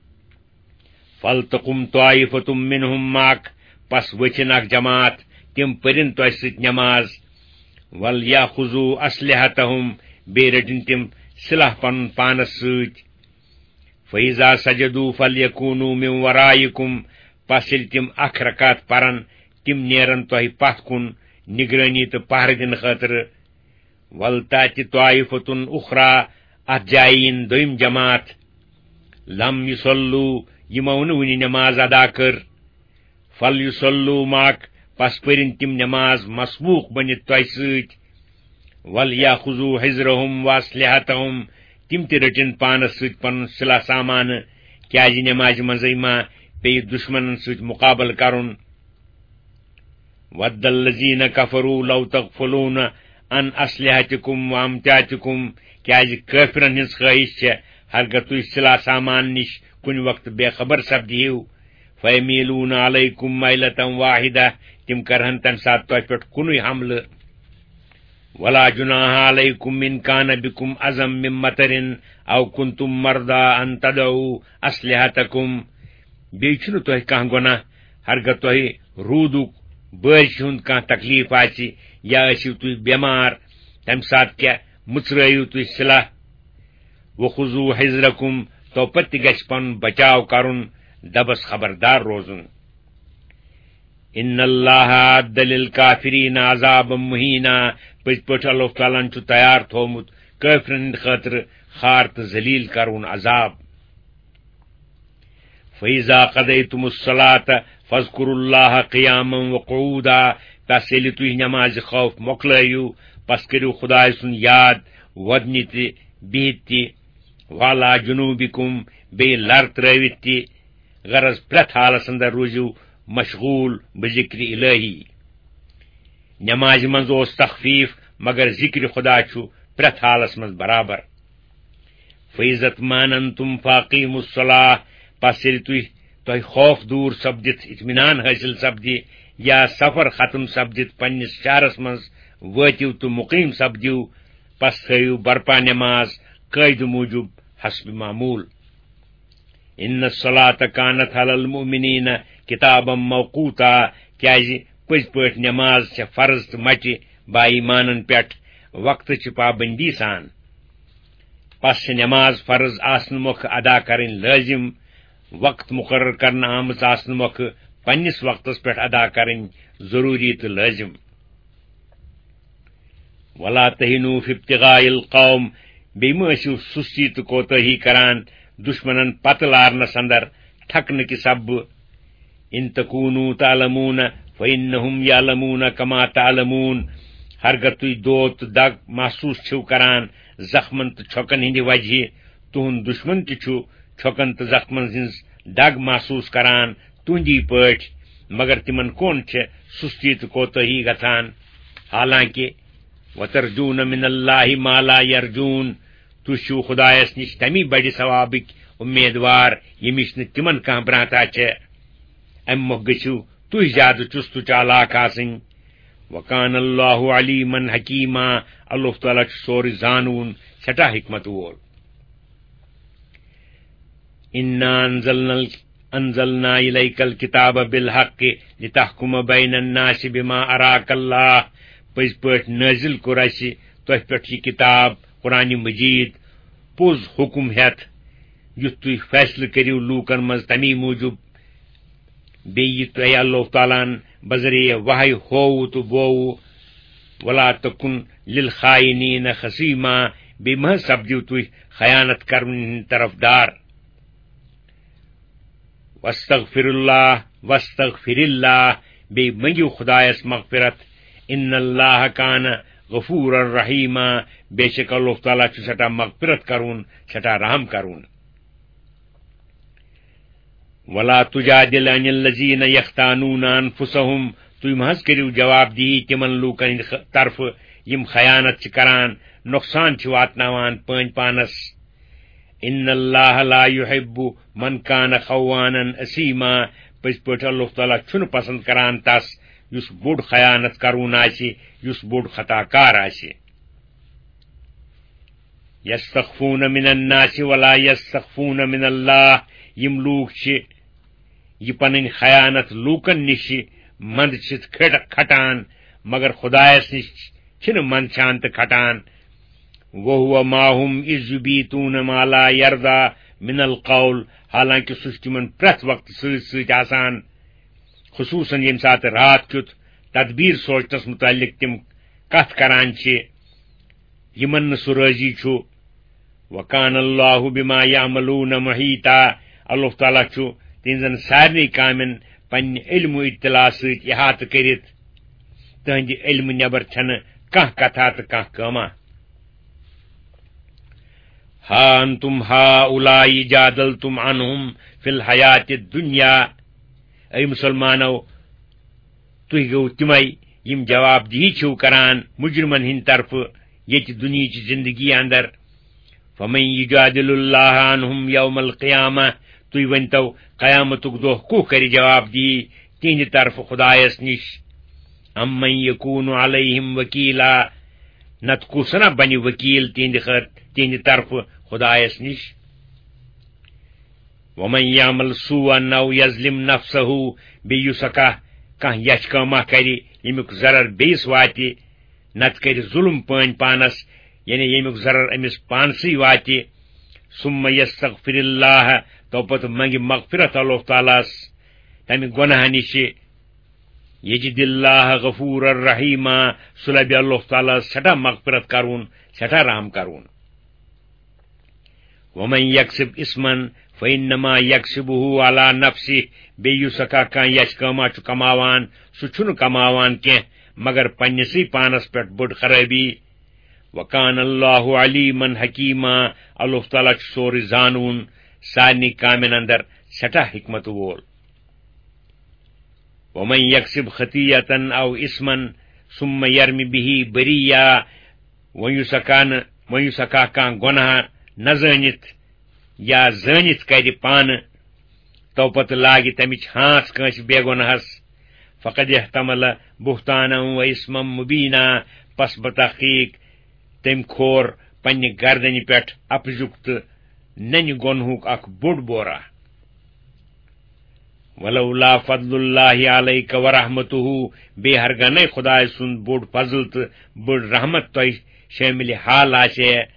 فلتقم طائفة منهم معك، پس ؤتھِن اکھ جماعت، تِم پٔرِن تۄہہِ سۭتۍ نٮ۪ماز، وَلْيَأْخُذُوا أَسْلِحَتَهُم، بیٚیہِ رٔٹِن تِم سلاح پنُن پانس سۭتۍ۔ فَإِذَا سَجَدُوا فَلْيَكُونُوا مِن وَرائِكُمْ، پس ییٚلہِ تِم اکھ رکات پرن، تِم نیرن تۄہہِ پتھ کُن نگرٲنی تہٕ پہرٕ دِنہٕ خٲطرٕ۔ وَلْتَأْتِ طَائِفَةٌ أُخْرَىٰ، اتھ جایہِ یِن دوٚیِم جماعت، لم یُصَلُّوا، یِمو نہٕ وُنہِ نٮ۪ماز ادا کٔر، فَلْيُصَلُّوا مَعَكَ، پس پٔرِن تِم نٮ۪ماز مسبوٗق بٔنِتھ تۄہہِ سۭتۍ۔ وَلْيَأْخُذُوا حِذْرَهُم وَأَسْلِحَتَهُم، تِم تہِ رٔٹِن پانس سۭتۍ پنُن صِلح سامانہٕ، کیازِ نٮ۪مازِ منٛزٕے ما پیٚیہِ دُشمنن سۭتۍ مُقابلہٕ کرُن۔ وَدَّ الَّذِينَ كَفَرُوا لَوْ تَغْفُلُونَ عَنْ أَسْلِحَتِكُمْ وَأَمْتِعَتِكُمْ، کیازِ کٲفرن ہٕنٛز خٲہِش چھےٚ ہرگاہ تُہۍ صِلح سامان نِش کُنہِ وقتہٕ بے خبر سپدِہِو، فَيَمِيلُونَ عَلَيْكُمْ مَيْلَةً وَاحِدَةً، تِم کرہن تمہِ ساتہٕ تۄہہِ پٮ۪ٹھ کُنُے حملہٕ۔ وَلَا جُنَاحَ عَلَيْكُمْ إِن كَانَ بِكُمْ أَذًى مِّن مَطَرٍ أَوْ كُنتُم مَّرْضَىٰ أَن تَضَعُوا أَسْلِحَتَكُمْ، بیٚیہِ چھُنہٕ تۄہہِ کانٛہہ گۄناہ ہرگاہ تۄہہِ روٗدُک بٲرِشہِ ہُنٛد کانٛہہ تکلیٖف آسہِ، یا ٲسِو تُہۍ بٮ۪مار، تمہِ ساتہٕ کیٛاہ مُژرٲیِو تُہۍ صِلح۔ وَخُذُوا حِذْرَكُمْ، توپتہٕ تہِ گژھِ پنُن بچاو کرُن، دبس خبردار روزُن۔ ان اللہ اعد للکافرین عذابا مہینا پٔزۍ پٲٹھۍ اللہ تعالیٰ ہن چھُ تیار تھومُت کٲفرن ہٕنٛدِ خٲطرٕ خار تہٕ ذلیل کرون عذاب. فَإِذَا قَضَيْتُمُ الصَّلَاةَ فَاذْكُرُوا اللَّهَ قِيَامًا وَقُعُودًا پس ییٚلہِ تُہۍ نمازِ خوف مۄکلٲیِو پس کٔرِو خۄداے سُنٛد یاد وۄدنہِ تہِ بِہِتھ تہِ وعلى جنوٗبِكُم بیٚیہِ لر ترٲوِتھ تہِ غرض پرٛٮ۪تھ حالس اندر روٗزِو مشغوٗل بذکرِ الہی. نمازِ منٛز اوس تخفیف مگر ذکر خدا چھُ پرٛٮ۪تھ حالس منٛز برابر. فَإِذَا اطْمَأْنَنْتُمْ فَأَقِیمُوا الصَّلَاةَ پس ییٚلہِ تۄہہِ خوف دوٗر سپدِتھ اطمینان حٲصِل سپدِ یا سفر ختم سپدِتھ پننِس شہرس منٛز وٲتِو تہٕ مُقیٖم سپدِو پس تھٲیِو برپا نماز قٲیدٕ موٗجوٗب حسب معموٗل. اِنَّ الصَّلَاةَ کانت علی المؤمنیٖنَ کِتابًا موقوٗتا کیازِ پٔزۍ پٲٹھۍ نماز چھےٚ فرض تہٕ مٹہِ با ایمانن پٮ۪ٹھ وقتٕچہِ پابندی سان. پس چھِ نماز فرض آسنہٕ مۄکھٕ ادا کرٕنۍ لٲزم وقت مقرر کرنہٕ آمٕژ آسنہٕ مۄکھٕ پننِس وقتس پٮ۪ٹھ ادا کرٕنۍ ضروٗری تہٕ لٲزم. وَلَا تَہِنُوا فِی ابْتِغَاءِ الْقَوْمِ بیٚیہِ مہٕ ٲسِو سُستی تہٕ کوتٲہی کران دُشمنن پتہٕ لارنس اندر تھکنہٕ کہِ سببہٕ. اِن تَکُونُوا تَعْلَمُونَ فَإِنَّهُمْ یعلمون کما تعلمون ہرگاہ تُہۍ دود تہٕ دگ محسوٗس چھِو کران زخمن تہٕ چھۄکن ہٕنٛدِ وجہ تُہُنٛد دُشمن تہِ چھُ چھۄکن تہٕ زخمن ہٕنٛز دگ محسوٗس کران تُہنٛدی پٲٹھۍ مگر تِمن کُن چھےٚ سُستی تہٕ کوتٲہی گژھان. حالانکہِ وَتَرْجُونَ مِنَ اللہِ مَا لَا یَرْجُونَ تُہۍ چھِو خۄدایس نِش تمی بڑِ ثوابٕکۍ اُمیدوار ییٚمِچ نہٕ تِمن کانٛہہ برٛانٛتا چھےٚ. امہِ مۄکھٕ گٔژھِو تُہۍ زیادٕ چُست و چالاک آسٕنۍ. وَکانَ اللہِ علیٖمًا حکیٖما اللہ تعالیٰ چھُ سورُے زانوُن سٮ۪ٹھاہ حکمت وول. اِنَّا أَنزَلْنَا إِلَيْكَ الْكِتَابَ بِالْحَقِّ لِتَحْكُمَ بَيْنَ النَّاسِ بِمَا أَرَاكَ اللَّهُ پٔزۍ پٲٹھۍ نٲزِل کوٚر اَسہِ تۄہہِ پٮ۪ٹھ یہِ کِتاب قرآنِ مجیٖد پوٚز حُکُم ہٮ۪تھ یُتھ تُہۍ فٲصلہٕ کٔرِو لوٗکن منٛز تمی موٗجوٗب بیٚیہِ یہِ تۄہہِ اللہ تعالیٰ ہن بذریعہ وحی ہووُ تہٕ بووُ. وَلَا تَکُن لِلْخَائِنِیٖنَ خَصِیٖمًا بیٚیہِ مہ سپدِو تُہۍ خیانت کرن ہٕنٛدۍ طرفدار. وَاسْتَغْفِرِ اللہِ بیٚیہِ منٛگِو خۄدایس مغفرت. اِنَّ اللہِ کانَ غفوٗرًا رحیٖمًا بے شک اللہ تعالیٰ چھُ سٮ۪ٹھاہ مغفرت کرون سٮ۪ٹھاہ رحم کرون. وَلَا تُجَادِلْ عَنِ الَّذِينَ یَخْتَانُونَ أَنفُسَهُمْ تُہۍ مہ حظ کٔرِو جواب دِہی تِمن لوٗکن ہٕنٛدِ طرفہٕ یِم خیانت چھِ کران نۄقصان چھِ واتناوان پٲنۍ پانس. اِنَّ اللہِ لَا یُحِبُّ مَن کانَ خَوَّانًا أثیٖما پٔزۍ پٲٹھۍ اللہ تعالیٰ چھُنہٕ پسنٛد کران تس یُس بوٚڑ خیانت کرون آسہِ یُس بوٚڑ خطا کار آسہِ. یَسْتَخْفُونَ مِنَ النَّاسِ وَلَا یَسْتَخْفُونَ مِنَ اللہِ یِم لوٗکھ چھِ یہِ پنٕنۍ خیانت لوٗکن نِشہِ منٛدچھِتھ کھٹان مگر خۄدایس نِش چھِنہٕ منٛدچھان تہٕ کھٹان. وَہُوَ مَعَهُمْ إِذْ یُبِیٖتُونَ مَا لَا یَرْضَىٰ مِنَ الْقَوْلِ حالانکہِ سُہ چھُ تِمن پرٛٮ۪تھ وقتہٕ سۭتۍ سۭتۍ آسان خصوٗصن ییٚمہِ ساتہٕ راتھ کیُتھ تدبیٖر سونچنس مُتعلق تِم کتھ کران چھِ یِمن نہٕ سُہ رٲضی چھُ. وَکانَ اللہِ بِمَا یَعْمَلُونَ مُحیٖطًا اللہ تعالیٰ چھُ تِہنٛزن سارنٕے کامٮ۪ن پننہِ علم و اطلاع سۭتۍ احاطہٕ کٔرِتھ. تٕہنٛدِ علمہٕ نٮ۪بر چھنہٕ کانٛہہ کتھا تہٕ کانٛہہ کٲما. ہا انتم ہاؤلائی جادلتم عنہم فی الحیات الدنیا اے مسلمانو تُہۍ گوٚو تِمے یِم جواب دہی چھِو کران مجرمن ہٕنٛدِ طرفہٕ ییٚتہِ دُنیہچہِ زندگی اندر. فمن یجادل اللہِ عنہم یوم القیامہ تُہۍ ؤنۍتو قیامتُک دۄہ کُہ کرِ جواب دہی تِہنٛدِ طرفہٕ خۄدایس نِش. امن یکون علیہم وکیلا نتہٕ کُس نہ بنہِ وکیل تِہنٛدِ طرفہٕ خۄدایس نِش. ومن یعمل سوءا او یظلم نفسہ بیٚیہِ یُس کانٛہہ یچھ کٲما کرِ ییٚمیُک ضرر بیٚیِس واتہِ نتہٕ کرِ ظُلم پٲنۍ پانس یعنی ییٚمیُک ضرر أمِس پانسٕے واتہِ. ثم یستغفر اللہِ تو پتہٕ منگہِ مغفرت اللہ تعالیٰ ہس تمہِ گۄناہ نِشہِ یجد اللہ غفور الرحیما سُہ لبہِ اللہ تعالیٰ سٹھاہ مغفرت کرون سٹھاہ رحم کرون. ومن یکسب اسمن فإنما یکسبہ علی نفسہ بیٚیہِ یُس ہکا کانٛہہ یچھ کٲما چھُ کماوان سُہ چھُنہٕ کماوان کینٛہہ مگر پننسٕے پانس پٮ۪ٹھ بٔڑ خرٲبی. وکان اللہ علیمن حکیما اللہ تعالیٰ چھُ سورُے زانوُن سارنٕے کامٮ۪ن اندر سٹھاہ حکمت وول. ومن یکسب خطیئۃ او اسمن ثم یرمی بہ بریہ وۄنۍ یُس ہکا کانٛہہ گۄناہ نہ زٲنِتھ یا زٲنِتھ کرِ پانہٕ تو پتہٕ لاگہِ تمِچ ہانٛژ کٲنٛسہِ بے گۄناہس فقد احتمل بہتانا و اسما مبینا پس بتحقیق تٔمۍ کھور پننہِ گردنہِ پٮ۪ٹھ اپزُک تہٕ ننہِ گۄنہُک اکھ بوٚڑ بورا. ولولا فضل اللہ علیک ورحمتہ بیٚیہِ ہرگنے خدائے سُنٛد بوٚڑ فضل تہٕ بٔڑ رحمت تۄہہِ شٲمِلِ حال آسہِ ہے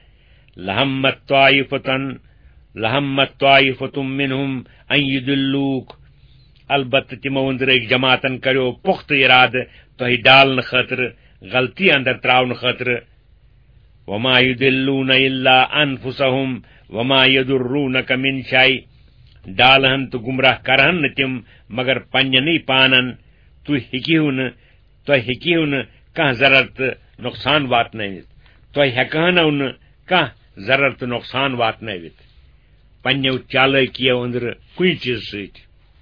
لہمت طائفتم منہم ان یضلوک البتہ تِمو أنٛدرٕکۍ جماعتن کریو پختہٕ ارادٕ تۄہہِ ڈالنہٕ خٲطرٕ غلطی اندر تراونہٕ خٲطرٕ. وما یضلون الا انفسهم وما یضرونک من شیء ڈالہن تہٕ گمراہ کرہن نہٕ تِم مگر پننٮ۪نٕے پانن تُہۍ ہیٚکِہِو نہٕ کانٛہہ ضرر تہٕ نۄقصان واتنٲوِتھ تۄہہِ ہیٚکہنو نہٕ کانٛہہ ضرر تہٕ نۄقصان واتنٲوِتھ پننٮ۪و چالٲکِیو أنٛدرٕ کُنہِ چیٖزٕ سۭتۍ.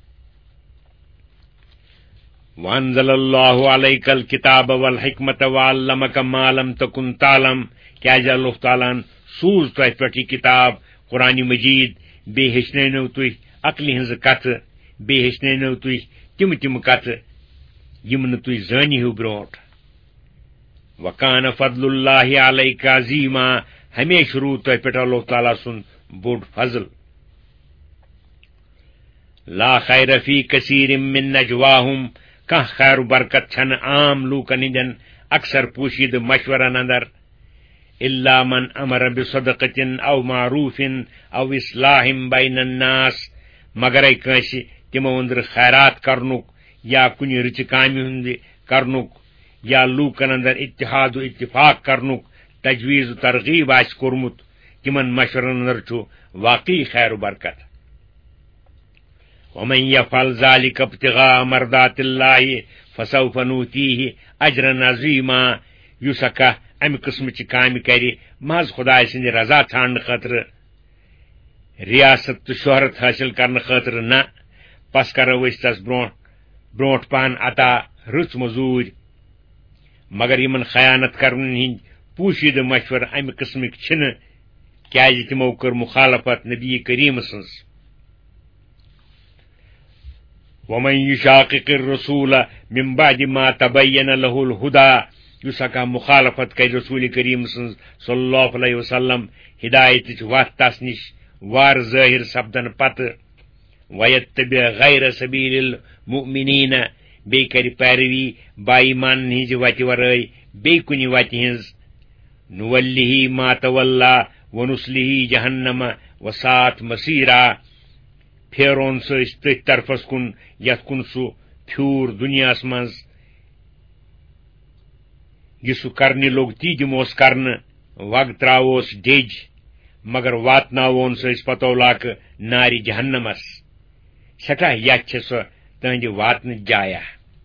وانزل اللہ علیک الکتاب والحکمت وعلمک ما لم تکن تعلم کیازِ اللہ تعالیٰ ہن سوٗز تۄہہِ پٮ۪ٹھ یہِ کتاب قرآنِ مجیٖد بیٚیہِ ہیٚچھنٲونو تُہۍ عقلہِ ہٕنٛزٕ کتھٕ بیٚیہِ ہیٚچھنٲونو تُہۍ تِم کتھٕ یِم نہٕ تُہۍ زٲنِہِو برونٛٹھ. وکان فضل اللہ علیک عظیما ہمیشہ روٗد تۄہہِ پٮ۪ٹھ اللہ تعالیٰ سُنٛد بوٚڑ فضل. لا خیر فی کثیر من نجواہم کانٛہہ خیر و برکت چھنہٕ عام لوٗکن ہٕنٛدٮ۪ن اکثر پوشیدٕ مشورن اندر الا من امر بصدقۃ او معروف او اصلاح بین الناس مگرے کٲنٛسہِ تِمو أنٛدرٕ خیرات کرنُک یا کُنہِ رٕژِ کامہِ ہُنٛد کرنُک یا لوٗکن اندر اتحاد و اتفاق کرنُک تجویز و ترغیب آسہِ کوٚرمُت تِمن مشورن اندر چھُ واقعی خیر و برکت. ومن یفعل ذلک ابتغاء مرضات اللہ فسوف نؤتیہ اجرا عظیما یُس ہکا امہِ قٕسمٕچہِ کامہِ کرِ محض خدایہِ سٕنٛدِ رضا ژھانڈنہٕ خٲطرٕ ریاست تہٕ شہرت حٲصِل کرنہٕ خٲطرٕ نہ پس کرو أسۍ تس برونٛٹھ پہن عطا رٕژ مزوٗرۍ. مگر یِمن خیانت کرن ہٕنٛدۍ پوشیدٕ مشور امہِ قٕسمٕکۍ چھِنہٕ کیازِ تِمو کٔر مخالفت نبی کریم سٕنٛز. ومن یشاقق الرسول من بعد ما تبین له الهدى یُس ہکا مخالفت کرِ رسول کریم سٕنٛز صلی اللہ علیہ وسلم ہدایتٕچ وتھ تس نِش وارٕ ظٲہر سپدن پتہٕ ویتبع غیر سبیل المؤمنین بیٚیہِ کرِ پیروی باایمانن ہٕنٛزِ وتہِ ورٲے بیٚیہِ کُنہِ وتہِ ہٕنٛز نولیہ ما تولی ونسلہ جہنم وساءت مصیرا پھیرون سُہ أسۍ تٔتھۍ طرفس کُن یتھ کُن سُہ پھیوٗر دُنیاہس منٛز یہِ سُہ کرنہِ لوٚگ تی دِموس کرنہٕ وگ تراووس ڈیٚج مگر واتناوون سُہ أسۍ پتولاکہٕ نارِ جہنمس سٹھاہ یتھ چھِ سۄ تٕہنٛدِ واتنٕچ جایا.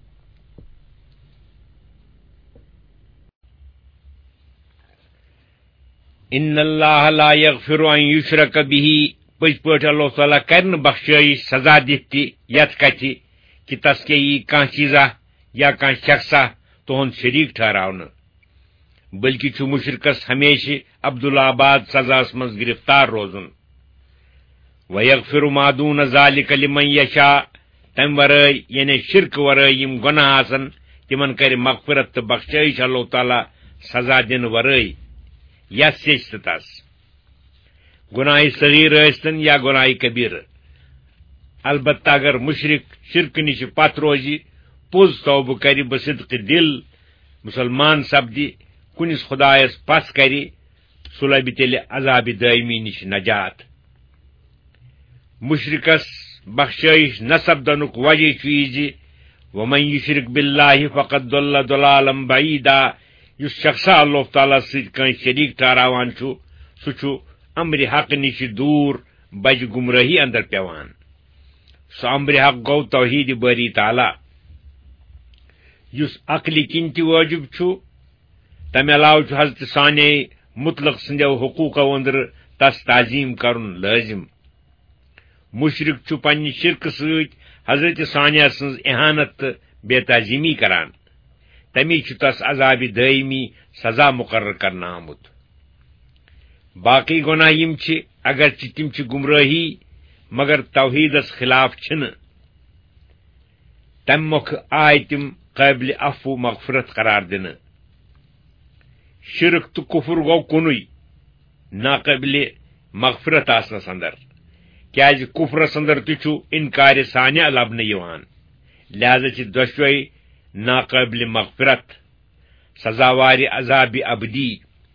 ان اللہ لا یغفر ان یشرک بہ پٔزۍ پٲٹھۍ اللہ تعالیٰ کرِ نہٕ بخشٲیش سزا دِتھ تہِ یتھ کتھِ کہِ تس کے یی کانٛہہ چیٖزا یا کانٛہہ شخصا تُہُنٛد شریٖک ٹھہراونہٕ بلکہِ چھُ مشرکس ہمیشہِ عبدالآباد سزاہس منٛز گرفتار روزُن. ویغفر ما دون ذلک لمن یشاء تمہِ ورٲے یعنی شرکہٕ ورٲے یِم گۄناہ آسن تِمن کرِ مغفرت تہٕ بخشٲیش اللہ تعالیٰ سزا دِنہٕ ورٲے یس سیٚچھ تہٕ تس گۄناہہِ صغیٖر ٲسۍتن یا گۄناہہِ کبیٖرٕ. البتہ اگر مشرک شرکہٕ نِش پتھ روزِ پوٚز توبہٕ کرِ بصدقِ دل مسلمان سپدِ کُنِس خدایس پس کرِ سُہ لبہِ تیٚلہِ عذابِ دٲیمی نِش نجات. مشرکس بخشٲیش نہ سپدنُک وجہ چھُ یہِ زِ ومن یشرک باللہ فقد ضل ضلالا بعیدا یس شخصا اللہ تعالیٰ سۭتۍ کٲنٛسہِ شریٖک ٹھہراوان چھُ سُہ چھُ امر حق نِش دوٗر بجہِ گمرٲہی اندر پیوان. سُہ امر حق گوٚو توحید باری تعالیٰ یُس عقلہِ کِنۍ تہِ وٲجب چھُ. تمہِ علاوٕ چھُ حضرت ثانیہ مطلق سٕنٛدیو حقوٗقو أنٛدرٕ تس تعظیٖم کرُن لٲزم. مشرق چھُ پننہِ شرکہٕ سۭتۍ حضرت ثانیہ سٕنٛز احانت تہٕ بے تعظیٖمی کران. تمی چھُ تس عذابِ دٲیمی سزا مقرر کرنہٕ آمُت. باقی گۄناہ یِم چھِ اگرچہِ تِم چھِ گمرٲہی مگر توحیدس خلاف چھِنہٕ. تمہِ مۄکھٕ آیہِ تِم قٲبلِ عفو مغفرت قرار دِنہٕ. شرک تہٕ کفر گوٚو کُنُے ناقٲبلِ مغفرت آسنس اندر، کیازِ کفرس اندر تہِ چھُ انکارِ ثانیہ لبنہٕ یِوان. لہذا چھِ دۄشوے ناقٲبلِ مغفرت سزاوارِ عذابِ ابدی.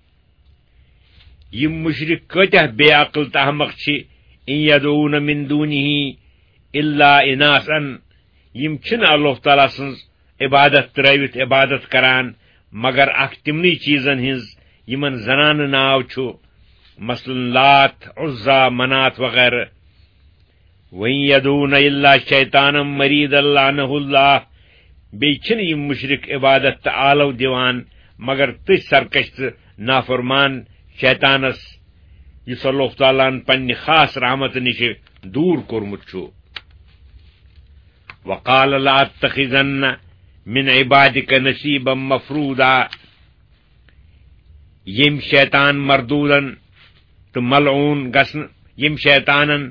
یِم مشرک کۭتیاہ بے عقل تہٕ احمق چھِ. ان یدعون من دونہ الا اناثا، یِم چھِنہٕ اللہ تعالیٰ سٕنٛز عبادت ترٲوِتھ عبادت کران مگر اکھ تِمنٕے چیٖزن ہٕنٛز یِمن زنانہٕ ناو چھُ، مثلاً لات، عزا، منات وغیرہ. وَإِن يَدْعُونَ إِلَّا شَيْطَانًا مَرِيدًا لَعَنَهُ اللَّهُ، بیٚیہِ چھِنہٕ یِم مشرک عبادت تہٕ آلو دِوان مگر تٔتھۍ سرکش تہٕ نافرمان شیطانس یُس اللہ تعالیٰ ہن پننہِ خاص رحمتہٕ نِش دوٗر کوٚرمُت چھُ. وقال لأتخذن من عبادك نصيبا مفروضا، یم شیطان مردودن تہٕ ملعون گژھن، یم شیطانن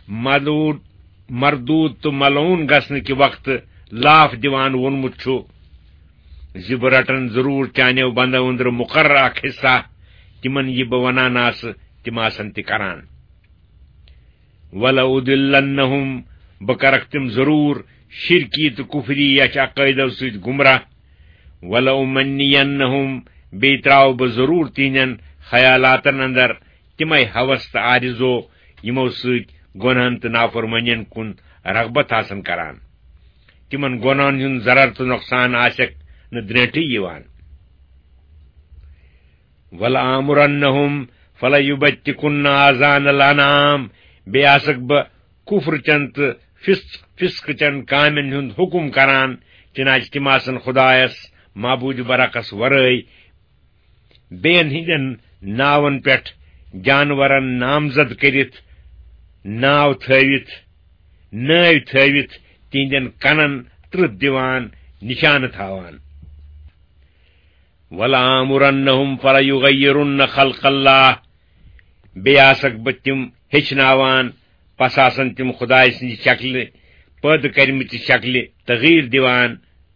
مردود تہٕ ملعون گژھنہٕ کہِ وقتہٕ لاف دِوان ووٚنمُت چھُ زِ بہٕ رٹن ضروٗر چانیو بندو أنٛدرٕ مقرر اکھ حصہ، تِمن یہِ بہٕ ونان آسہٕ تِم آسن تہِ کران. وَلَأُضِلَّنَّهُمْ، بہٕ کرکھ تِم ضروٗر شرکی تہٕ کفری یچھ عقٲیدو سۭتۍ گمراہ. وَلَأُمَنِّيَنَّهُمْ، بیٚیہِ تراو بہٕ ضروٗر تِہنٛدٮ۪ن خیالاتن اندر تِمے ہوس تہٕ آرزو یِمو سۭتۍ گۄنہن تہٕ نافرمٲنین کُن رغبت آسن کران. تِمن گۄنہن ہُنٛد ضرر تہٕ نۄقصان آسٮ۪کھ نہٕ درٛیٹھٕے یِوان. وَلَآمُرَنَّهُمْ فَلَيُبَتِّكُنَّ آذَانَ الْأَنْعَامِ، بیٚیہِ آسکھ بہٕ کُفر چن تہٕ فسقہٕ چن کامٮ۪ن ہُنٛد حکم کران، چنانچہ تِم آسن خدایس معبوٗدِ برعکس ورٲے بیٚین ہٕنٛدٮ۪ن ناون پٮ۪ٹھ جانورن نامزد کٔرِتھ، ناو تھٲوِتھ، نٲوۍ تھٲوِتھ، تِہنٛدٮ۪ن کنن ترٕٛت دِوان، نشانہٕ تھاوان. وَلَآمُرَنَّهُمْ فَلَيُغَيِّرُنَّ خَلْقَ اللَّهِ، بیٚیہِ آسکھ بہٕ تِم ہیٚچھناوان، پس آسن تِم خداے سٕنٛزِ شکلہِ پٲدٕ کٔرمٕژِ شکلہِ تغیٖر دِوان.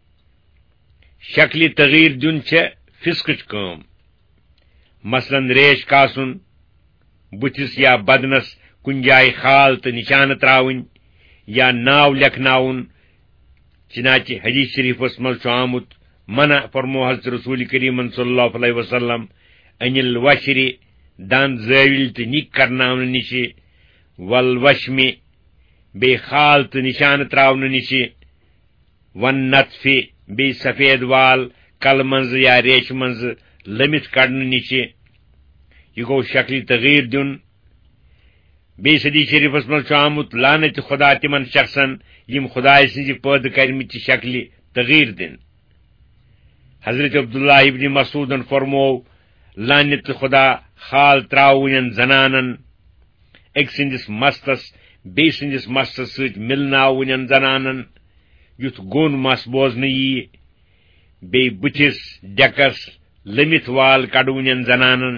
شکلہِ تغیٖر دیُن چھےٚ فسقٕچ کٲم. مثلاً ریش کاسُن، بُتھِس یا بدنس کُنہِ جایہِ خال تہٕ نشانہٕ تراوٕنۍ، یا ناو لیکھناوُن. چنانچہ حدیث شریفس منٛز چھُ آمُت، منع فرمو حضرت رسول کریٖمن صلی اللہ علیہ وسلم انِل وشرِ، دند زٲوِلۍ تہٕ نِکۍ کرناونہٕ نِشہِ، والوشمہِ، بیٚیہِ خال تہٕ نشانہٕ تراونہٕ نِشہِ، والنتفہِ، بیٚیہِ سفید وال کلہٕ منٛزٕ یا ریشہِ منٛزٕ لٔمِتھ کڑنہٕ نِشہِ. یہِ گوٚو شکلہِ تغیٖر دیُن. بیٚیہِ حدیث شریفس منٛز چھُ آمُت، لعنتِ خدا تِمن شخصن یِم خداے سٕنٛزِ پٲدٕ کرمٕچہِ شکلہِ تغیٖر دِن. حضرت عبداللہ ابن مسعوٗدن فرموو، لعنتِ خدا خال تراوٕنٮ۪ن زنانن، أکۍ سٕنٛدِس مستس بیٚیہِ سٕنٛدِس مستس سۭتۍ مِلناوٕنٮ۪ن زنانن، یُتھ گوٚن مس بوزنہٕ ییہِ، بیٚیہِ بُتھِس ڈیکس لٔمِتھ وال کڑوٕنٮ۪ن زنانن،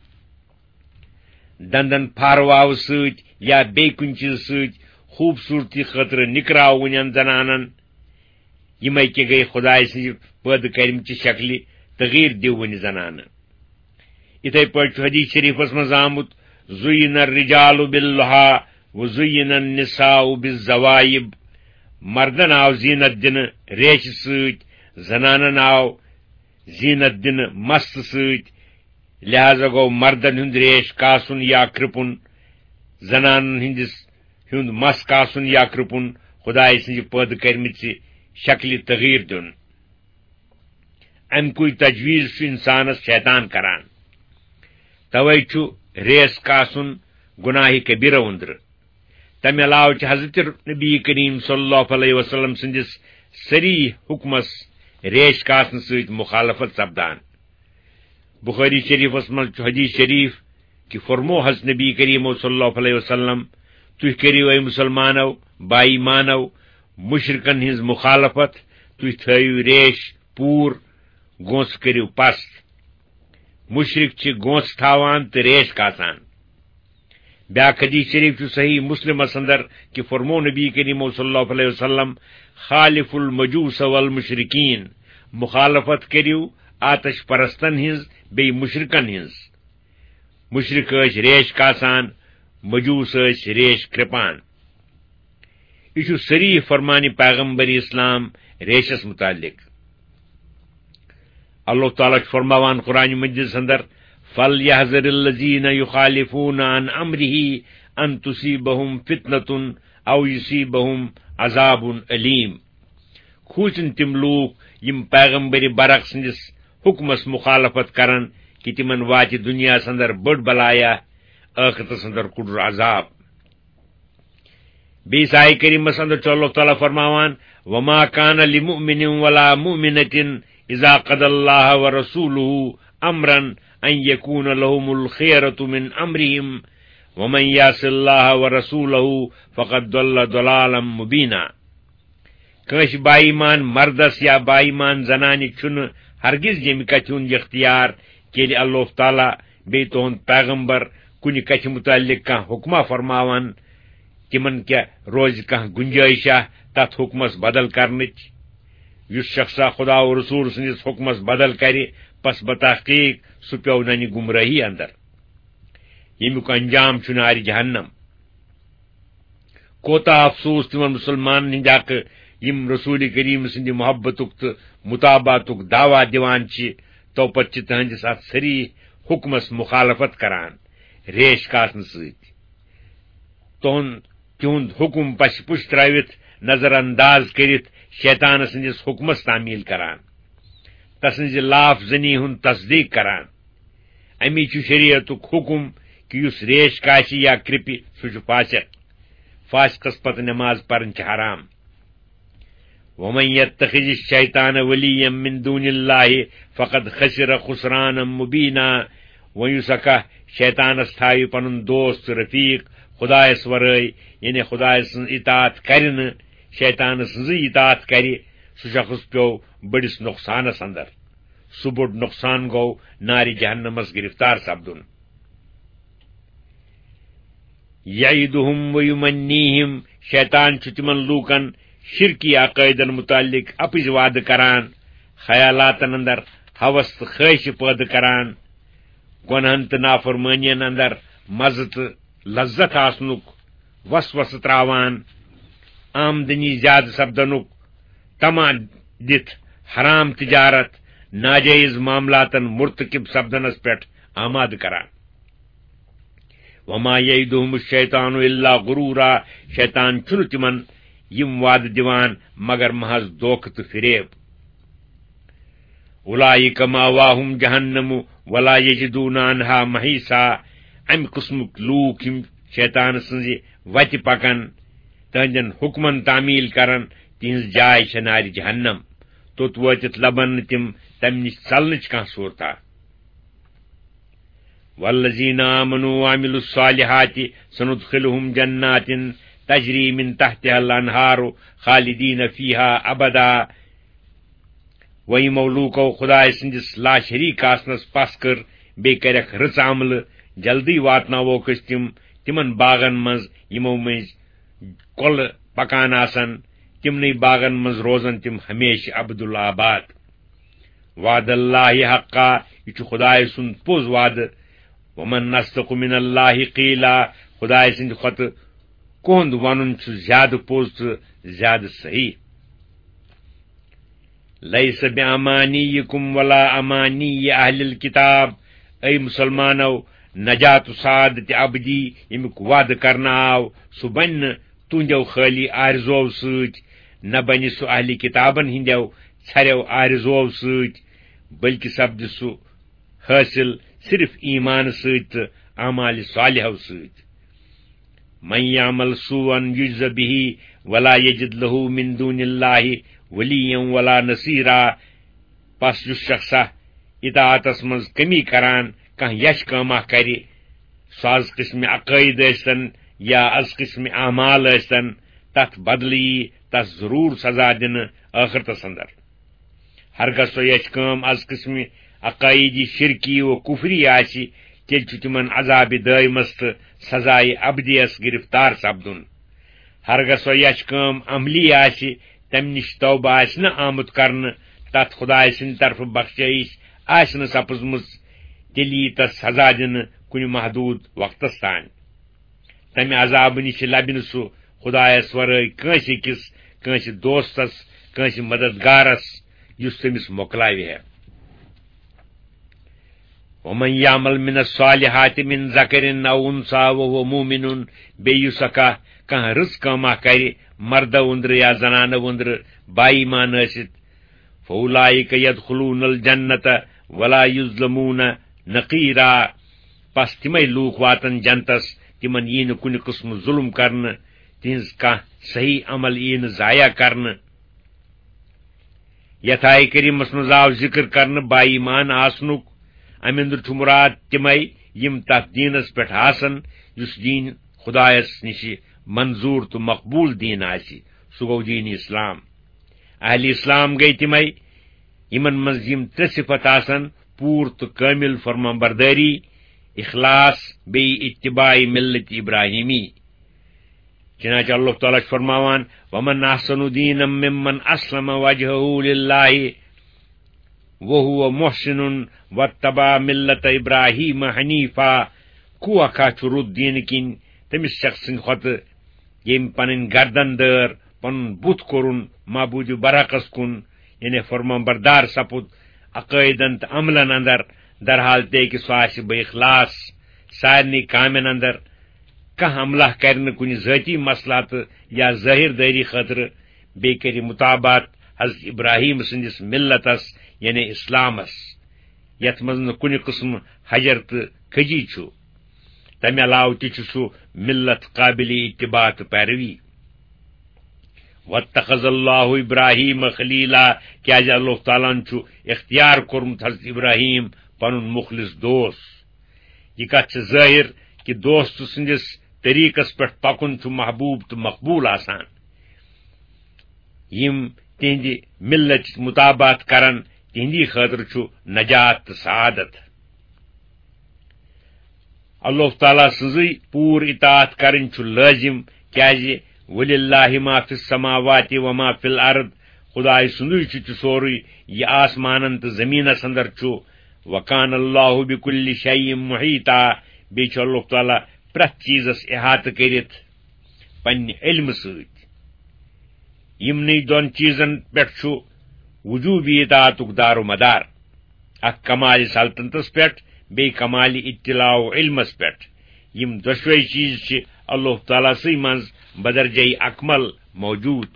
دندن پھاروٲو سۭتۍ یا بیٚیہِ کُنہِ چیٖزٕ سۭتۍ خوٗبصوٗرتی خٲطرٕ نِکراوٕنٮ۪ن زنانن. یِمے کہِ گٔیہِ خداے سٕنٛزِ پٲدٕ کرمٕچہِ شکلہِ تغیٖر دِوٕنہِ زنانہٕ. یِتھے پٲٹھۍ چھُ حدیث شریفس منٛز آمُت، زُیِّنَ الرِّجَالُ بِاللُّحَىٰ وَزُیِّنَ النِّسَاءُ بِالزَّوَائِب، مردن آو زیٖنت دِنہٕ ریشہِ سۭتۍ، زنانن آو زیٖنت دِنہٕ مستہٕ سۭتۍ. لہذا گوٚو مردن ہُنٛد ریش کاسُن یا کرٛپُن، زنانن ہُنٛد مس کاسُن یا کرٛپُن خداے سٕنٛزِ پٲدٕ کرمٕژِ شکلہِ تغیٖر دیُن اَمکُے تجویٖز چھُ اِنسانس شیطان کران توے چھُ ریس کاسُن گُناہہِ کبیرہ أنٛدرٕ تمہِ علاوٕ چھِ حضرت نبی کریم صلی اللہ علیہ وسلم سٕنٛدِس صریح حکمس ریش کاسنہٕ سۭتۍ مخالفت سپدان بخاری شریفس منٛز چھُ حدیث شریف کہ فرمو حضرت نبی کریم صلی اللہ علیہ وسلم تُہۍ کٔرِو اے مُسلمانو بائی مانو مشرکن ہٕنٛز مخالفت تُہۍ تھٲیِو ریش پوٗر گونٛسہٕ کٔرِو پست مشرک چھِ گونٛسہٕ تھاوان تہٕ ریش کاسان بیاکھ حدیث شریف چھُ صحیح مسلمس اندر کہ فرمو نبی کریم صلی اللہ علیہ وسلم خالف المجوس والمشرکین مخالفت کٔرِو آتش پرستن ہٕنٛز بیٚیہِ مشرکن ہٕنٛز مشرک ٲسۍ ریش کاسان مجوس ٲسۍ ریش کرٛپان یہ چھُ صریح فرمانہِ پیغمبر اسلام ریشس متعلق اللہ تعالیٰ چھُ فرماوان قرآن مجیدس اندر فَلْيَحْذَرِ الَّذِينَ يُخَالِفُونَ عَنْ أَمْرِهِ أَن تُصِيبَهُمْ فِتْنَةٌ أَوْ يُصِيبَهُمْ عَذَابٌ أَلِيمٌ کھوٗژِن تِم لوٗکھ یِم پیغمبر برق سٕنٛدِس حُکمس مخالفت کرن کہ تِمن واتہِ دُنیاہس اندر بٔڑ بلایا ٲخرتس اندر کُڑُر عذاب بیٚیِس آیہِ کریٖمس اندر چھُ اللہ تعالیٰ فرماوان وَمَا كَانَ لِمُؤْمِنٍ وَلَا مُؤْمِنَةٍ إِذَا قَضَى اللَّهُ وَرَسُولُهُ أَمْرًا أَن يَكُونَ لَهُمُ الْخِيَرَةُ مِنْ أَمْرِهِمْ وَمَن يَعْصِ اللَّهَ وَرَسُولَهُ فَقَدْ ضَلَّ ضَلَالًا مُبِينًا کٲنٛسہِ باایمان مردس یا باایمان زنانہِ چھُنہٕ ہرگز ییٚمہِ کتھِ ہُنٛد اختیار ییٚلہِ اللہ تعالیٰ بیٚیہِ تُہُنٛد پیغمبر کُنہِ کتھِ متعلق کانٛہہ حُکما فرماون تِمن کیٛاہ روزِ کانٛہہ گُنجٲیشا تتھ حُکمس بدل کرنٕچ یُس شخصا خدا و رسول سٕنٛدِس حُکمس بدل کرِ پس بتحقیق سُہ پیوٚو ننہِ گمرٲہی اندر ییٚمیُک انجام چھُ نارِ جہنم کوتاہ افسوس تِمن مسلمانن ہٕنٛدِ حقہٕ یِم رسول کریم سٕنٛدِ محبتُک تہٕ مطاباتُک دعوا دِوان چھِ تو پتہٕ چھِ تٕہنٛدِس اتھ صریح حُکمس مخالفت کران ریش کاسنہٕ سۭتۍ تِہُنٛد حُکم پسہِ پُش ترٲوِتھ نظر انداز کٔرِتھ شیطان سٕنٛدِس حُکمس تعمیل کران تسٕنٛزِ لاف زنی ہُنٛد تصدیق کران امی چھُ شریعتُک حُکم کہ یُس ریش کاسہِ یا کرٛپہِ سُہ چھُ فاسق فاسقس پتہٕ نماز پرٕنۍ چھِ حرام وَمَن يَتَّخِذِ الشَّيْطَانَ وَلِيًّا مِن دُونِ اللَّهِ فَقَدْ خَسِرَ خُسْرَانًا مُبِينًا وۄنۍ یُس اکھا شیطانس تھاوِ پنُن دوست تہٕ رفیق خدایس ورٲے یعنی خدایہِ سٕنٛز اطاعت کرِ نہٕ شیطانہٕ سٕنٛزٕے اطاعت کرِ سُہ شخص پیوٚو بٔڑِس نۄقصانس اندر سُہ بوٚڑ نۄقصان گوٚو نارِ جہنمس گرفتار سپدُن یعیدُہُم ویمنیہم شیطان چھُ تِمن لوٗکن شرکی عقٲیدن متعلق اپٕز وعدٕ کران خیالاتن اندر ہوس تہٕ خٲہشہِ پٲدٕ کران گۄنہن تہٕ نافرمٲنین اندر مزٕ تہٕ لذت آسنُک وسوسہٕ تراوان آمدنی زیادٕ سپدنُک تما دِتھ حرام تجارت ناجٲیز معاملاتن مرتکب سپدنس پٮ۪ٹھ آمادٕ کران وما یعیدُہُم الشیطان الا غرورا شیطان چھُنہٕ تِمن یِم وعدٕ دِوان مگر محض دھوکہٕ تہٕ فریب اولئک مأواہُم جہنم ولا یجدون عنہا محیصا امہِ قٕسمُک لوٗکھ یِم شیطان سٕنٛزِ وتہِ پکان تہنٛدٮ۪ن حُکمن تعمیل کران تِہنٛز جاے چھےٚ نارِ جہنم توٚت وٲتِتھ لبن نہٕ تِم تمہِ نِش ژلنٕچ کانٛہہ صوٗرتا والذین آمنوا وعملوا الصالحات سندخلهم جنات تجری من تحتها الانہار خالدین فیہا ابدا و یِمو لوٗکو خدایہِ سٕنٛدِس لاشریٖک آسنس پس کٔر بیٚیہِ کرٮ۪کھ رٕژ عملہٕ جلدی واتناووکھ أسۍ تِم تِمن باغن منٛز یِمو مٔنٛزۍ کۄلہٕ پکان آسن تِمنٕے باغن منٛز روزن تِم ہمیشہِ ابدالآباد وعد اللہ حقا یہِ چھُ خدایہِ سُنٛد پوٚز وعدٕ ومن اصدق من اللہ قیلا خدایہِ سٕنٛدِ کھۄتہٕ کُہُنٛد ونُن چھُ زیادٕ پوٚز تہٕ زیادٕ صحیح لیس بِامانیکم ولا امانی اہل الکتاب اے مسلمانو نجات و سعادت ابدی ییٚمیُک وعدٕ کرنہٕ آو سُہ بنہِ نہٕ تُہنٛدیو خٲلی آرزو سۭتۍ نہ بنہِ سُہ اہلِ کتابن ہندیو ژھرو آرزو سۭتۍ بلکہ سپدِ سُہ حٲصِل صرف ایمان سۭتۍ تہٕ اعمالِ صالحو سۭتۍ۔ من یعمل سوءا یجز به ولا یجد له من دون اللہ ولیا ولا نصیرا۔ پس یُس شخصا اطاعتس منز کمی کران کانٛہہ یش کٲمہ کرِ، سُہ از قسم عقائد ٲسۍتن یا از قسم اعمال ٲسۍتن، تتھ بدلہٕ یی تس ضرور سزا دِنہٕ ٲخرتس اندر۔ ہرگز سۄ یش کٲم از قسم عقائدی شرکی و کفری آسہِ، تیٚلہِ چھُ تِمن عذابِ دٲیمس تہٕ سزایہِ ابدیس گرفتار سپدُن۔ ہرگز سۄ یش کٲم عملی آسہِ، تمہِ نِش توبہ آسہِ نہٕ آمُت کرنہٕ، تتھ خدایہِ سٕنٛدِ طرفہٕ بخشٲیش آسہِ نہٕ سپٕزمٕژ، تیٚلہِ یی تس سزا دِنہٕ کُنہِ محدوٗد وقتس تانۍ۔ تمہِ عذابہٕ نِش لبہِ نہٕ سُہ خدایس ورٲے کٲنٛسہِ أکِس، کٲنٛسہِ دوستس، کٲنٛسہِ مددگارس یُس تٔمِس مۄکلاوِ ہے۔ ومن یعمل من الصالحات من ذکر او انثى وهو مؤمن، بیٚیہِ یُس کانٛہہ رٕژ کٲمہ کرِ، مردٕ وُندرٕ یا زنانہٕ وُندرٕ باایمان ٲسِتھ، فاولئک یدخلون الجنة ولا یظلمون نقیرا، پس تِمے لوٗکھ واتن جنتس، تِمن یی نہٕ کُنہِ قٕسمہٕ ظُلم کرنہٕ، تِہنٛز کانٛہہ صحیح عمل یی نہٕ ضایع کرنہٕ۔ یتھ آیہِ کریٖمس منٛز آو ذکر کرنہٕ با ایمان آسنُک، امہِ اندر چھُ مُراد تِمے یِم تتھ دیٖنس پٮ۪ٹھ آسن یُس دیٖن خدایس نِش منظوٗر تہٕ مقبوٗل دیٖن آسہِ، سُہ گوٚو دیٖنِ اسلام۔ اہلِ اسلام گٔیہِ تِمے یِمن منٛز یِم ترٛےٚ صفت آسن: پوٗرٕ تہٕ کٲمِل فرمانبردٲری، اخلاص، بیٚیہِ اتباع ملت ابراہیمی۔ چنانچہ اللہ تعالیٰ چھُ فرماوان: ومن احسن دینا ممن اسلم وجهه للہ وهو محسن واتبع ملت ابراہیم حنیفا۔ کو اکھا چھُ رُت دیٖنہٕ کِنۍ تٔمِس شخص سٕنٛدِ کھۄتہٕ ییٚمۍ پنٕنۍ گردن دٲر، پنُن بُتھ کوٚرُن معبوٗدِ برحقس کُن، یعنی فرمان بردار سپُد عقٲیدن تہٕ عملن اندر، درحال تے کہ سُہ آسہِ با اخلاص سارنٕے کامٮ۪ن اندر۔ کانٛہہ عملہ کرِ نہٕ کُنہِ ذٲتی مصلحتہٕ یا ظٲہر دٲری خٲطرٕ، بیٚیہِ کرِ مطابات حضرت ابراہیم سٕنٛدِس ملتس یعنی اسلامس، یتھ منٛز نہٕ کُنہِ قٕسمہٕ حجر تہٕ کھٔجی چھُ۔ تمہِ علاوٕ تہِ چھُ سُہ ملت قابلِ اتباع تہٕ پیروی۔ واتخذ اللہ ابراہیم خلیلا، کیازِ اللہ تعالیٰ ہن چھُ اختیار کوٚرمُت حضرت ابراہیم پنُن مخلص دوست۔ یہ کتھ چھِ ظٲہر کہ دوست سٕنٛدِس طریقس پٮ۪ٹھ پکُن چھُ محبوٗب تہٕ مقبوٗل آسان۔ یِم تِہنٛدِ ملتٕچ مطابات کرن، تِہنٛدی خٲطرٕ چھُ نجات تہٕ سعادت۔ اللہ تعالیٰ سٕنٛزٕے پوٗرٕ اطاعت کرٕنۍ چھُ لٲزم، کیازِ وللہ ما فی السماوات وما فی الارض، خدائے سُنٛدُے چھُ تہِ سورُے یہِ آسمانن تہٕ زٔمیٖنس اندر چھُ۔ وکان اللہ بکل شیء محیطا، بیٚیہِ چھُ اللہ تعالیٰ پرٛٮ۪تھ چیٖزس احاطہٕ کٔرِتھ پننہِ علمہٕ سۭتۍ۔ یِمنٕے دۄن چیٖزن پٮ۪ٹھ چھُ وجوٗبی اطاعتُک دار و مدار، اکھ کمالِ سلطنتس پٮ۪ٹھ، بیٚیہِ کمالِ اطلاع و علمس پٮ۪ٹھ۔ یِم دۄشوے چیٖز چھِ اللہ تعالیٰ سٕے منٛز بدرجے اکمل موجوٗد۔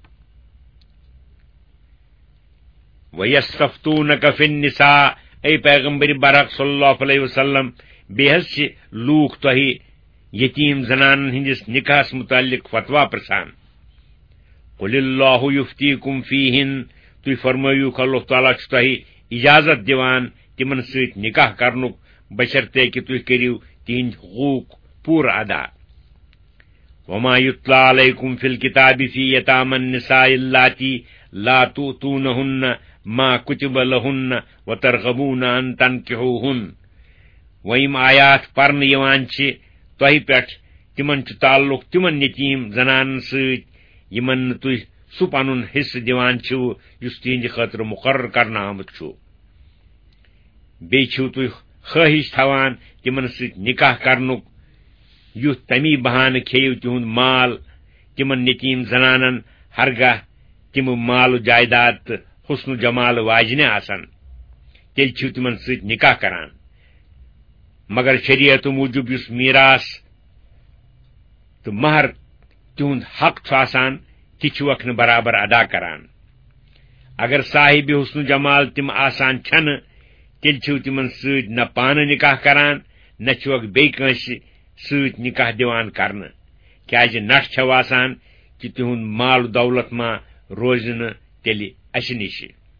وَيَسْتَفْتُونَكَ فِي النِّسَاءِ، اے پیغمبر برحق صلی اللہ علیہ وسلم، بیٚیہِ حظ چھِ لوٗکھ تۄہہِ یتیٖم زنانن ہٕنٛدِس نکاحس متعلق فتوا پرژھان۔ قُلِ اللّٰهُ یُفْتِیکُم فیٖہِن، تُہۍ فرمٲیوُکھ اللہ تعالیٰ چھُ تۄہہِ اجازت دِوان تِمن سۭتۍ نکاح کرنُک، بشرطے کہ تُہۍ کٔرِو تِہنٛدۍ حقوٗق پوٗرٕ ادا۔ وما یُتلیٰ علیکم فی الکتاب فی یتامی النساء اللاتی لا تؤتونہن ما کتب لہن وترغبون ان تنکحوہن۔ و یِم آیات پرنہٕ یِوان چھِ تۄہہِ پٮ۪ٹھ، تِمن چھُ تعلق تِمن یتیٖم زنانن سۭتۍ یِمن نہٕ تُہۍ سُہ پنُن حصہٕ دِوان چھِو یُس تِہنٛدِ خٲطرٕ مقرر کرنہٕ آمُت چھُ۔ بیٚیہِ چھِو تُہۍ خٲہِش تھاوان تِمن سۭتۍ نکاح کرنُک، یُتھ تمی بہانہٕ کھیٚیِو تِہُنٛد مال تِمن یتیٖم زنانن، ہرگاہ تِم مال و جائیداد تہٕ حسن و جمال واجنہِ آسن، تیٚلہِ چھِو تِمن سۭتۍ نکاح کران۔ مگر شریعت موٗجوٗب یُس میراث تہٕ مہر تِہُنٛد حق چھُ آسان، تہِ چھُوکھ نہٕ برابر ادا کران اگر صاحب حسن جمال تِم آسان چھنہٕ تیٚلہِ چھِو تِمن سۭتۍ نہ پانہٕ نکاح کران نہ چھُوکھ بیٚیہِ کٲنٛسہِ سۭتۍ نکاح دِوان کرنہٕ کیازِ نٹھ چھو آسان کہِ تِہُنٛد مال و دولت ما روزِ نہٕ تیٚلہِ اسہِ نِش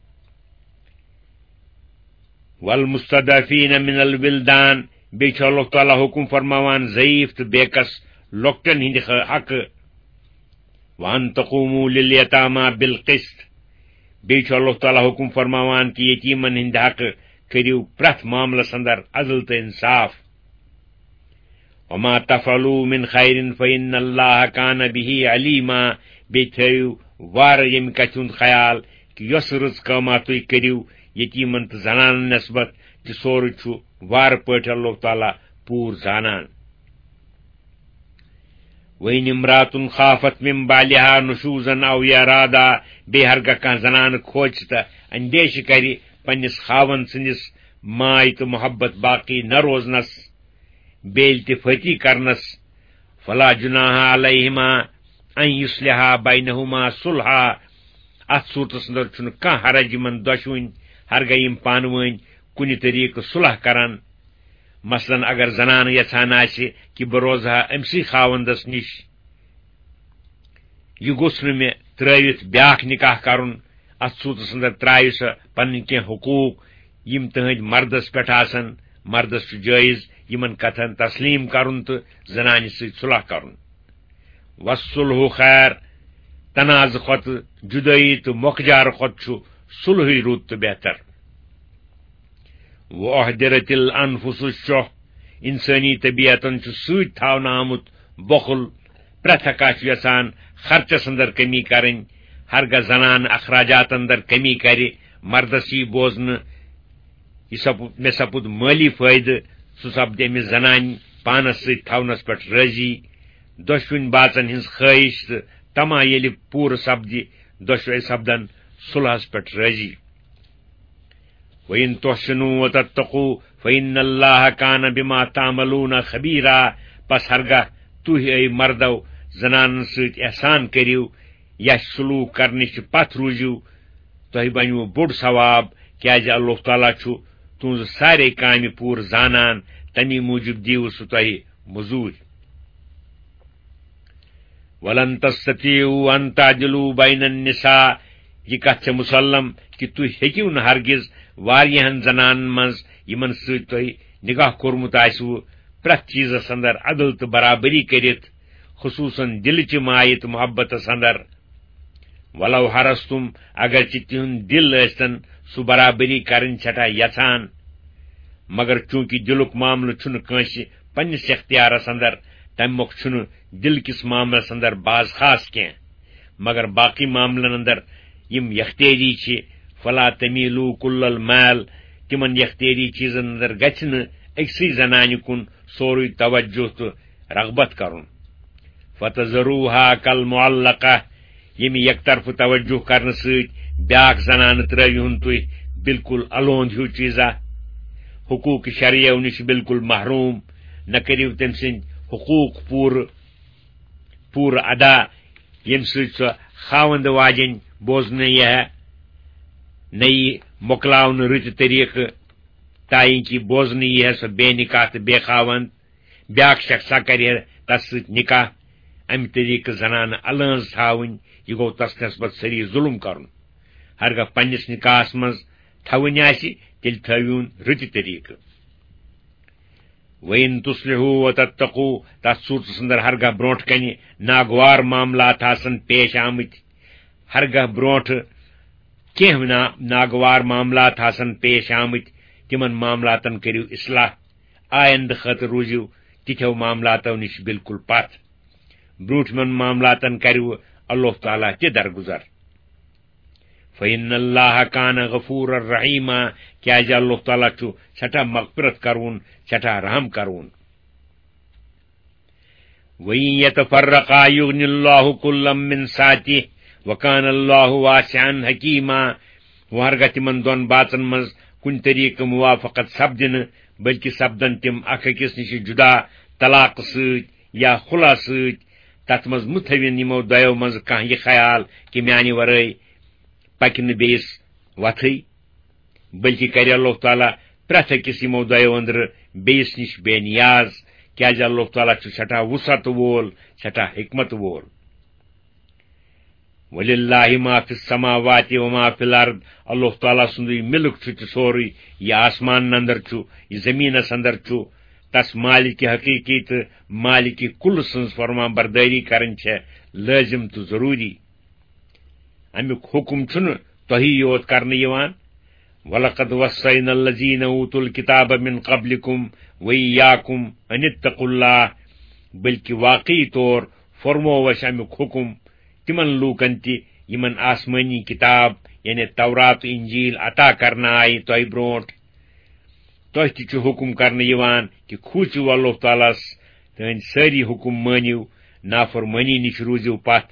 والمستضعفین من الولدان بیٚیہِ چھُ اللہ تعالیٰ حکم فرماوان ضعیف تہٕ بیکس لۄکٹن ہٕنٛدِ حقہٕ وان تقوموا للیتاما بالقسط بیٚیہِ چھُ اللہ تعالیٰ حکم فرماوان کہِ یتیٖمن ہٕنٛدِ حقہٕ کٔرِو پرٛٮ۪تھ معاملس اندر عدل تہٕ انصاف وما تفعلوا من خیر فإن اللہ کان به علیما بیٚیہِ تھٲیِو وارٕ ییٚمہِ کتھِ ہُنٛد خیال کہِ یۄس رٕژ کٲما تُہۍ کٔرِو یتیٖمن تہٕ زنانن نسبت تہِ سورُے چھُ وارٕ پٲٹھۍ اللہ تعالیٰ پوٗرٕ زانان وَإِنِ امرأة خافت من بالها نشوزا او ارادا بیٚیہِ ہرگاہ کانٛہہ زنانہٕ کھوژِ تہٕ اندیشہِ کرِ پننِس خاوند سٕنٛدِس ماے تہٕ محبت باقی نہ روزنس بیٚیہِ تہِ فٲتی کرنس فلا جناح علیہما ان یصلحا بینہما صلحا اتھ صورتس اندر چھُنہٕ کانٛہہ حرج یِمن دۄشوٕنۍ ہرگاہ یِم پانہٕ ؤنۍ کُنہِ طریقہٕ صلح کرن مثلاً اگر زنانہٕ یژھان آسہِ کہِ بہٕ روزہا أمسٕے خاوندس نِش یہِ گوٚژھ نہٕ مےٚ ترٲوِتھ بیاکھ نکاح کرُن اتھ صورتس اندر ترٛایہِ سۄ پنٕنۍ کینٛہہ حقوٗق یِم تٕہٕنٛدۍ مردس پٮ۪ٹھ آسن مردس چھُ جٲیز یِمن کتھن تسلیم کرُن تہٕ زنانہِ سۭتۍ صلح کرُن والصلح خیر تنازٕ کھۄتہٕ جُدٲیی تہٕ مۄکجارٕ کھۄتہٕ چھُ صلحٕے رُت تہٕ بہتر وأحضرت الانفس الشح انسٲنی طبیعتن چھُ سۭتۍ تھاونہٕ آمُت بۄخُل پرٛٮ۪تھ اکھا چھُ یژھان خرچس اندر کمی کرٕنۍ ہرگاہ زنان اخراجات اندر کمی کرِ مردس یی بوزنہٕ مےٚ سپُد مٲلی فٲیدٕ سُہ سپدِ أمِس زنانہِ پانس سۭتۍ تھاونس پٮ۪ٹھ رٲضی دۄشوٕنۍ باژن ہٕنٛز خٲہِش تہٕ تما ییٚلہِ پوٗرٕ سپدِ دۄشوے سپدن صلحس پٮ۪ٹھ رٲضی وَإِن تُحْسِنُوا وَتَتَّقُوا فَإِنَّ اللَّهَ كَانَ بِمَا تَعْمَلُونَ خَبِيرًا پس ہرگاہ تُہۍ اے مردو زنانن سۭتۍ احسان کٔرِو یا سلوٗک کرنٕچ پتھ روٗزِو تۄہہِ بنِوٕ بوٚڑ ثواب کیازِ اللہ تعالیٰ چھُ تُہنٛزٕ سارے کامہِ پوٗرٕ زانان تمی موٗجوٗب دِیِو سُہ تۄہہِ مٔزوٗرۍ وَلَن تَسْتَطِیعُوا أَن تَعْدِلُوا بَیْنَ النِّسَاءِ یہِ کتھ چھےٚ مُسلم کہِ تُہۍ ہیٚکِو نہٕ ہرگز واریاہن زنانن منٛز یِمن سۭتۍ تۄہہِ نکاح کوٚرمُت آسِوٕ پرٛٮ۪تھ چیٖزس اندر عدل تہٕ برابری کٔرِتھ خصوٗصن دلچہِ مایہِ تہٕ محبتس اندر ولو حرستم اگرچہِ تِہُنٛد دل ٲسۍتن سُہ برابری کرٕنۍ چھٹا یژھان مگر چوٗنکہِ دلُک معاملہٕ چھُنہٕ کٲنٛسہِ پننِس اختیارس اندر تمہِ مۄکھ چھُنہٕ دل کِس معاملس اندر باز خاص کینٛہہ مگر باقی معاملن اندر یِم یختیٲری چھِ فلا تمیٖلوٗ کُل المیل تِمن یختیٲری چیٖزن اندر گژھِ نہٕ أکسٕے زنانہِ کُن سورُے توجہ تہٕ رغبت کرُن فتذروها کالمعلقہ ییٚمہِ یکطرفہٕ توجہ کرنہٕ سۭتۍ بیاکھ زنانہٕ ترٲوِہُن تُہۍ بالکل الوند ہیوٗ چیٖزا حقوٗق شرعیو نِش بالکل محروٗم نہ کٔرِو تٔمۍ سٕنٛدۍ حقوٗق پوٗرٕ ادا ییٚمہِ سۭتۍ سۄ خاوند واجٮ۪ن بوزنہٕ یِہا نہ یی مۄکلاونہٕ رٕتہِ طریٖقہٕ تاین کہِ بوزنہٕ یِہا سۄ بے نکاح تہٕ بے خاوند بیاکھ شخصا کرِ تس سۭتۍ نکاح امہِ طریٖقہٕ زنانہٕ الٲنٛز تھاوٕنۍ یہِ گوٚو تس نسبت سری ظلم کرُن ہرگاہ پننِس نکاحس منٛز تھاوٕنۍ آسہِ تیٚلہِ تھٲوِوُن رٕتہِ طریٖقہٕ وَإِن تُصْلِحُوا وَتَتَّقُوا تتھ صوٗرتس اندر ہرگاہ برونٛٹھ کنہِ ناگوار معاملات آسن پیش آمٕتۍ ہرگاہ برونٛٹھ کینٛہہ ناگوار معاملات آسن پیش آمٕتۍ تِمن معاملاتن کٔرِو اصلاح آیندٕ خٲطرٕ روٗزِو تِتھیو معاملاتو نِش بالکل پتھ برونٛٹھمٮ۪ن معاملاتن کروٕ اللہ تعالیٰ تہِ درگُزر فإن اللہ کان غفورا رحیما کیازِ اللہ تعالیٰ چھُ سٮ۪ٹھاہ مغفرت کرون سٮ۪ٹھاہ رحم کرون وَإِن يَتَفَرَّقَا يُغْنِ اللَّهُ كُلًّا مِّن سَعَتِهِ وَكَانَ اللَّهُ وَاسِعًا حَكِيمًا ہرگاہ تِمن دۄن باژن منٛز کُنہِ طریٖقہٕ موافقت سپدِنہٕ بلکہِ سپدن تِم اکھ أکِس نِش جُدا طلاق سۭتۍ یا خُلا سۭتۍ تتھ مز متھوین یمو دۄیو مز کانٛہہ یہِ خیال کہ میانہِ ورٲے پکہِ نہٕ بیٚیِس وتھٕے، بلکہ کرِ اللہ تعالیٰ پرٛٮ۪تھ أکِس یمو دۄیو أنٛدرٕ بیٚیِس نِش بے نیاز، کیٛازِ اللہ تعالیٰ چھُ سٮ۪ٹھاہ وسعت وول، سٮ۪ٹھاہ حکمت وول۔ وَلِلَّهِ مَا فِي السَّمَاوَاتِ وَمَا فِي الْأَرْضِ، اللہ تعالیٰ سُنٛدُے ملک چھُ تہِ سورُے، یہِ آسمانن اندر چھُ، یہِ زٔمیٖنس اندر چھُ، تس مالکہِ حقیٖقی تہٕ مالکہِ کُل سٕنٛز فرمان بردٲری کرٕنۍ چھےٚ لٲزم تہٕ ضروٗری۔ امیُک حکم چھُنہٕ تۄہی یوت کرنہٕ یِوان، وَلَقَدْ وَصَّيْنَا الَّذِينَ أُوتُوا الْكِتَابَ مِن قَبْلِكُمْ وَإِيَّاكُمْ أَنِ اتَّقُوا اللَّهَ، بلکہ واقعی طور فرمو اَسہِ امیُک حکم تمن لوٗکن تہِ یمن آسمٲنی کتاب یعنی تورات تہٕ انجیل عطا کرنہٕ آیہِ تۄہہِ برونٛٹھ۔ تۄہہِ تہِ چھُ حکم کرنہٕ یِوان کہ کھوٗژِو اللہ تعالیٰ ہس، تہنٛدۍ سٲری حکم مٲنِو، نافرمٲنی نِش روٗزِو پتھ۔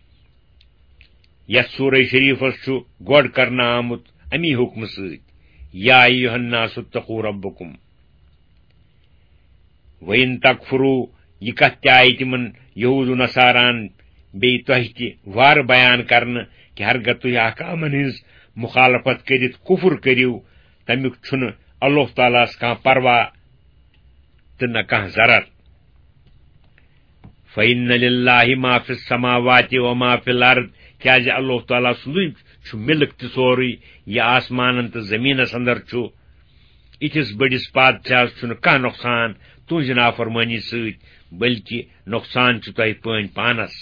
یتھ سورہ شریفس چھُ گۄڈ کرنہٕ آمُت امی حکمہٕ سۭتۍ، یا ایُّہَ الناس اتقوا ربکم۔ وَإِن تکفروا، یہ کتھ تہِ آیہِ تمن یہوٗد و نصاران بیٚیہِ تۄہہِ تہِ وارٕ بیان کرنہٕ کہ ہرگاہ تُہۍ احکامن ہٕنٛز مخالفت کٔرِتھ کفر کٔرِو، تمیُک چھُنہٕ اللہ تعالیٰ ہس کانٛہہ پرواہ تہٕ نہ کانٛہہ ضرر۔ فَإِنَّ لِلَّهِ مَا فِي السَّمَاوَاتِ وَمَا فِي الْأَرْضِ، کیٛازِ اللہ تعالیٰ سُنٛدُے چھُ ملک تہِ سورُے، یہِ آسمانن تہٕ زٔمیٖنس اندر چھُ۔ یِتھِس بٔڑِس بادشاہس چھُنہٕ کانٛہہ نۄقصان تُہنٛزِ نافرمٲنی سۭتۍ، بلکہ نۄقصان چھُ تۄہہِ پٲنۍ پانس۔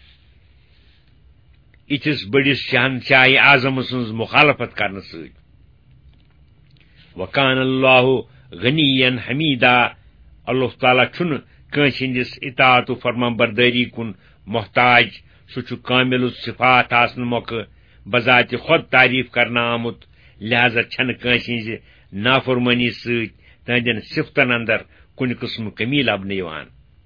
یِتھِس بٔڑِس شہنشاہِ اعظم سٕنٛز مخالفت کرنہٕ سۭتۍ۔ وَكَانَ اللّٰهُ غنِيًّا حمیٖدا، اللہ تعالیٰ چھُنہٕ کٲنٛسہِ ہٕنٛدِس اطاعت و فرمان بردٲری کُن محتاج، سُہ چھُ کامل الصفات آسنہٕ مۄکھٕ بذات خود تعریف کرنہٕ آمُت، لہذا چھنہٕ کٲنٛسہِ ہٕنٛزِ نافرمٲنی سۭتۍ تہنٛدٮ۪ن صفتن اندر کُنہِ قٕسمہٕ کمی لبنہٕ یِوان۔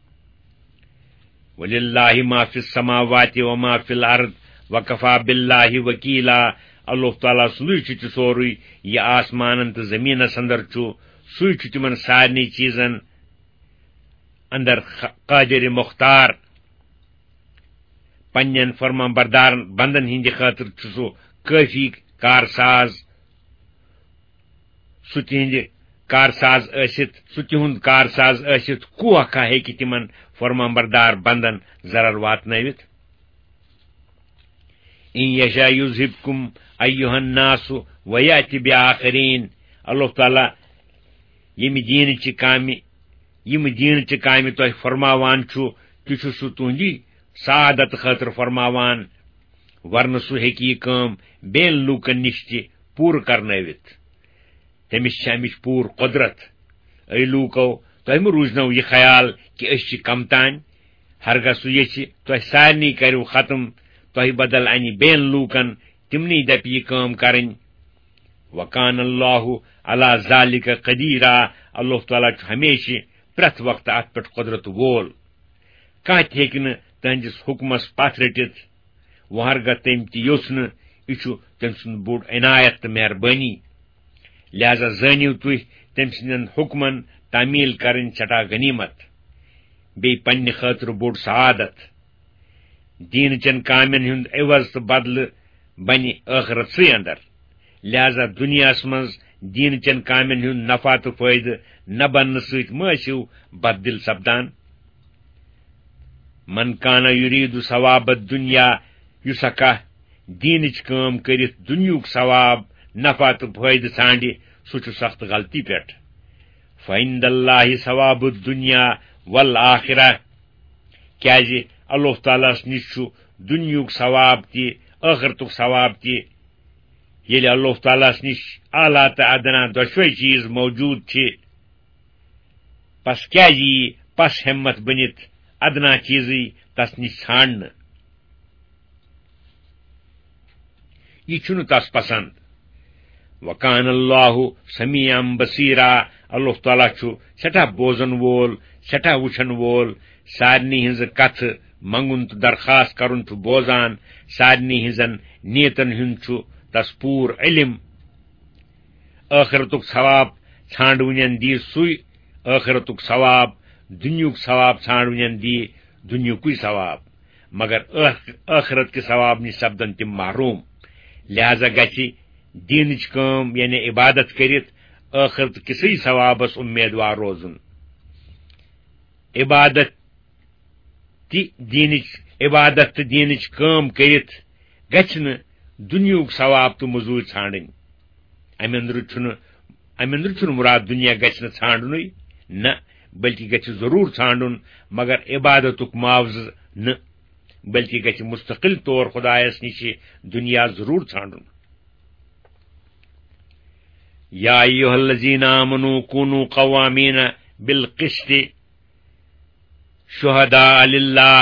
وَلِلَّهِ مَا فِي السَّمَاوَاتِ وَمَا فِي الْأَرْضِ وَكَفَىٰ بِاللَّهِ وَكِیٖلًا، اللہ تعالیٰ سُنٛدُے چھُ تہِ سورُے، یہِ آسمانن تہٕ زٔمیٖنس اندر چھُ، سُے چھُ تِمن سارنٕے چیٖزن اندر قٲدِر مختار۔ پننٮ۪ن فرمان بردار بندن ہٕنٛدِ خٲطرٕ چھُ سُہ کٲفی کارساز، سُہ تِہنٛدِ کارساز ٲسِتھ کوکھا ہیٚکہِ تِمن فرمان بردار بندن ضرر واتنٲوِتھ۔ اِن یشاء یُذہِبکُم ایُّہا الناس وَیأتِ بِآخَرِیٖن، اللہ تعالیٰ یِمہِ دیٖنچہِ کامہِ تۄہہِ فرماوان چھُ تہِ چھُ سُہ تُہنٛدی سعادت خٲطرٕ فرماوان، ورنہٕ سُہ ہیٚکہِ یہِ کٲم بیٚین لوٗکن نِش تہِ پوٗرٕ کرنٲوِتھ، تٔمِس چھِ امِچ پوٗرٕ قۄدرت۔ اے لوٗکو، تۄہہِ مہ روٗزنو یہِ خیال کہِ أسۍ چھِ کم تانۍ، ہرگاہ سُہ یژھِ تۄہہِ سارنٕے کٔرِو ختم، تۄہہِ بدل انہِ بیٚین لوٗکن، تِمنٕے دپہِ یہِ کٲم کرٕنۍ۔ وَكَانَ اللّٰهُ عَلَىٰ ذَٰلِکَ قَدیٖرًا، اللہ تعالیٰ چھُ ہمیشہِ پرٛٮ۪تھ وقتہٕ اتھ پٮ۪ٹھ قۄدرت وول، کانٛہہ تہِ ہیٚکہِ نہٕ تہنٛدِس حُکمس پتھ رٔٹِتھ، وۄنۍ ہرگاہ تٔمۍ تہِ یوٚژھ نہٕ، یہِ چھُ تٔمۍ سُنٛد بوٚڑ عنایت تہٕ مہربٲنی، لہذا زٲنِو تُہۍ تٔمۍ سٕنٛدٮ۪ن حُکمن تعمیٖل کرٕنۍ سٮ۪ٹھاہ غنیٖمت، بیٚیہِ پننہِ خٲطرٕ بوٚڑ سعادت۔ دیٖنٕچن کامٮ۪ن ہُنٛد عوض تہٕ بدلہٕ بنہِ ٲخرتسٕے اندر، لہذا دُنیاہس منٛز دیٖنٕچن کامٮ۪ن ہُنٛد نفع تہٕ فٲیدٕ نہ بننہٕ سۭتۍ مہ ٲسِو بددل سپدان۔ من کانہ یُریٖدُ ثواب الدُنیا، یُس کانٛہہ دیٖنٕچ کٲم کٔرِتھ دُنیہُک ثواب نفع تہٕ فٲیدٕ ژھانڈِ، سُہ چھُ سخت غلطی پٮ۪ٹھ۔ فَعِندَ اللہِ ثواب الدُنیا والآخرہ، کیٛازِ اللہ تعالیٰ ہس نِش چھُ دُنیہُک ثواب تہِ ٲخرتُک ثواب تہِ۔ ییٚلہِ اللہ تعالیٰ ہس نِش اعلیٰ تہٕ ادنا دۄشوے چیٖز موجوٗد چھِ، پس کیٛازِ یی پس ہٮ۪مت بٔنِتھ ادنا چیٖزٕے تس نِش ژھانڈنہٕ؟ یہِ چھُنہٕ تس پسند۔ وَكَانَ اللّٰهُ سَمِیعًا بَصیٖرًا، اللہ تعالیٰ چھُ سٮ۪ٹھاہ بوزن وول، سٮ۪ٹھاہ وٕچھن وول، سارنٕے ہٕنٛزٕ کتھٕ منگُن تہٕ درخاست کرُن چھُ بوزان، سارنٕے ہٕنٛزن نیتن ہُنٛد چھُ تس پوٗرٕ علم۔ ٲخرتُک ثواب ژھانڈوٕنٮ۪ن دی سُے ٲخرتُک ثواب، دُنیہُک ثواب ژھانڈوٕنٮ۪ن دی دنیاکُے ثواب مگر ٲخرت کے ثواب نش سپدن تم محروم لہذا گژھِ دینٕچ کٲم یعنی عبادت کٔرِتھ ٲخرت کِسٕے ثوابس اُمیدوار روزُن عبادت تہٕ دیٖنٕچ کٲم کٔرِتھ گژھِ نہٕ دُنیہُک ثواب تہٕ موٚزوٗرۍ ژھانڈٕنۍ امہِ اندرٕ چھُنہٕ مراد دُنیا گژھِ نہٕ ژھانڈنُے نہ بلکہ گژھِ ضروٗر ژھانڈُن مگر عبادتُک معاوضہٕ نہٕ بلکہ گژھِ مستقل طور خدایس نِش دنیا ضروٗر ژھانڈُن یا ایھا الذین آمنوا کونوا قوامین بالقسط شہداء للہ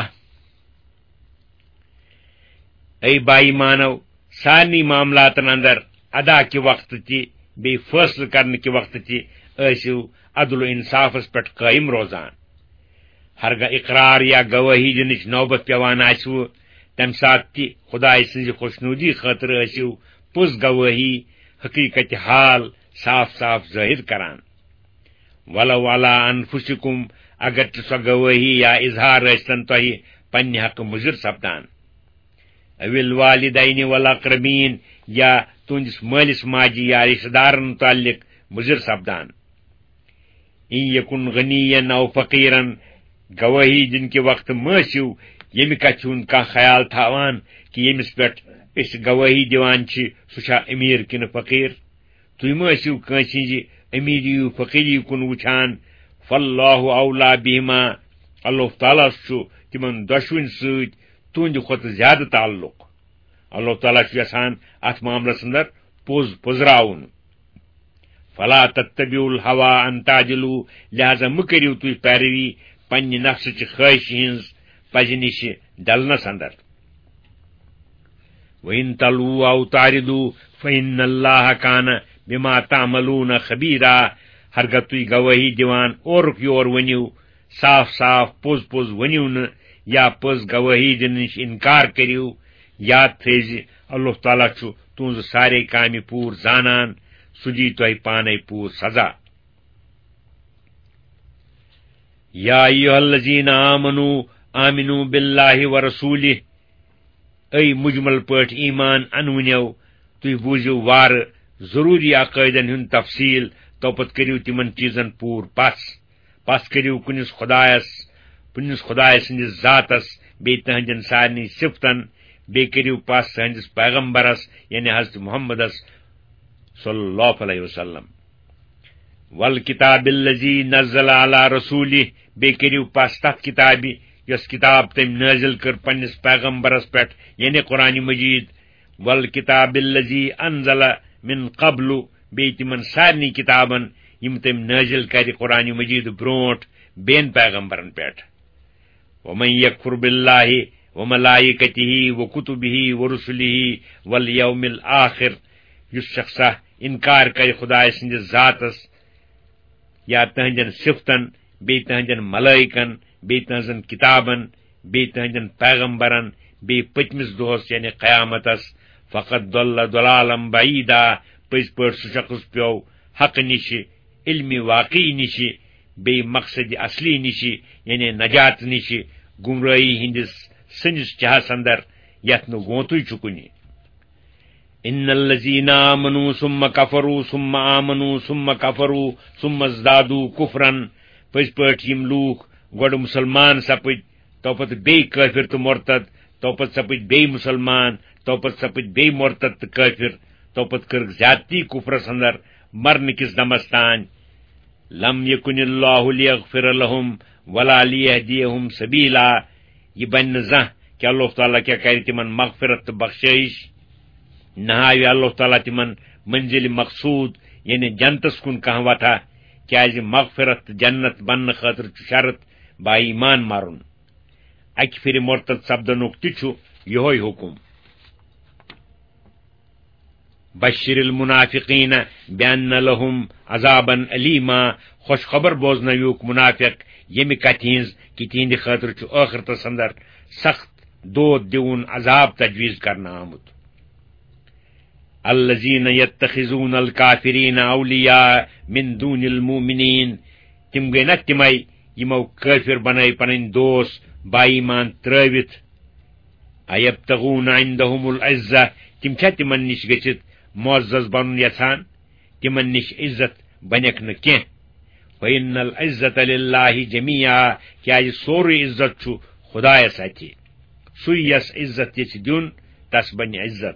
اے بائی مانو سارنی معاملاتن اندر ادا کہ وقت تہ بی فیصلہ کرنے کہ وقت تہ ٲسِو عدل و انصافس پٮ۪ٹھ قٲیِم روزان ہرگاہ اقرار یا گوٲہی دِنٕچ نوبت پیوان آسوٕ تمہِ ساتہٕ تہِ خدایہِ سٕنزِ خوشنودی خٲطرٕ ٲسِو پوٚز گوٲہی حقیقت حال صاف صاف ظٲہر کران ولو علی انفسکم اگرچہ سۄ گوٲہی یا اظہار ٲسۍتن تۄہہِ پننہِ حقہٕ مُضِر سپدان اوِل والدین والاقربین یا تُہنٛدِس مٲلِس ماجہِ یا رشتہٕ دارن متعلق مُضِر سپدان ان یکن غنین او فقیرن گوٲہی دن کہ وقت مٲسِو ییٚمہِ کتھِ ہُنٛد کانٛہہ خیال تھاوان کہ ییٚمِس پٮ۪ٹھ أسۍ گوٲہی دِوان چھِ سُہ چھا امیر کِنہٕ فقیٖر تُہۍ مہ ٲسِو کٲنٛسہِ ہٕنٛزِ امیری فقیٖری کُن وٕچھان فاللہ اولا بہما اللہ تعالیٰ چھُ تِمن دۄشوٕنی سۭتۍ تُہنٛدِ کھۄتہٕ زیادٕ تعلق اللہ تعالیٰ چھُ یژھان اتھ معاملس اندر پوٚزراوُن فلا تتبعوا الہوا ان تعدلوا لہذا مہ کٔرِو تُہۍ پیروی پننہِ نفسٕچہِ خٲہشہِ ہٕنٛز پزِ نِش ڈلنس اندر وَإِن تَلْوُوا أَوْ تَعْرِضُوا فَإِنَّ اللَّهَ كَانَ بِمَا تَعْمَلُونَ خَبِيرًا ہرگاہ تُہۍ گوٲہی دِوان اورُک یور ؤنِو صاف صاف پوٚز ؤنِو نہٕ یا پٔز گوٲہی دِنہٕ نِش اِنکار کٔرِو یاد تھٲیزِ اللہ تعالیٰ چھُ تُہنٛز سارے کامہِ پوٗرٕ زانان سُہ دی تۄہہِ پانے پوٗرٕ سزا یا ایھا الذین آمنوا آمنوا باللہ ورسولہ اے مجمل پٲٹھۍ ایمان انوٕنیو تُہۍ بوٗزِو وارٕ ضروٗری عقٲیدن ہُنٛد تفصیل توپت کٔرِو تِمن چیٖزن پوٗرٕ پس کٔرِو کُنِس خۄداے سٕنٛدِس ذاتس بیٚیہِ تٕہنٛدٮ۪ن سارنٕے صفتن بیٚیہِ کٔرِو پس سٲنِس پیغمبرس یعنی حضرت محمدس صلی اللہ علیہ وسلم والکتاب الذی نزل علی رسولہ بیٚیہِ کٔرِو پس تتھ کتابہِ یۄس کتاب تٔمۍ نٲزل کٔر پننِس پیغمبرس پٮ۪ٹھ یعنی قرآن مجید والکتاب الذی انزل من قبل بیٚیہِ تِمن سارنٕے کتابن یِم تٔمۍ نٲزل کرِ قرآن مجید برونٛٹھ بیٚین پیغمبرن پٮ۪ٹھ ومن یکفر باللہ وملائکتہ وکتبہ ورسلہ والیوم الآخر یُس شخصا انکار کرِ خدایہِ سٕنٛدِس ذاتس یا تہنٛدٮ۪ن صفتن بیٚیہِ تہنٛدٮ۪ن ملائکن بیٚیہِ تہنٛزن کتابن بیٚیہِ تہنٛدٮ۪ن پیغمبرن بیٚیہِ پٔتمِس دۄہس یعنی قیامتس فقط ضل ضلالم بعیدا پٔزۍ پٲٹھۍ سُہ شخص پیوٚو حقہٕ نِشہِ علمِ واقعی نِشہِ بیٚیہِ مقصد اصلی نِشہِ یعنی نجات نِشہِ گمرٲہی ہٕنٛدِس سٔنِس چاہس اندر یتھ نہٕ گونٛتُے چھُ کُنہِ ان الذین آمنوا ثم کفروا ثم آمنوا ثم کفروا ثم ازدادوا کفرن پٔزۍ پٲٹھۍ یِم لوٗکھ گۄڈٕ مُسلمان سپٕدۍ توپتہٕ بیٚیہِ کٲفر تہٕ مرتد توپتہٕ سپٕدۍ بیٚیہِ مُسلمان توپتہٕ سپٕدۍ بیٚیہِ مرتد تہٕ کٲفر توپتہٕ کٔرٕکھ زیادتی کفرس اندر مرنہٕ کِس دمس تانۍ لم یکن اللہ لیغفر لہم ولا لیہدیہم سبیلا یہ بنہِ نہٕ زانٛہہ کہ اللہ تعالیٰ کیٛاہ کرِ تِمن مغفرت تہٕ بخشٲیش نہ ہاوِ اللہ تعالیٰ تِمن منزِلِ مقصوٗد یعنی جنتس کُن کانٛہہ وتھا کیٛازِ مغفرت تہٕ جنت بننہٕ خٲطرٕ چھُ شرط با ایمان مرُن اکہِ پھِرِ مرتد سپدنُک تہِ چھُ یِہوے حُکم بشر المنافقین بأن لهم عذابا علیما خوش خبر بوزنٲوِکھ منافق ییٚمہِ کتھِ ہٕنٛز کہ تِہنٛدِ خٲطرٕ چھُ ٲخرتس اندر سخت دود دِوُن عذاب تجویز کرنہٕ آمُت الذین یتخذون الکافرین اولیاء من دون المؤمنین تِم گٔے نا تِمے یِمو کٲفر بنٲے پنٕنۍ دوست با ایمان ترٲوِتھ ایبتغون عندهم العزہ تِم چھا تِمن نِش گٔژھِتھ معزز بنُن یژھان تِمن نِش عزت بنیٚکھ نہٕ کینٛہہ وَإِنَّ الْعِزَّةَ لِلَّهِ جَمِيعًا کیازِ سورُے عزت چھُ خۄدایس اَتھِ سُے یس عزت یژھِ دیُن تس بنہِ عزت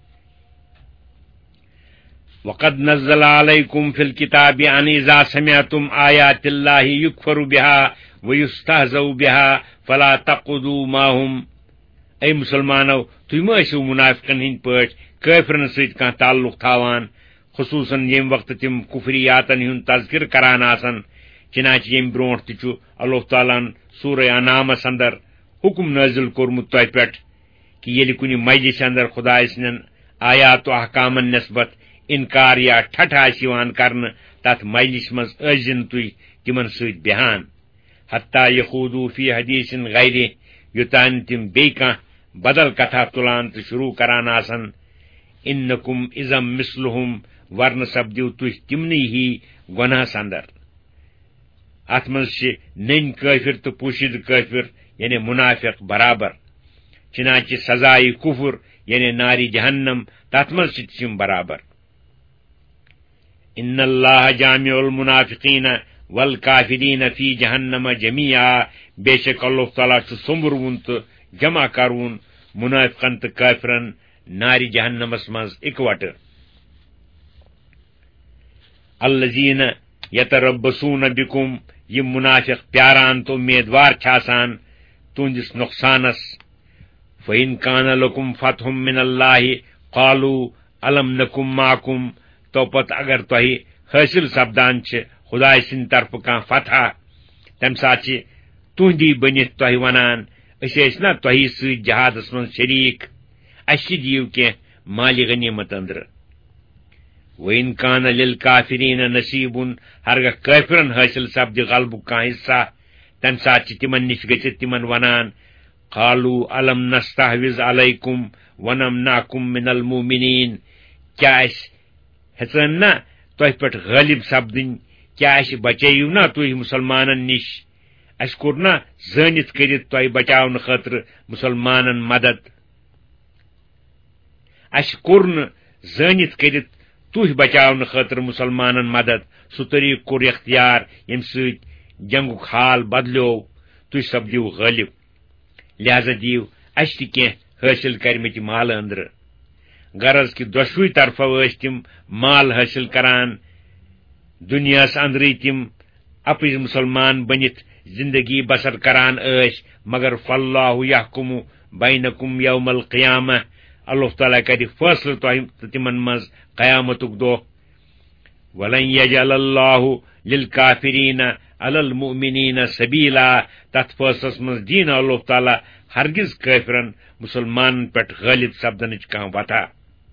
وَقَدْ نَزَّلَ عَلَيْكُمْ فِي الْكِتَابِ أَنْ إِذَا سَمِعْتُمْ آيَاتِ اللَّهِ يُكْفَرُ بِهَا وَيُسْتَهْزَأُ بِهَا فَلَا تَقْعُدُوا مَعَهُمْ اے مسلمانو تُہۍ مہٕ ٲسِو مُنافِقن ہٕنٛدۍ پٲٹھۍ کٲفرن سۭتۍ کانٛہہ تعلق تھاوان خصوٗصن ییٚمہِ وقتہٕ تِم کُفریاتن ہُنٛد تذکرٕ کران آسن چنانچہ ییٚمہِ برونٛٹھ تہِ چھُ اللہ تعالیٰ ہن سورہ انعامس اندر حکم نٲزِل کوٚرمُت تۄہہِ پٮ۪ٹھ کہِ ییٚلہِ کُنہِ مجلِسہِ اندر خۄداے سٕنٛدٮ۪ن آیات و احکامن نسبت انکار یا ٹھٹھٕ آسہِ یِوان کرنہٕ تتھ مجلِسہِ منٛز ٲسۍزِ نہٕ تُہۍ تِمن سۭتۍ بِہان حتیٰ یخوٗدوٗ فی حدیٖثٍ غیرِ یوٚتانۍ تِم بیٚیہِ کانٛہہ بدل کتھا تُلان تہٕ شروٗع کران آسن اِنکُم اِزم مِثلُہُم ورنہٕ سپدِو تُہۍ تِمنٕے ہی گۄناہس اندر اتھ منٛز چھِ نٔنۍ کٲفر تہٕ پوشیدٕ کٲفر یعنی منافق برابر چنانچہ سزائے کفر یعنی ناری جہنم تتھ منٛز چھِ تِم برابر ان اللہ جامع المنافقین والکافرین فی جہنم جمیعا بے شک اللہ تعالیٰ چھُ سومبروُن تہٕ جمع کرون منافقن تہٕ کافرن ناری جہنمس منٛز اکوٹہٕ الذین یتربصون بکم یم منافق پیاران تو امیدوار چھِ آسان تہنٛدِس نۄقصانس فإن کان لکم فتح من اللہ قالوا الم نکم معکم تو پتہٕ اگر تۄہہِ حٲصِل سپدان چھِ خداے سٕنٛدِ طرفہٕ کانٛہہ فتح تمہِ ساتہٕ چھِ تُہنٛدی بٔنِتھ تۄہہِ ونان أسۍ ٲسۍ نا تۄہی سۭتۍ جہادس منٛز شریٖک اَسہِ دِیِو کینٛہہ مالہِ غنیٖمت أنٛدرٕ وَإِن کان لِلکافریٖنَ نصیٖبٌ ہرگاہ کٲفرن حٲصِل سپدِ غلبُک کانٛہہ حصہ تمہِ ساتہٕ چھِ تِمن نِش گٔژھِتھ تِمن ونان قالوا الم نستحوذ علیکم ونمنعکم من المؤمنین کیٛاہ اَسہِ ہیژن نا تۄہہِ پٮ۪ٹھ غٲلب سپدٕنۍ کیٛاہ اَسہِ بچٲیِو نا تُہۍ مُسلمانن نِش اَسہِ کوٚر نا زٲنِتھ کٔرِتھ تۄہہِ بچاونہٕ خٲطرٕ مُسلمانن مدد اَسہِ کوٚر نہٕ زٲنِتھ کٔرِتھ تُہۍ بچاونہٕ خٲطرٕ مُسلمانن مدد سُہ طریٖقہٕ کوٚر اختیار ییٚمہِ سۭتۍ جنگُک حال بدلیو تُہۍ سپدِو غٲلب لہذا دِیِو اَسہِ تہِ کینٛہہ حٲصِل کٔرمٕتۍ مالہٕ أنٛدرٕ غرض کہِ دۄشوٕے طرفو ٲسۍ تِم مال حٲصِل کران دُنیاہس اندرٕے تِم اپٕز مُسلمان بٔنِتھ زندگی بسر کران ٲسۍ مگر فاللہ یحکمُ بینکم یوم القیامہ اللہ تعالیٰ کرِ فٲصلہٕ تۄہہِ تہٕ تِمن منٛز قیامتُک دۄہ ولن یجعل اللہ للکافریٖن علی المؤمنین سبیلا تتھ فٲصلس منٛز دِی نہٕ اللہ تعالیٰ ہرگز کٲفرن مسلمانن پٮ۪ٹھ غٲلب سپدنٕچ کانٛہہ وتھا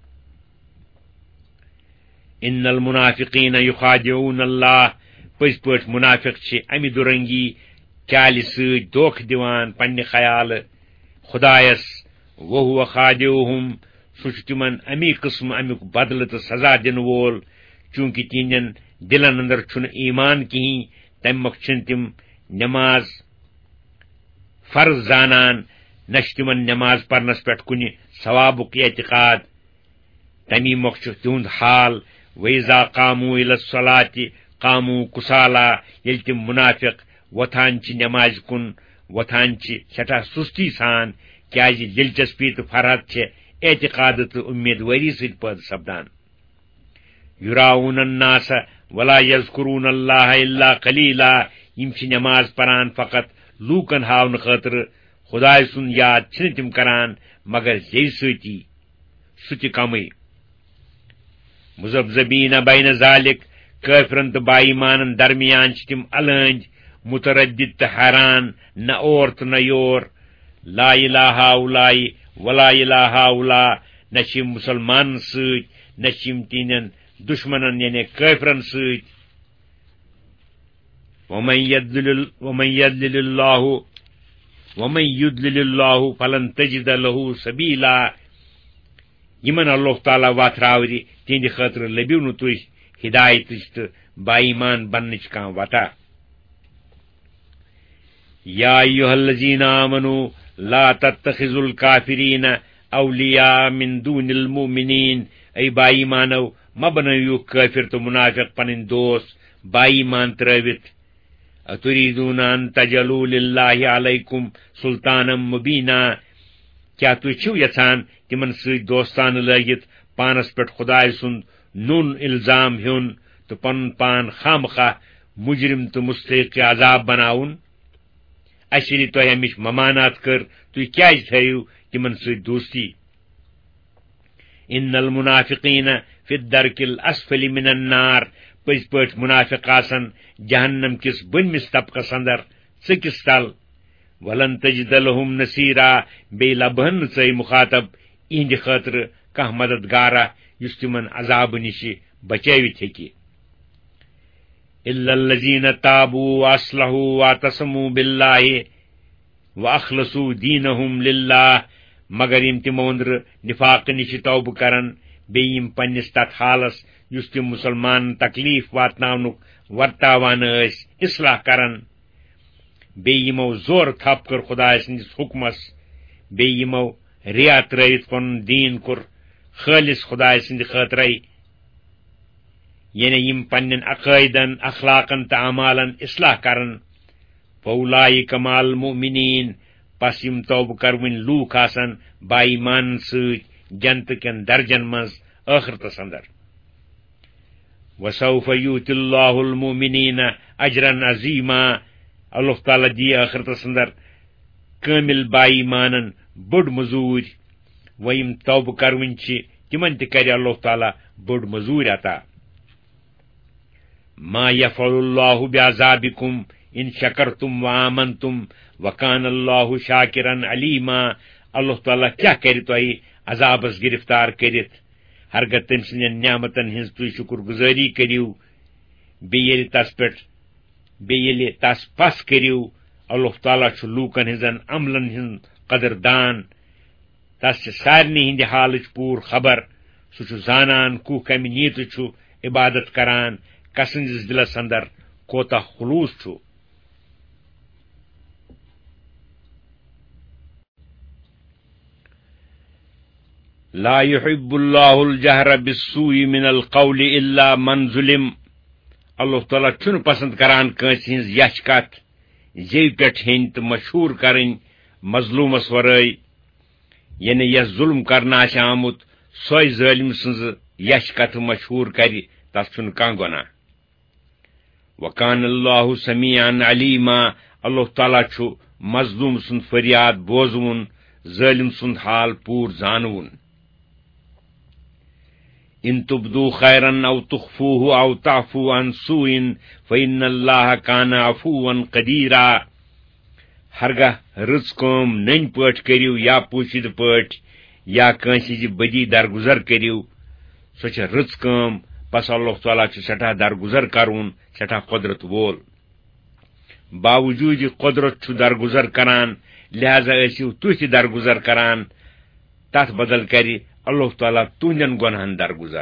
ان المنافقین یخادعون اللہ پٔزۍ پٲٹھۍ منافق چھِ امہِ دُرنگی چالہِ سۭتۍ دھوکہٕ دِوان پننہِ خیالہٕ خدایس وہو خادعوہم سُہ چھُ تِمن امی قٕسمہٕ امیُک بدلہٕ تہٕ سزا دِنہٕ وول چوٗنٛکہِ تِہنٛدٮ۪ن دِلن اندر چھُنہٕ ایمان کِہیٖنۍ تمہِ مۄکھ چھِنہٕ تِم نٮ۪ماز فرض زانان نہ چھُ تِمن نٮ۪ماز پرنس پٮ۪ٹھ کُنہِ ثوابُک اعتقاد تمی مۄکھ چھُ تِہُنٛد حال وَإِذَا قاموا إِلَى الصَّلَاةِ قاموا کُسالا ییٚلہِ تِم منافق وۄتھان چھِ نٮ۪مازِ کُن وۄتھان چھِ سٮ۪ٹھاہ سُستی سان کیازِ دلچسپی تہٕ فرحت چھےٚ اعتقادٕ تہٕ اُمیدوٲری سۭتۍ پٲدٕ سپدان یُراؤن الناس ولا یذکرون اللہ الا قلیلا یِم چھِ نٮ۪ماز پران فقط لوٗکن ہاونہٕ خٲطرٕ خداے سُنٛد یاد چھِنہٕ تِم کران مگر زیٚوِ سۭتی سُہ تہِ کمٕے مذبذبین بین ذالک کٲفرن تہٕ با ایمانن درمیان چھِ تِم الٲنٛدۍ متردد تہٕ حیران نہ اور تہٕ نہ یور لا الہ ہاؤلاء ولا الہ ہاؤلاء نہ چھِ یِم مُسلمانن سۭتۍ نہ چھِ یِم تِہنٛدٮ۪ن دُشمنن یعنی کٲفرن سۭتۍ ومن یضلل اللہ فلن تجد له سبیلا یِمن اللہ تعالیٰ واتھراورِ تِہنٛدِ خٲطرٕ لٔبِو نہٕ تُہۍ ہدایتٕچ تہٕ با ایمان بننٕچ کانٛہہ وتھا یا ایھا الذین آمنوا لا تتخذوا الکافرین اولیاء من دون المؤمنین، ای با ایمانو مہ بنٲیِو کٲفر تہٕ منافق پنٕنۍ دوست با ایمان ترٲوِتھ. اتریدون ان تجعلوا للہ علیکم سلطانا مبینا، کیا تُہۍ چھِو یژھان تِمن سۭتۍ دوستانہٕ لٲگِتھ پانس پٮ۪ٹھ خۄداے سُنٛد نوٚن الزام ہیوٚن تہٕ پنُن پان خامخواہ مجرم تہٕ مستحق عذاب بناوُن؟ اَسہِ ییٚلہِ تۄہہِ امِچ ممانات کٔر تُہۍ کیٛازِ تھٲیِو تِمن سۭتۍ دوستی؟ ان المنافقین فی الدرک الاسفل من النار، پٔزۍ پٲٹھۍ منافق آسن جہنم کِس بٔنمِس طبقس اندر ژٔکِس تل. ولن تجد لهم نصیرا، بیٚیہِ لبہن نہٕ ژٕے مخاطب اِہنٛدِ خٲطرٕ کانٛہہ مددگارا یُس تِمن عذابہٕ نِشہِ بچٲوِتھ ہیٚکہِ. الا الذین تابوا واصلحوا واعتصموا باللہ واخلصوا دینہم للہ، مگر یِم تِمو أنٛدرٕ نفاقہٕ نِشہِ توبہٕ کرن، بیٚیہِ یِم پننِس تتھ حالس یُس تِم مسلمانن تکلیف واتناونُک ورتاوان ٲسۍ اصلاح کرن، بیٚیہِ یِمو زورٕ تھپ کٔر خۄداے سٕنٛدِس حُکمس، بیٚیہِ یِمو ریا ترٲوِتھ پنُن دیٖن کوٚر خٲلص خۄداے سٕنٛدِ خٲطرے، یعنی یِم پننٮ۪ن عقٲیدن اخلاقن تہٕ اعمالن اصلاح کرن. فاولئک مع المؤمنین، پس یِم توبہٕ کروٕنۍ لوٗکھ آسن با ایمانن سۭتۍ جنتہٕ کٮ۪ن درجن منٛز ٲخرتس اندر. وسوف یؤتی اللہ المؤمنین اجرا عظیما، اللہ تعالیٰ دی ٲخرتس اندر کٲمل با ایمانن بٔڑ مٔزوٗرۍ. وۄنۍ یِم توبہٕ کروٕنۍ چھِ تِمن تہِ کرِ اللہ تعالیٰ بٔڑ مٔزوٗرۍ عطا. ما یفعل اللہ بعذابکم ان شکرتم وآمنتم وکان اللہ شاکرا علیما، اللہ تعالیٰ کیٛاہ کرِ تۄہہِ عذابس گرفتار کٔرِتھ ہرگاہ تٔمۍ سٕنٛدٮ۪ن نعمتن ہٕنٛز تُہۍ شُکر گُزٲری کٔرِو بیٚیہِ ییٚلہِ تس پس کٔرِو. اللہ تعالیٰ چھُ لوٗکن ہٕنٛزن عملن ہُنٛد قدردان، تس چھِ سارنٕے ہٕنٛدِ حالٕچ پوٗرٕ خبر. سُہ چھُ زانان کُس کمہِ نیتہٕ چھُ عبادت کران، کسٕنٛدِس دلس اندر کوتاہ خلوٗص چھُ. لا يحب اللہ الجہر بالسوء من القول الا من ظلم، اللہ تعالیٰ چھُنہٕ پسند کران کٲنٛسہِ ہٕنٛز یچھ کتھ زیٚوِ پٮ۪ٹھ ہیٚنۍ تہٕ مشہوٗر کرٕنۍ مظلوٗمس ورٲے، یعنی یس ظلم کرنہٕ آسہِ آمُت سۄے ظٲلم سٕنٛز یچھ کتھٕ مشہوٗر کرِ، تس چھُنہٕ کانٛہہ گۄناہ. وکان اللہ سمیعا علیما، اللہ تعالیٰ چھُ مظلوم سُنٛد فریاد بوزوُن، ظٲلم سُنٛد حال پوٗرٕ زانوُن. ان تبدوا خیرا او تخفوه او تعفو عن سوء فإن اللہ کان عفوا قدیرا، ہرگاہ رٕژ کٲم نٔنۍ پٲٹھۍ کٔرِو یا پوٗشِدٕ پٲٹھۍ یا کٲنٛسہِ ہٕنٛزِ بدی درگُزر کٔرِو، سۄ چھےٚ رٕژ کٲم، پس اللہ تعالیٰ چھُ سٮ۪ٹھاہ درگُزر کرُن، سٮ۪ٹھاہ قۄدرت وول. باوجوٗد قۄدرت چھُ درگُزر کران، لہذا ٲسِو تُہۍ تہِ درگُزر کران، تتھ بدل کرِ اللہ تعالیٰ تُہنٛدٮ۪ن گۄنہن درگُزر.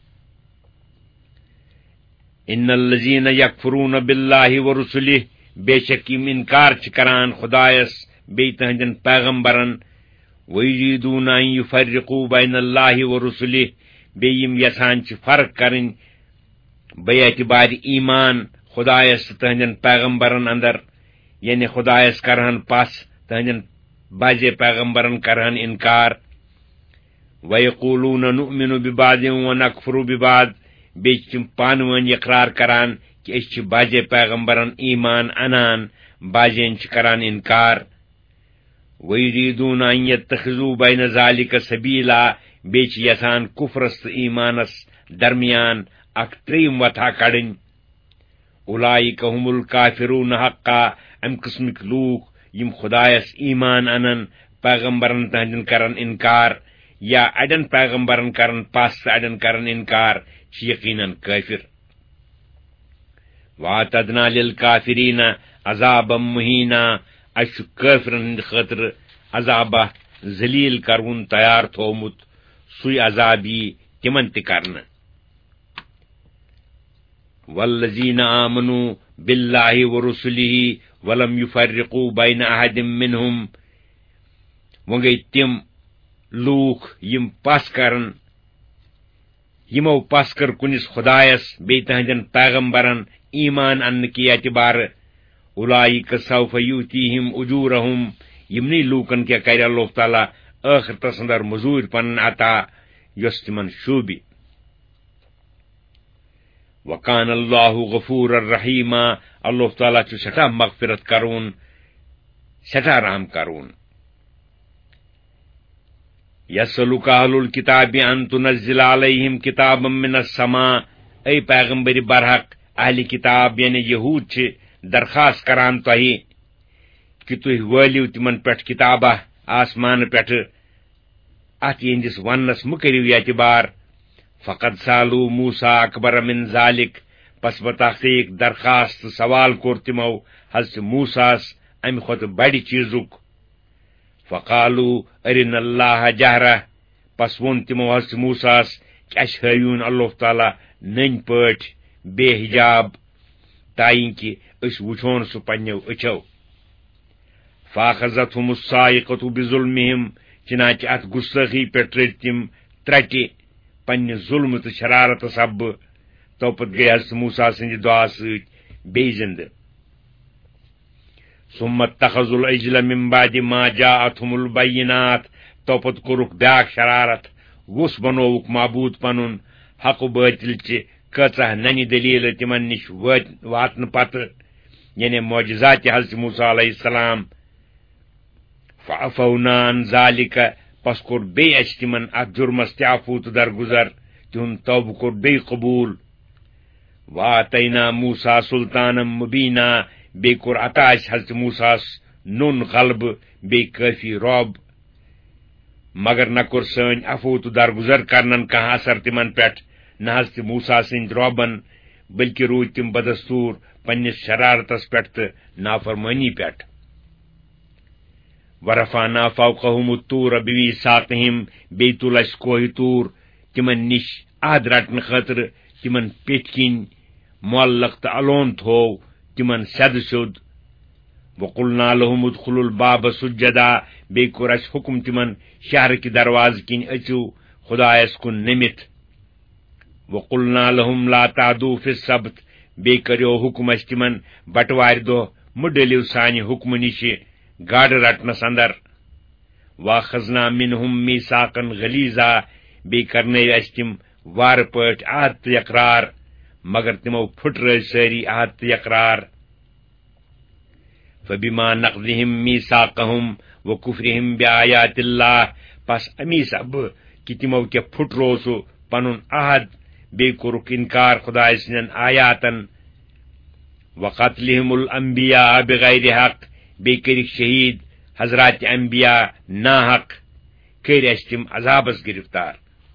ان الذین یکفرون باللہ ورسلہ، بے شک یِم انکار چھِ کران خۄدایس بیٚیہِ تٕہنٛدٮ۪ن پیغمبرن، ویریدون ان یفرقوا بین اللہ ورسلہ، بیٚیہِ یِم یژھان چھِ فرق کرٕنۍ بے اعتبارِ ایمان خۄدایس تہٕ تٕہنٛدٮ۪ن پیغمبرن اندر، یعنی خۄدایس کرہن پس تٕہنٛدٮ۪ن بعضے پیغمبرن کرہن انکار. وَيَقُولُونَ نُؤْمِنُ بِبَعْضٍ وَنَكْفُرُ بِبَعْضٍ، بیٚیہِ چھِ تِم پانہٕ ؤنۍ اقرار کران کہِ أسۍ چھِ بعضے پیغمبرن ایمان انان، بعضین چھِ کران انکار. وَيُرِيدُونَ أَن يَتَّخِذُوا بَيْنَ ذَلِكَ سَبِيلًا، بیٚیہِ چھِ یژھان کُفرس تہٕ ایمانس درمیان اکھ ترٛیٚیِم وتھا کڑٕنۍ. اُولئِکَ هُمُ الکافرون حقا، امہِ قٕسمٕکۍ لوٗکھ یِم خۄدایس ایمان انن، پیغمبرن تہنٛدٮ۪ن کرن انکار، یا اڑین پیغمبرن کرن پس تہٕ اڑین کرن انکار، چھِ یقیناً کٲفر. وَاعْتَدْنَا لِلْكَافِرِينَ عَذَابًا مُهِينًا، اَسہِ چھُ کٲفرن ہٕنٛدِ خٲطرٕ عذابہ ذلیٖل کرون تیار تھومُت، سُے عذاب یی تِمن تہِ کرنہٕ. وَالَّذِينَ آمَنُوا بِاللَّهِ وَرُسُلِهِ ولم يفرقوا بين احد منهم وۄنۍ گٔے تِم لوٗکھ یِم پس کرن یِمو پس کر کُنِس خۄدایس بیٚیہِ تہنٛدٮ۪ن پیغمبرن ایمان اننہٕ کہِ اعتبارٕ اولئک سوف یؤتیہم اجورہم یِمنٕے لوٗکن کیٛاہ کرِ اللہ تعالیٰ ٲخرتس اندر مزوٗرۍ پنُن عطا یۄس تِمن شوٗبہِ وکان اللہ غفور الرحیما اللہ تعالیٰ چھُ سٮ۪ٹھاہ مغفرت کرون سٮ۪ٹھاہ رحم کرون یسألک اہل الکتاب ان تنزل علیہم کتابا من السماء اے پیغمبر برحق اہل کتاب یعنی یہود چھِ درخواست کران تۄہہِ کہ تُہۍ وٲلِو تِمن پٮ۪ٹھ کتابہ آسمانہٕ پٮ۪ٹھٕ اتھ یِہنٛدِس وننس مہٕ کٔرِو اعتبار فقط سالو موسیٰ اکبر من ذالک پس بتحقیق درخواست سوال کوٚر تِمو حضرت موسیٰس امہِ کھۄتہٕ بڑِ چیٖزُک فقالو ارن اللہ جہرہ پس ووٚن تِمو حضرت موسیٰس کہ اسہِ ہٲوِوُن اللہ تعالیٰ نٔنۍ پٲٹھۍ بے حجاب تاین کہ أسۍ وٕچھون سُہ پننیو أچھو فاخذتہم الصاعقۃ بظلمہم چنانچہ اتھ گُستٲخی پٮ۪ٹھ رٔٹۍ تِم ترٹہِ پننہِ ظلمہٕ تہٕ شرارتہٕ سببہٕ توپت گٔیہِ حضرت موسیٰ سٕنٛدِ دعا سۭتۍ بیٚیہِ زِندٕ ثم اتخذوا العجل من بعد ما جاءتهم البینات توپت کوٚرُکھ بیاکھ شرارت وُس بنووُکھ معبوٗد پنُن حق و باطل چہِ کۭژاہ ننہِ دلیٖلہٕ تِمن نِش واتنہٕ پتہٕ یعنی معجزات حضرت موسیٰ علیہ السلام فعفونا عن ذالک پس کوٚر بیٚیہِ اسہِ تِمن اتھ جُرمس تہِ عفو تہٕ درگُزر تِہُنٛد توبہٕ کوٚر بیٚیہِ قبوٗل وآتینا موسیٰ سلطانا مبینا بیٚیہِ کوٚر عطا اسہِ حضرت موسیٰس نوٚن غلبہٕ بیٚیہِ کٲفی رۄب مگر نہ کوٚر سٲنۍ عفو تہٕ درگُزر کرنن کانٛہہ اثر تِمن پٮ۪ٹھ نہ حضرت موسیٰ سٕنٛدۍ رۄبن بلکہ روٗدۍ تِم بدستوٗر پننِس شرارتس پٮ۪ٹھ تہٕ نافرمٲنی پٮ۪ٹھ ورفعنا فوقہم الطور بمیٖثاقہم بیٚیہِ تُل اسہِ کوہِ طور تِمن نِش عہد رٹنہٕ خٲطرٕ تِمن پیٚٹھۍ کِنۍ معلق تہٕ الون تھوو تِمن سیٚدٕ سیوٚد وقلنا لہم ادخلوا الباب سجدا بیٚیہِ کوٚر اسہِ حُکم تِمن شہرٕکہِ دروازٕ کِنۍ أژِو خۄدایس کُن نٔمِتھ وقلنا لہم لا تعدوا فی السبت بیٚیہِ کٔرِو حُکم اسہِ تِمن بٹوارِ دۄہ مہٕ ڈٔلِو سانہِ حُکمہٕ نِشہِ گاڈٕ رٹنس اندر واخذنا منہم میٖثاقا غلیظا بیٚیہِ کرنٲوۍ اسہِ تِم وارٕ پٲٹھۍ عہد تہٕ اقرار مگر تِمو پھُٹرٲوۍ سٲری عہد تہٕ اقرار فبما نقضہم میٖثاقہم وکفرہم بآیات اللہ پس امی سببہٕ کہ تِمو کیٛاہ پھُٹروو سُہ پنُن عہد بیٚیہِ کوٚرُکھ انکار خۄداے سٕنٛدٮ۪ن آیاتن وقتلہم الانبیاء بغیر حق بیٚیہِ کٔرِکھ شہید حضرات انبیاء ناحق کٔرۍ اسہِ تِم عذابس گرفتار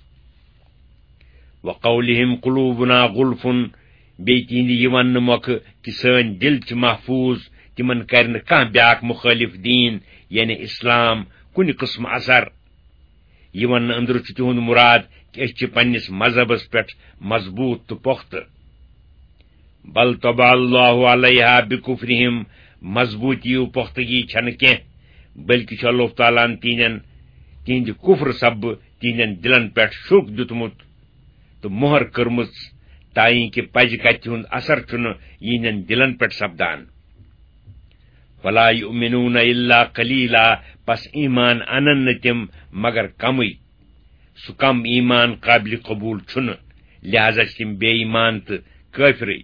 وقولہم قلوبنا غلف بیٚیہِ تِہنٛدِ یہِ وننہٕ مۄکھٕ کہ سٲنۍ دل چھِ محفوظ تِمن کرِ نہٕ کانٛہہ بیاکھ مُخٲلف دیٖن یعنی اسلام کُنہِ قٕسمہٕ اثر یہِ وننہٕ أنٛدرٕ چھُ تِہُنٛد مُراد کہ أسۍ چھِ پننِس مذہبس پٮ۪ٹھ مضبوٗط تہٕ پۄختہٕ بل طبع اللہ علیہا بکفرہم مضبوٗطی و پۄختگی چھنہٕ کینٛہہ بلکہ چھُ اللہ تعالیٰ ہن تِہنٛدِ کفر سببہٕ تِہنٛدٮ۪ن دلن پٮ۪ٹھ شوٚک دیُتمُت تہٕ مۄہر کٔرمٕژ تاین کہ پزِ کتہِ ہُنٛد اثر چھُنہٕ یِہنٛدٮ۪ن دلن پٮ۪ٹھ سپدان فلا یؤمنون الا قلیلا پس ایمان انن نہٕ تِم مگر کمٕے سُہ کم ایمان قابلِ قبوٗل چھُنہٕ لہذا چھِ تِم بے ایمان تہٕ کٲفرٕے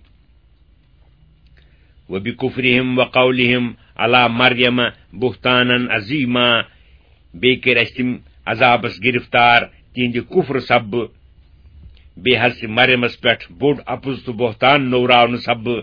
وبکفرہم وقولہم علی مریم بہتانا عظیما بیٚیہِ کٔرۍ اسہِ تِم عذابس گرفتار تِہنٛدِ کفر سببہٕ بیٚیہِ حضرت مریمس پٮ۪ٹھ بوٚڑ اپُز تہٕ بہتان نوراونہٕ سببہٕ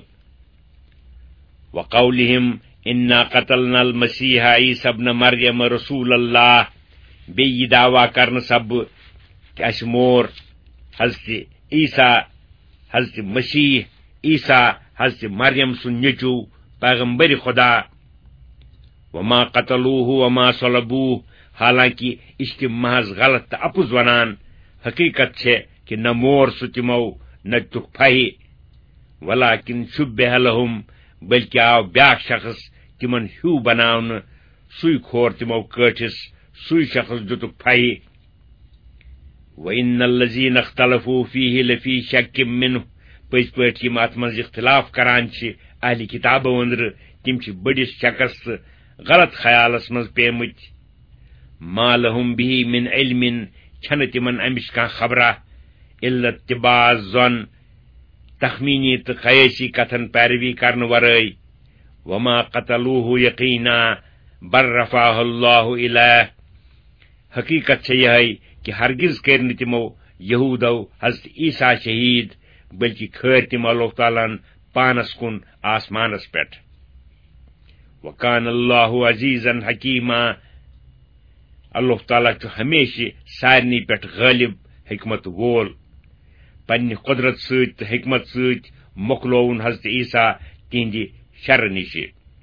وقولہم انا قتلنا المسیح عیسی ابن مریم رسول اللہ بیٚیہِ یہِ دعوا کرنہٕ سببہٕ کہ اسہِ مور حضرت عیسیٰ حضرت مسیح عیسیٰ حضرت مریم سُنٛد نیٚچوٗ پیغمبر خدا وما قتلوہ وما صلبوہ حالانکہ یہ چھِ تِم محض غلط تہٕ اپُز ونان حقیقت چھے کہ نہ مور سُہ تِمو نہ دِتُکھ پھہہِ ولیکن شُبِّہ لہم بلکہ آو بیاکھ شخص تمن ہیو بناونہ سُے کھور تمو کٲٹھِس سُے شخص دِتُکھ پھیہِ وَإِنَّ الَّذِينَ اخْتَلَفُوا فِيهِ لَفِي شَكٍّ مِّنْهُ پٔزۍ پٲٹھۍ یِم اتھ منٛز اختلاف کران چھِ اہلِ کتابو أنٛدرٕ تِم چھِ بٔڑِس شکس تہٕ غلط خیالس منٛز پیمٕتۍ ما لهم به من علم چھنہٕ تِمن امِچ کانٛہہ خبرا الا اتباع الظن تخمینی تہٕ خیٲسی کتھن پیروی کرنہٕ ورٲے وما قتلوه یقینا بل رفعه اللہ الیہ حقیقت چھے یہے کہ ہرگز کٔرۍ نہٕ تِمو یہودو حضرت عیسیٰ شہید بلکہ کھٲرۍ تِم اللہ تعالیٰ ہن پانس کُن آسمانس پٮ۪ٹھ وکان اللہ عزیزا حکیما اللہ تعالیٰ چھُ ہمیشہ سارنٕے پٮ۪ٹھ غٲلب حکمت وول پننہِ قدرت سۭتۍ تہٕ حکمت سۭتۍ مۄکلووُن حضرت عیسیٰ تِہنٛدِ شرٕ نِشہِ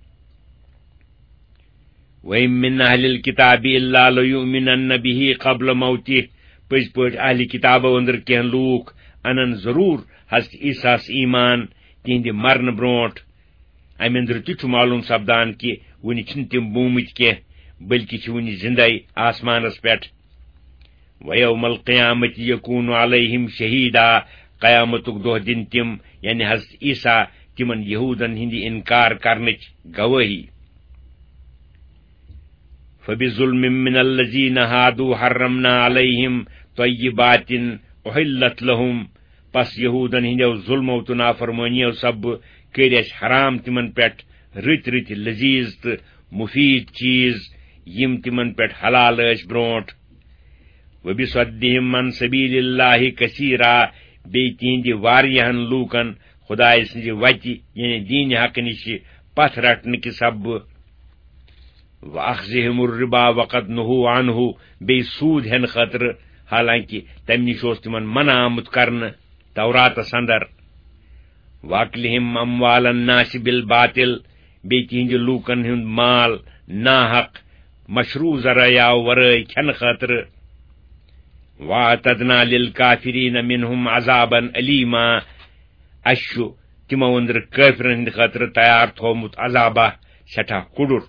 وَإِن مِّنْ أَهْلِ الْكِتَابِ إِلَّا لَيُؤْمِنَنَّ بِهِ قَبْلَ مَوْتِهِ پٔزۍ پٲٹھۍ اہلِ کتابو أنٛدرٕ کینٛہہ لوٗکھ انن ضروٗر حضرت عیسیٰ ایمان تِہنٛدِ مرنہٕ برونٛٹھ امہِ أنٛدرٕ تہِ چھُ معلوٗم سپدان کہِ وُنہِ چھِنہٕ تِم بوٗمٕتۍ کینٛہہ بلکہِ چھِ وُنہِ زندے آسمانس پٮ۪ٹھ وَيَوْمَ الْقِيَامَةِ يَكُونُ عَلَيْهِمْ شَهِيدًا قیامتُک دۄہ دِن تِم یعنی حضرت عیسیٰ تِمن یہوٗدن ہٕنٛدِ اِنکار کرنٕچ گوٲہی فَبِظُلْمٍ مِّنَ الَّذِينَ هَادُوا حَرَّمْنَا عَلَيْهِمْ طَيِّبَاتٍ أُحِلَّتْ لَهُمْ پس یہوٗدن ہٕنٛدیو ظُلمو تہٕ نافرمٲنیو سببہٕ کٔرۍ اَسہِ حرام تِمن پٮ۪ٹھ رٕتۍ رٕتۍ لذیذ تہٕ مُفیٖد چیٖز یِم تِمن پٮ۪ٹھ حلال ٲسۍ برونٛٹھ وَبِصَدِّهِمْ عَن سَبِيلِ اللہِ كَثِيرًا بیٚیہِ تِہنٛدِ واریاہن لوٗکن خۄداے سٕنٛزِ وتہِ یعنی دیٖنِ حقہٕ نِشہِ پتھ رٹنہٕ کہِ سببہٕ وَأَخْذِهِمُ الرِّبَا وَقَدْ نُهُوا عَنْهُ بیٚیہِ سوٗد ہٮ۪نہٕ خٲطرٕ حالانکہِ تمہِ نِش اوس تِمن منع آمُت کرنہٕ توراتس اندر وَأَكْلِهِمْ أَمْوَالَ النَّاسِ بِالْباطِل بیٚیہِ تِہنٛدِ لوٗکن ہُنٛد مال ناحق مشروٗع ذرایعو ورٲے کھٮ۪نہٕ خٲطرٕ وَأَعْتَدْنَا لِلْكَافِرِينَ مِنْهُمْ عَذَابًا أَلِيمًا اَسہِ چھُ تِمو أنٛدرٕ کٲفرن ہٕنٛدِ خٲطرٕ تیار تھومُت عذابہ سٮ۪ٹھاہ کُڑُر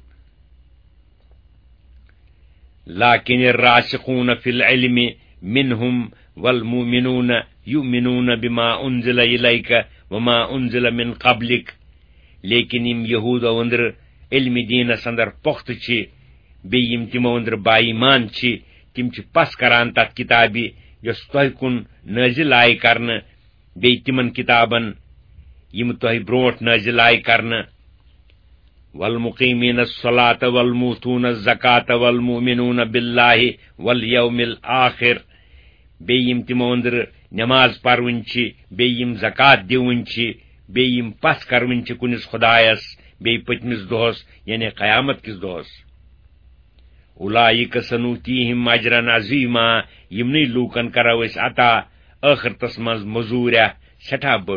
لكن الراسخون في العلم منهم والمؤمنون يؤمنون بما أنزل إليك وما أنزل من قبلك لیکن یم یہوٗدو أنٛدرٕ علمِ دیٖنس اندر پۄختہٕ چھِ بیٚیہِ یم تِمو أنٛدرٕ با ایمان چھِ تِم چھِ پس کران تتھ کتابہِ یۄس تۄہہِ کُن نٲزِل آیہِ کرنہٕ بیٚیہِ تِمن کتابن یم تۄہہِ برونٛٹھ نٲزِل آیہِ کرنہٕ والمقیمین الصلاة والموتون الزکاة والمؤمنون باللہ والیوم الآخر بیٚیہِ یم تِمو أنٛدرٕ نٮ۪ماز پروٕنۍ چھِ بیٚیہِ یم زکات دِوٕنۍ چھِ بیٚیہِ یم پس کروٕنۍ چھِ کُنِس خۄدایس بیٚیہِ پٔتمِس دۄہس یعنی قیامت کِس دۄہس اولئک سنؤتیہم اجرا عظیما یمنٕے لوٗکن کرو أسۍ عطا ٲخرتس منٛز مزوٗریا سٮ۪ٹھاہ بٔڑ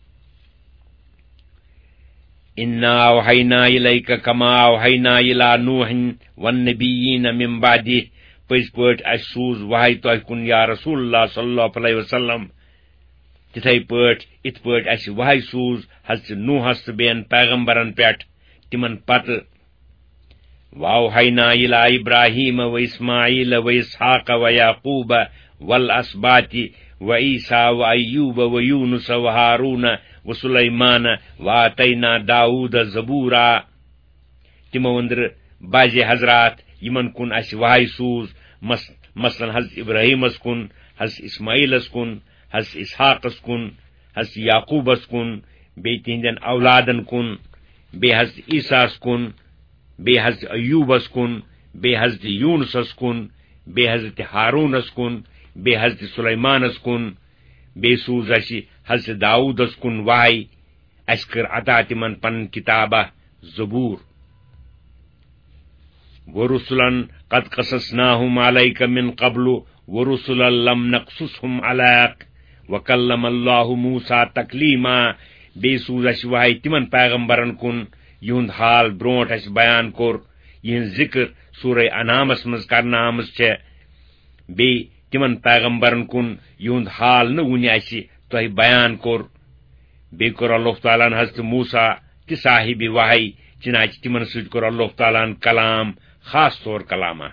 اِنَّا أَوْحَيْنَا إِلَيْكَ كَمَا أَوْحَيْنَا إِلَىٰ نُوحٍ وَالنَّبِيِّينَ مِن بَعْدِهِ پٔزۍ پٲٹھۍ اَسہِ سوٗز وحی تۄہہِ کُن یا رسول اللہ صلی اللہ علیہ وسلم تِتھے پٲٹھۍ یِتھ پٲٹھۍ اَسہِ وحی سوٗز حضرت نوحس تہٕ بیٚین پیغمبرن پٮ۪ٹھ تِمن پتہٕ وَأَوْحَيْنَا إِلَىٰ إِبْرَاهِيمَ وَإِسْمَاعِيلَ وَإِسْحَاقَ وَيَعْقُوبَ وَالْأَسْبَاطِ وَعِيسَىٰ وَأَيُّوبَ وَيُونُسَ وَهَارُونَ وَسُلَيْمَانَ وَآتَيْنَا داوٗدَ زَبوٗرًا تِمو أنٛدرٕ بعضِ حضرات یِمن کُن اَسہِ وحی سوٗز مثلاً حضرت ابراہیٖمس کُن حضرت اسماعیلس کُن حضرت اسحاقس کُن حضرت یعقوٗبس کُن بیٚیہِ تِہنٛدٮ۪ن اولادن کُن بیٚیہِ حضرت عیٖساہس کُن بیٚیہِ حضرت ایوٗبس کُن بیٚیہِ حضرت یوٗنسس کُن بیٚیہِ حضرت ہاروٗنس کُن بیٚیہِ حضرت سُلیمانس کُن بیٚیہِ سوٗز اَسہِ حضرت داوٗدس کُن وحی اَسہِ کٔر عطا تِمن پنٕنۍ کِتابہ زبوٗر وَرُسُلًا قَدْ قَصَصْنَاهُمْ عَلَيْكَ مِن قَبْلُ وَرُسُلًا لَمْ نَقْصُصْهُمْ عَلَيْكَ وَكَلَّمَ اللَّهُ مُوسَىٰ تَكْلِيمًا بیٚیہِ سوٗز اَسہِ وحی تِمن پیغمبرن کُن یِہُنٛد حال برونٛٹھ اَسہِ بیان کوٚر یِہٕنٛز ذِکر سورہ انعامس منٛز کرنہٕ آمٕژ چھےٚ بیٚیہِ تِمن پیغمبرن کُن یِہُنٛد حال نہٕ وُنہِ اَسہِ تۄہہِ بیان کوٚر بیٚیہِ کوٚر اللہ تعالیٰ ہن حضرت موسیٰ تہ صاحب وحی چنانچہ تمن سۭتۍ کوٚر اللہ تعالیٰ ہن کلام خاص طور کلامہ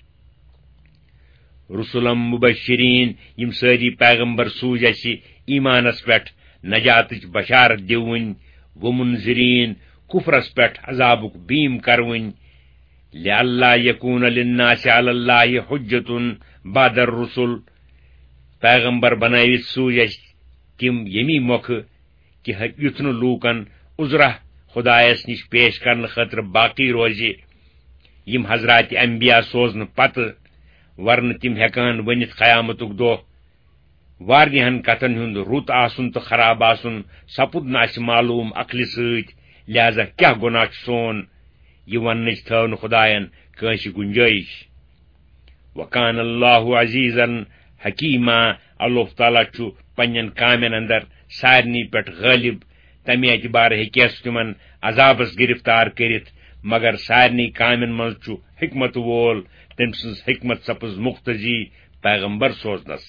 رسولم مبشرین یم ساری پیغمبر سوز اسی ایمانس پٮ۪ٹھ نجاتٕچ بشارت دِوٕنۍ ومنذرین کفرس پٮ۪ٹھ عذابُک بیٖم کروٕنۍ لئلا یکون للناس علی اللہ حجۃ بعد الرسل پیغمبر بنٲوِتھ سوز اسی تم یمی موقع کہ یُتھ نہٕ لوٗکن عذرہ خدایس نش پیش کرنہٕ خٲطرٕ باقی روزِ یم حضرات انبیاء سوزنہٕ پتہٕ ورنہٕ تم ہیکان ؤنِتھ قیامتُک دۄہ واریاہن کتن ہُنٛد رُت آسُن تہٕ خراب آسُن سپُد نہٕ اسہِ معلوٗم عقلہِ سۭتۍ لہذا کیاہ گۄناہ چھُ سون یہ وننٕچ تھٲو نہٕ خدایَن کٲنٛسہِ گُنجٲیش وکان اللہ عزیزن حکیما اللہ تعالیٰ چھُ پننٮ۪ن کامٮ۪ن اندر سارنٕے پٮ۪ٹھ غٲلب تمہِ اعتبار ہیٚکٮ۪س تِمن عذابس گرفتار کٔرِتھ مگر سارنٕے کامٮ۪ن منٛز چھُ حکمت وول تٔمۍ سٕنٛز حکمت سپٕز مقتضی پیغمبر سوزنس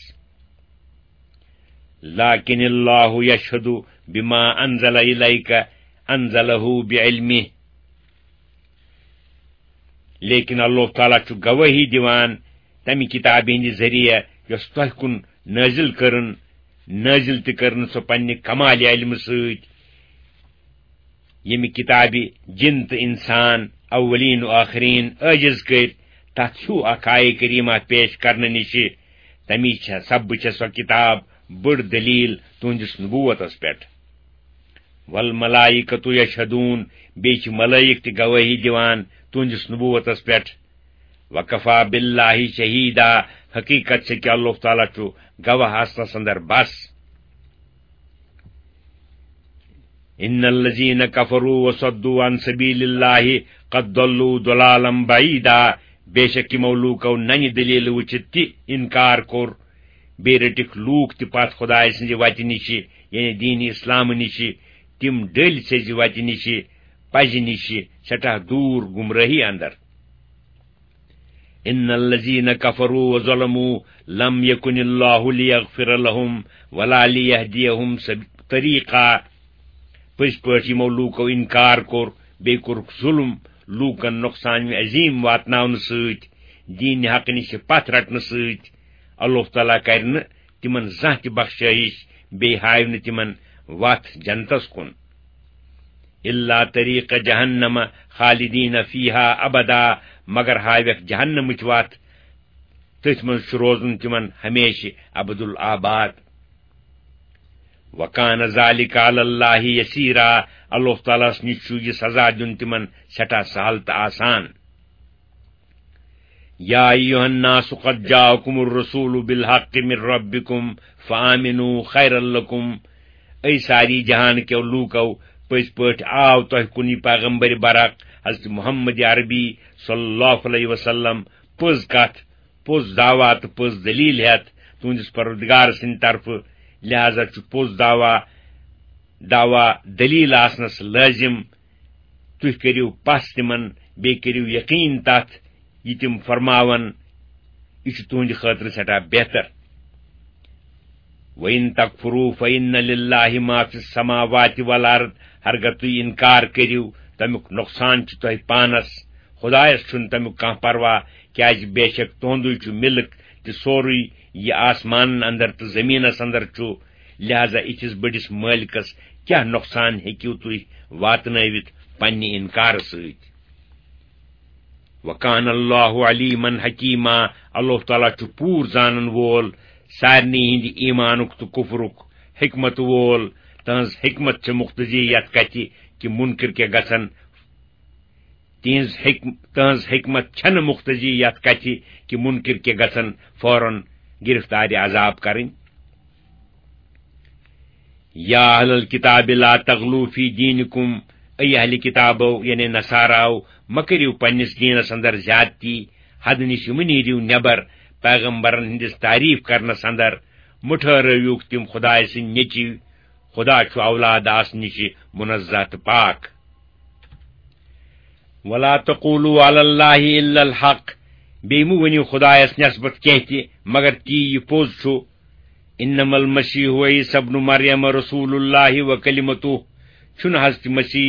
لیکن اللہ یشہد بما انزل الیک انزلہ بعلمہ لیکن اللہ تعالیٰ چھُ گوٲہی دِوان تمہِ کتابہِ ہٕنٛدِ ذریعہ یۄس تۄہہِ کُن نٲزِل کٔرٕن نٲزِل تہِ کٔرٕن سۄ پننہِ کمالہِ علمہٕ سۭتۍ ییٚمہِ کتابہِ جن تہٕ انسان اولین و آخرین عٲجز کٔرۍ تتھ ہیوٗ اکھ آیہِ کریٖمہ پیش کرنہٕ نِشہِ تمی سببہٕ چھےٚ سۄ کتاب بٔڑ دلیٖل تُہنٛدِس نبوتس پٮ۪ٹھ والملائکۃ یشہدون بیٚیہِ چھِ ملائک تہِ گوٲہی دِوان تُہنٛدِس نبوتس پٮ۪ٹھ وکفا باللہ شہیدا حقیقت چھِ کہ اللہ تعالیٰ چھُ گواہ آسنس اندر بس ان الذین کفروا وصدوا عن سبیل اللہ قد ضلوا ضلالا بعیدا بے شک یمو لوٗکو ننہِ دلیل وٕچھِتھ تہِ انکار کوٚر بیٚیہِ رٔٹِکھ لوٗکھ تہِ پتھ خدایہِ سٕنزِ وتہِ نِشہِ یعنی دیٖنِ اسلامہٕ نِشہِ تِم ڈٔلۍ سیٚزِ وتہِ نِشہِ پزِ نِشہِ سٮ۪ٹھاہ دوٗر گمرٲہی اندر ان الذین کفروا وظلموا لم یکن اللہ لیغفر لهم ولا لیہدیہم طریقا پٔزۍ پٲٹھۍ یمو لوٗکو انکار کوٚر بیٚیہِ کوٚرُکھ ظُلم لوٗکن نۄقصان عظیٖم واتناونہٕ سۭتۍ دیٖنہِ حق نِشہِ پتھ رٹنہٕ سۭتۍ اللہ تعالیٰ کرِ نہٕ تمن زانٛہہ تہِ بخشٲیش بیٚیہِ ہاوِ نہٕ تمن وتھ جنتس کُن الا طریق جہنم خالدین فیہا ابدا مگر ہاویکھ جہنمٕچ وتھ تٔتھۍ منٛز چھُ روزُن تمن ہمیشہِ ابد الآباد وکان ذالک علی اللہ یسیرا اللہ تعالیٰ ہس نِش چھُ یہ سزا دیُن تمن سٮ۪ٹھاہ سہل تہٕ آسان یا ایھا الناس قد جاءکم الرسول بالحق من ربکم فآمنوا خیرا لکم اے ساری جہان کیو لوٗکو پٔزۍ پٲٹھۍ آو تۄہہِ کُن یہِ پیغمبر برق حضرت محمد عربی صلی اللہ علیہ وسلم پٔز کتھ پوٚز دعوا تہٕ پٔز دلیٖل ہٮ۪تھ تُہنٛدِس پروردگار سٕنٛدِ طرفہٕ لہذا چھُ پوٚز دعوا دلیٖل آسنس لٲزم تُہۍ کٔرِو پس تِمن بیٚیہِ کٔرِو یقیٖن تتھ یہ تم فرماون یہ چھُ تُہنٛدِ خٲطرٕ سٮ۪ٹھاہ بہتر وَإِن تَكْفُرُوا فَإِنَّ لِلَّهِ مَا فِي السَّمَاوَاتِ وَالْأَرْضِ ہرگہ تُہۍ انکار کٔرِو تمیُک نۄقصان چھُ تۄہہِ پانس خدایس چھُنہٕ تمیُک کانٛہہ پرواہ کیازِ بے شک تُہنٛدُے چھُ ملک تہِ سورُے یہ آسمانن اندر تہٕ زمینس اندر چھُ لہذا یِتھِس بٔڑِس مٲلکس کیاہ نۄقصان ہیٚکِو تُہۍ واتنٲوِتھ پننہِ انکار سۭتۍ وکان اللہ علیمن حکیما اللہ تعالیٰ چھُ پوٗر زانن وول سارنٕے ہٕنٛدِ ایمانُک تہٕ کفرُک حکمت وول تہنٛز حکمت چھِ مقتضی یتھ کتھِ کہ منکر کیٛاہ گژھن تہنٛز حکمت چھنہٕ مقتضی یتھ کتھِ کہ منکر کیٛاہ گژھن فوراً گرفتارِ عذاب کرٕنۍ یا اہل الکتاب لا تغلو فی دینکم اے اہل کتابو یعنی نصاراو مہ کٔرِو پننِس دیٖنس اندر زیادتی حد نِش مہ نیٖرِو نٮ۪بر پیغمبرن ہٕنٛدِس تعریف کرنس اندر مہ ٹھہرٲوِکھ تِم خدایہِ سٕنٛدۍ نیٚچِو خدا چھُ اولاد آسنہٕ نِشہِ منزہ تہٕ پاک ولا تقولوا علی اللہ الا الحق بیٚیہِ مہ ؤنِو خدایس نسبت کینٛہہ تہِ مگر تی یہِ پوٚز چھُ انما المسیح عیسی ابن مریم رسول اللہ وکلمتہ چھُنہٕ حضرت مسیح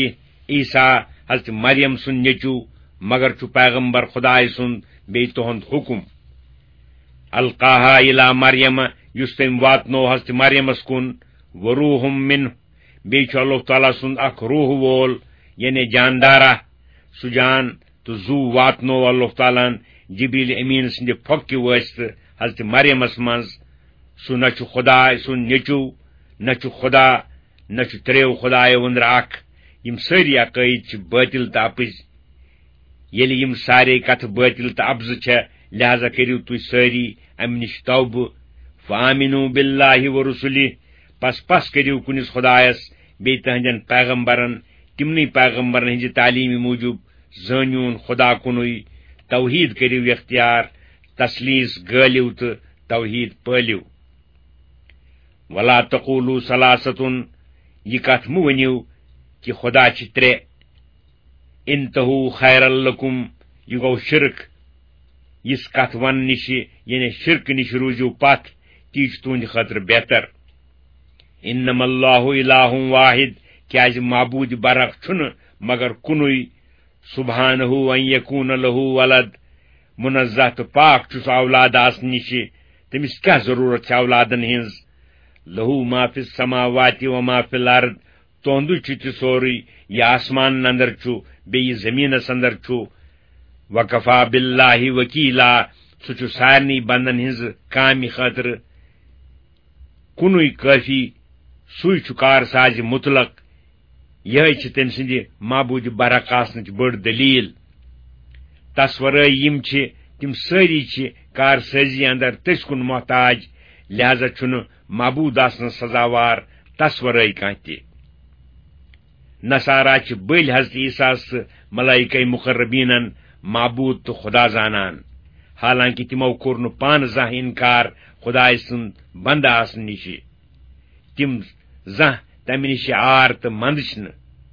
عیسیٰ حضرت مریم سُنٛد نیٚچوٗ مگر چھُ پیغمبر خدائے سُنٛد بیٚیہِ تُہُنٛد حُکُم القاہا اِلی مریم یُس تٔمۍ واتنوو حضرت مریمس کُن وروحم منہ بیٚیہِ چھُ اللہ تعالیٰ سُنٛد اکھ روح وول یعنی جاندارہ سُہ جان تہٕ زُو واتنوو اللہ تعالیٰ ہن جبریل امین سٕنٛدِ پھۄکہِ وٲسطہٕ حضرت مریمس منٛز سُہ نہ چھُ خدا سُنٛد نیٚچوٗ نہ چھُ خدا نہ چھُ ترٛیو خدایو أنٛدرٕ اکھ یِم سٲری عقٲیِد چھِ بٲطِل تہٕ اپٕزۍ ییٚلہِ یِم سارے کتھٕ بٲطِل تہٕ ابزٕ چھےٚ لہذا کٔرِو تُہۍ سٲری امہِ نِش توبہٕ فآمنوا باللہ ورسلہ پس کٔرِو کُنِس خدایس بیٚیہِ تٕہنٛدٮ۪ن پیغمبرن تِمنٕے پیغمبرن ہٕنٛزِ تعلیٖمہِ موٗجوٗب زٲنِوُن خدا کُنُے توحیٖد کٔرِو اختیار تسلیٖس گٲلِو تہٕ توحیٖد پٲلِو ولا تقولوا ثلاثۃ یہ کتھ مہٕ ؤنِو کہ خدا چھِ ترٛےٚ انتہو خیر لکم یہ گوٚو شرک یِژھ کتھ وننہٕ نِش یعنی شرکہٕ نِش روٗزِو پتھ تی چھُ تُہنٛدِ خٲطرٕ بہتر انما اللہ الہ واحد کیازِ معبوٗدِ برحق چھُنہٕ مگر کُنُے سبحانہ ان یکون لہ ولد منزہ تہٕ پاک چھُ سُہ اولاد آسنہٕ نِش تٔمِس کیاہ ضروٗرت چھِ اولادن ہٕنٛز لہو ما فی السماوات و ما فی الارض تُہنٛدُے چھُ تہِ سورُے یہِ آسمانن اندر چھُ بیٚیہِ زٔمیٖنس اندر چھُ وکفا باللہ وکیلا سُہ چھُ سارنٕے بندن ہٕنٛزِ کامہِ خٲطرٕ کُنُے کٲفی سُے چھُ کارسازِ مطلق یِہے چھِ تٔمۍ سٕنٛدِ معبوٗدِ برحق آسنٕچ بٔڑ دلیٖل تس ورٲے یِم چھِ تِم سٲری چھِ کارسٲزی اندر تٔسۍ کُن محتاج لہذا چھُنہٕ معبوٗد آسنس سزاوار تس ورٲے کانٛہہ تہِ نصارا چھِ بٔلۍ حضرت عیسیٰ تہٕ ملائکہ مقربیٖنن معبوٗد تہٕ خدا زانان حالانکہِ تِمو کوٚر نہٕ پانہٕ زانٛہہ انکار خدایہِ سُنٛد بندٕ آسنہٕ نِش تِم زانٛہہ تمہِ نِش آر تہٕ منٛدچھ نہٕ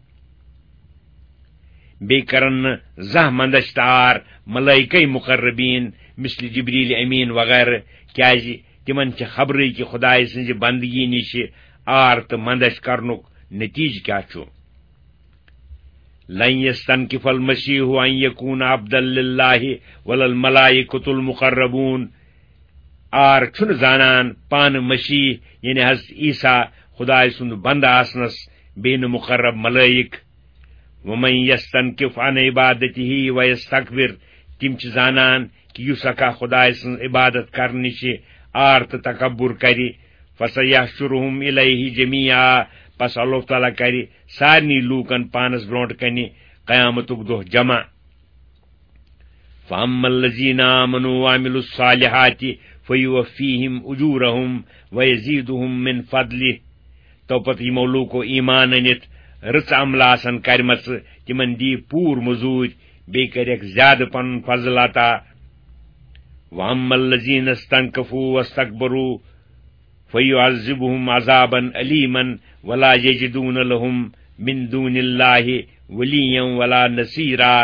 بیٚیہِ کرن نہٕ زانٛہہ منٛدچھ تہٕ آر ملائکہ مقربیٖن مثل جبریل امین وغیرہ کیازِ تِمن چھِ خبرٕے کہِ خدایہِ سٕنٛزِ بندگی نِش آر تہٕ منٛدچھ کرنُک نتیٖجہٕ کیاہ چھُ لن یستنکف المسیح ان یکون عبدا للہ ولا الملائکۃ المقربون آر چھُنہٕ زانان پانہٕ مسیح یعنی حضرت عیسیٰ خدایہِ سُنٛد بندٕ آسنس بیٚیہِ نہٕ مقرب ملائک ومن یستنکف عن عبادتہ ویستکبر تِم چھِ زانان کہ یُس ہکا خدایہِ سٕنٛز عبادت کرنہٕ نِش آر تہٕ تکبر کرِ فسیحشرہم الیہ جمیعا پس اللہ تعالیٰ کرِ سارنٕے لوٗکن پانس برونٛٹھ کنہِ قیامتُک دۄہ جمع فاما الذین آمنوا وعملوا الصالحات فیوفیہم اجورہم ویزیدہم من فضلہ تو پتہٕ یِمو لوٗکو ایمان أنِتھ رٕژ عملہٕ آسن کرِمژٕ تِمن دی پوٗرٕ مٔزوٗرۍ بیٚیہِ کریکھ زیادٕ پنُن فضل عطا واما الذین استنکفوا واستکبروا فیعذبہم عذابا علیما ولا یجدون لہم من دون اللہ ولیا ولا نصیرا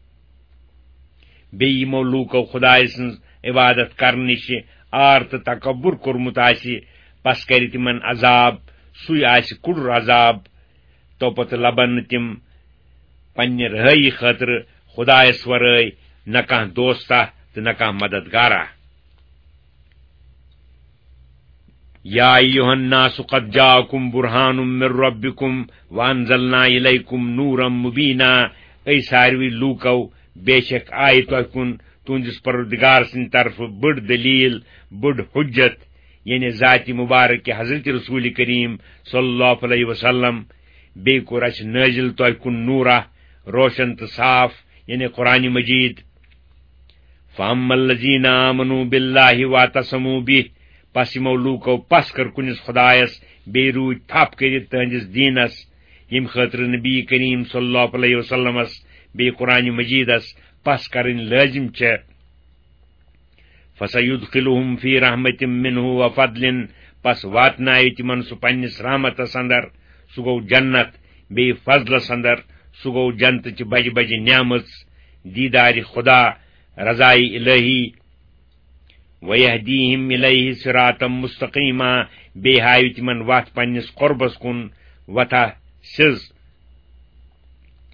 بیٚیہِ یِمو لوٗکو خدایہِ سٕنٛز عبادت کرنہٕ نِش آر تہٕ تکبر کوٚرمُت آسہِ پس کرِ تِمن عذاب سُے آسہِ کُڑُر عذاب تو پتہٕ لبن نہٕ تِم پننہِ رہٲیی خٲطرٕ خدایس ورٲے نہ کانٛہہ دوستہ تہٕ نہ کانٛہہ مددگارا یا ایھا الناس قد جاءکم برہان من ربکم وانزلنا الیکم نورا مبینا اے ساروی لوٗکو بے شک آیہِ تۄہہِ کُن تُہنٛدِس پروردگار سٕنٛدِ طرفہٕ بٔڑ دلیٖل بٔڑ حجت یعنی ذاتِ مبارک حضرت رسول کریم صلی اللہ علیہ وسلم بیٚیہِ کوٚر اَسہِ نٲزِل تۄہہِ کُن نوٗرا روشن تہٕ صاف یعنی قرآن مجیٖد فاما الذین آمنوا باللہ واعتصموا بہ پس یِمو لوٗکو پس کٔر کُنِس خدایس بیٚیہِ روٗدۍ تھپھ کٔرِتھ تٕہنٛدِس دیٖنس ییٚمہِ خٲطرٕ نبی کریم صلی اللہ علیہ وسلمس بیٚیہِ قرآن مجیٖدس پس کرٕنۍ لٲزم چھےٚ فسیدخلہم فی رحمت منہ وفضل پس واتنایہِ تِمن سُہ پننِس رحمتس اندر سُہ گوٚو جنت بیٚیہِ فضلس اندر سُہ گوٚو جنتٕچہِ بجہِ بجہِ نعمژ دیٖدارِ خدا رضائی الہی ویہدیہم الیہ صراطا مستقیما بیٚیہِ ہاوِ تِمن وتھ پننِس قربس کُن وتھا سیٚز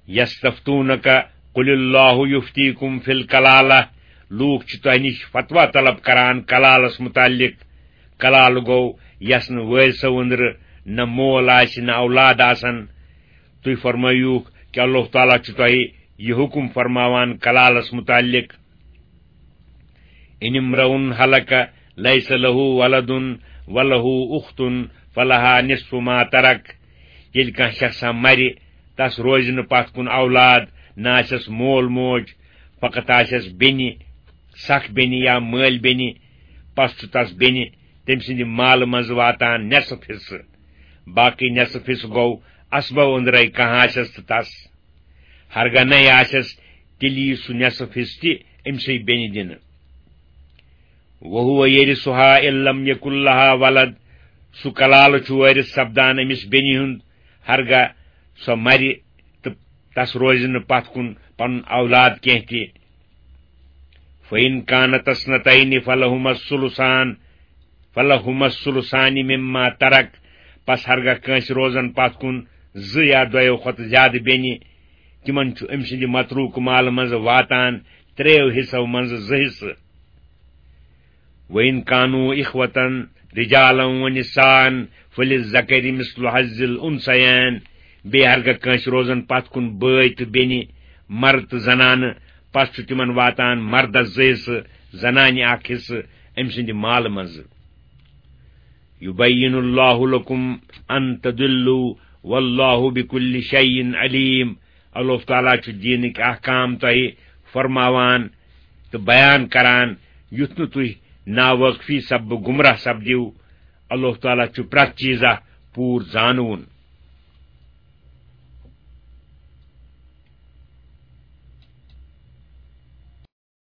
یستفتونک قل اللہ یفتیکم فی الکلالہ لوک چھ تہ نش فتوا طلب کران کلالس متعلق کلال گو یس نہ وٲرثو أنٛدرٕ نہ مول آسہِ نہ اولاد آسن تُہۍ فرمٲیوٗکھ کہ اللہ تعالیٰ چھُ تۄہہِ یہ حکم فرماوان کلالس متعلق ان امرؤ ہلک لیس لہ ولد ولہ اخت فلہا نصف ما ترک ییٚلہِ کانٛہہ شخصا مرِ تس روزِ نہٕ پتھ کُن اولاد نہ آسٮ۪س مول موج فقط آسٮ۪س بیٚنہِ سکھ بیٚنہِ یا مٲلۍ بیٚنہِ پس چھُ تس بیٚنہِ تٔمۍ سٕنٛدِ مالہٕ منٛزٕ واتان نٮ۪صف حصہٕ باقٕے نٮ۪صف حصہٕ گوٚو اسبو أنٛدرے کانٛہہ آسٮ۪س تہٕ تس ہرگاہ نَے آسٮ۪س تیٚلہِ یی سُہ نٮ۪صف حصہٕ تہِ أمسٕے بیٚنہِ دِنہٕ وہو یرثھا ان لم یکن لہا ولد سُہ کلالہٕ چھُ وٲرث سپدان أمِس بیٚنہِ ہُنٛد ہرگاہ سۄ مرِ تہٕ تس روزِ نہٕ پتھ کُن پنُن اولاد کینٛہہ تہِ فإن كانت اثنتين فلهما الثلثان مما ترک پس ہرگاہ کٲنٛسہِ روزن پتھ کُن زٕ یا دۄیو کھۄتہٕ زیادٕ بیٚنہِ تِمن چھُ أمۍ سٕنٛدِ متروٗکہٕ مالہٕ منٛزٕ واتان ترٛیٚیو حِصو منٛزٕ زٕ حِصہٕ وإن كانوا إخوة رجالا ونساء فللذكر مثل حظ الأنثيين بیٚیہِ ہرگاہ کٲنٛسہِ روزن پتھ کُن بٲے تہٕ بیٚنہِ مرد تہٕ زنانہٕ پس چھُ تِمن واتان مردس زٕ حِصہٕ زنانہِ اکھ حِصہٕ أمۍ سٕنٛدِ مالہٕ منٛزٕ یُبین اللہ لکم ان تضلوا واللہ بكل شیء علیم اللہ تعالیٰ چھُ دیٖنٕکۍ احکام تۄہہِ فرماوان تہٕ بیان کران یُتھ نہٕ تُہۍ ناوٲقفی سببہٕ گمراہ سپدِو اللہ تعالیٰ چھُ پرٛٮ۪تھ چیٖزا پوٗر زانوُن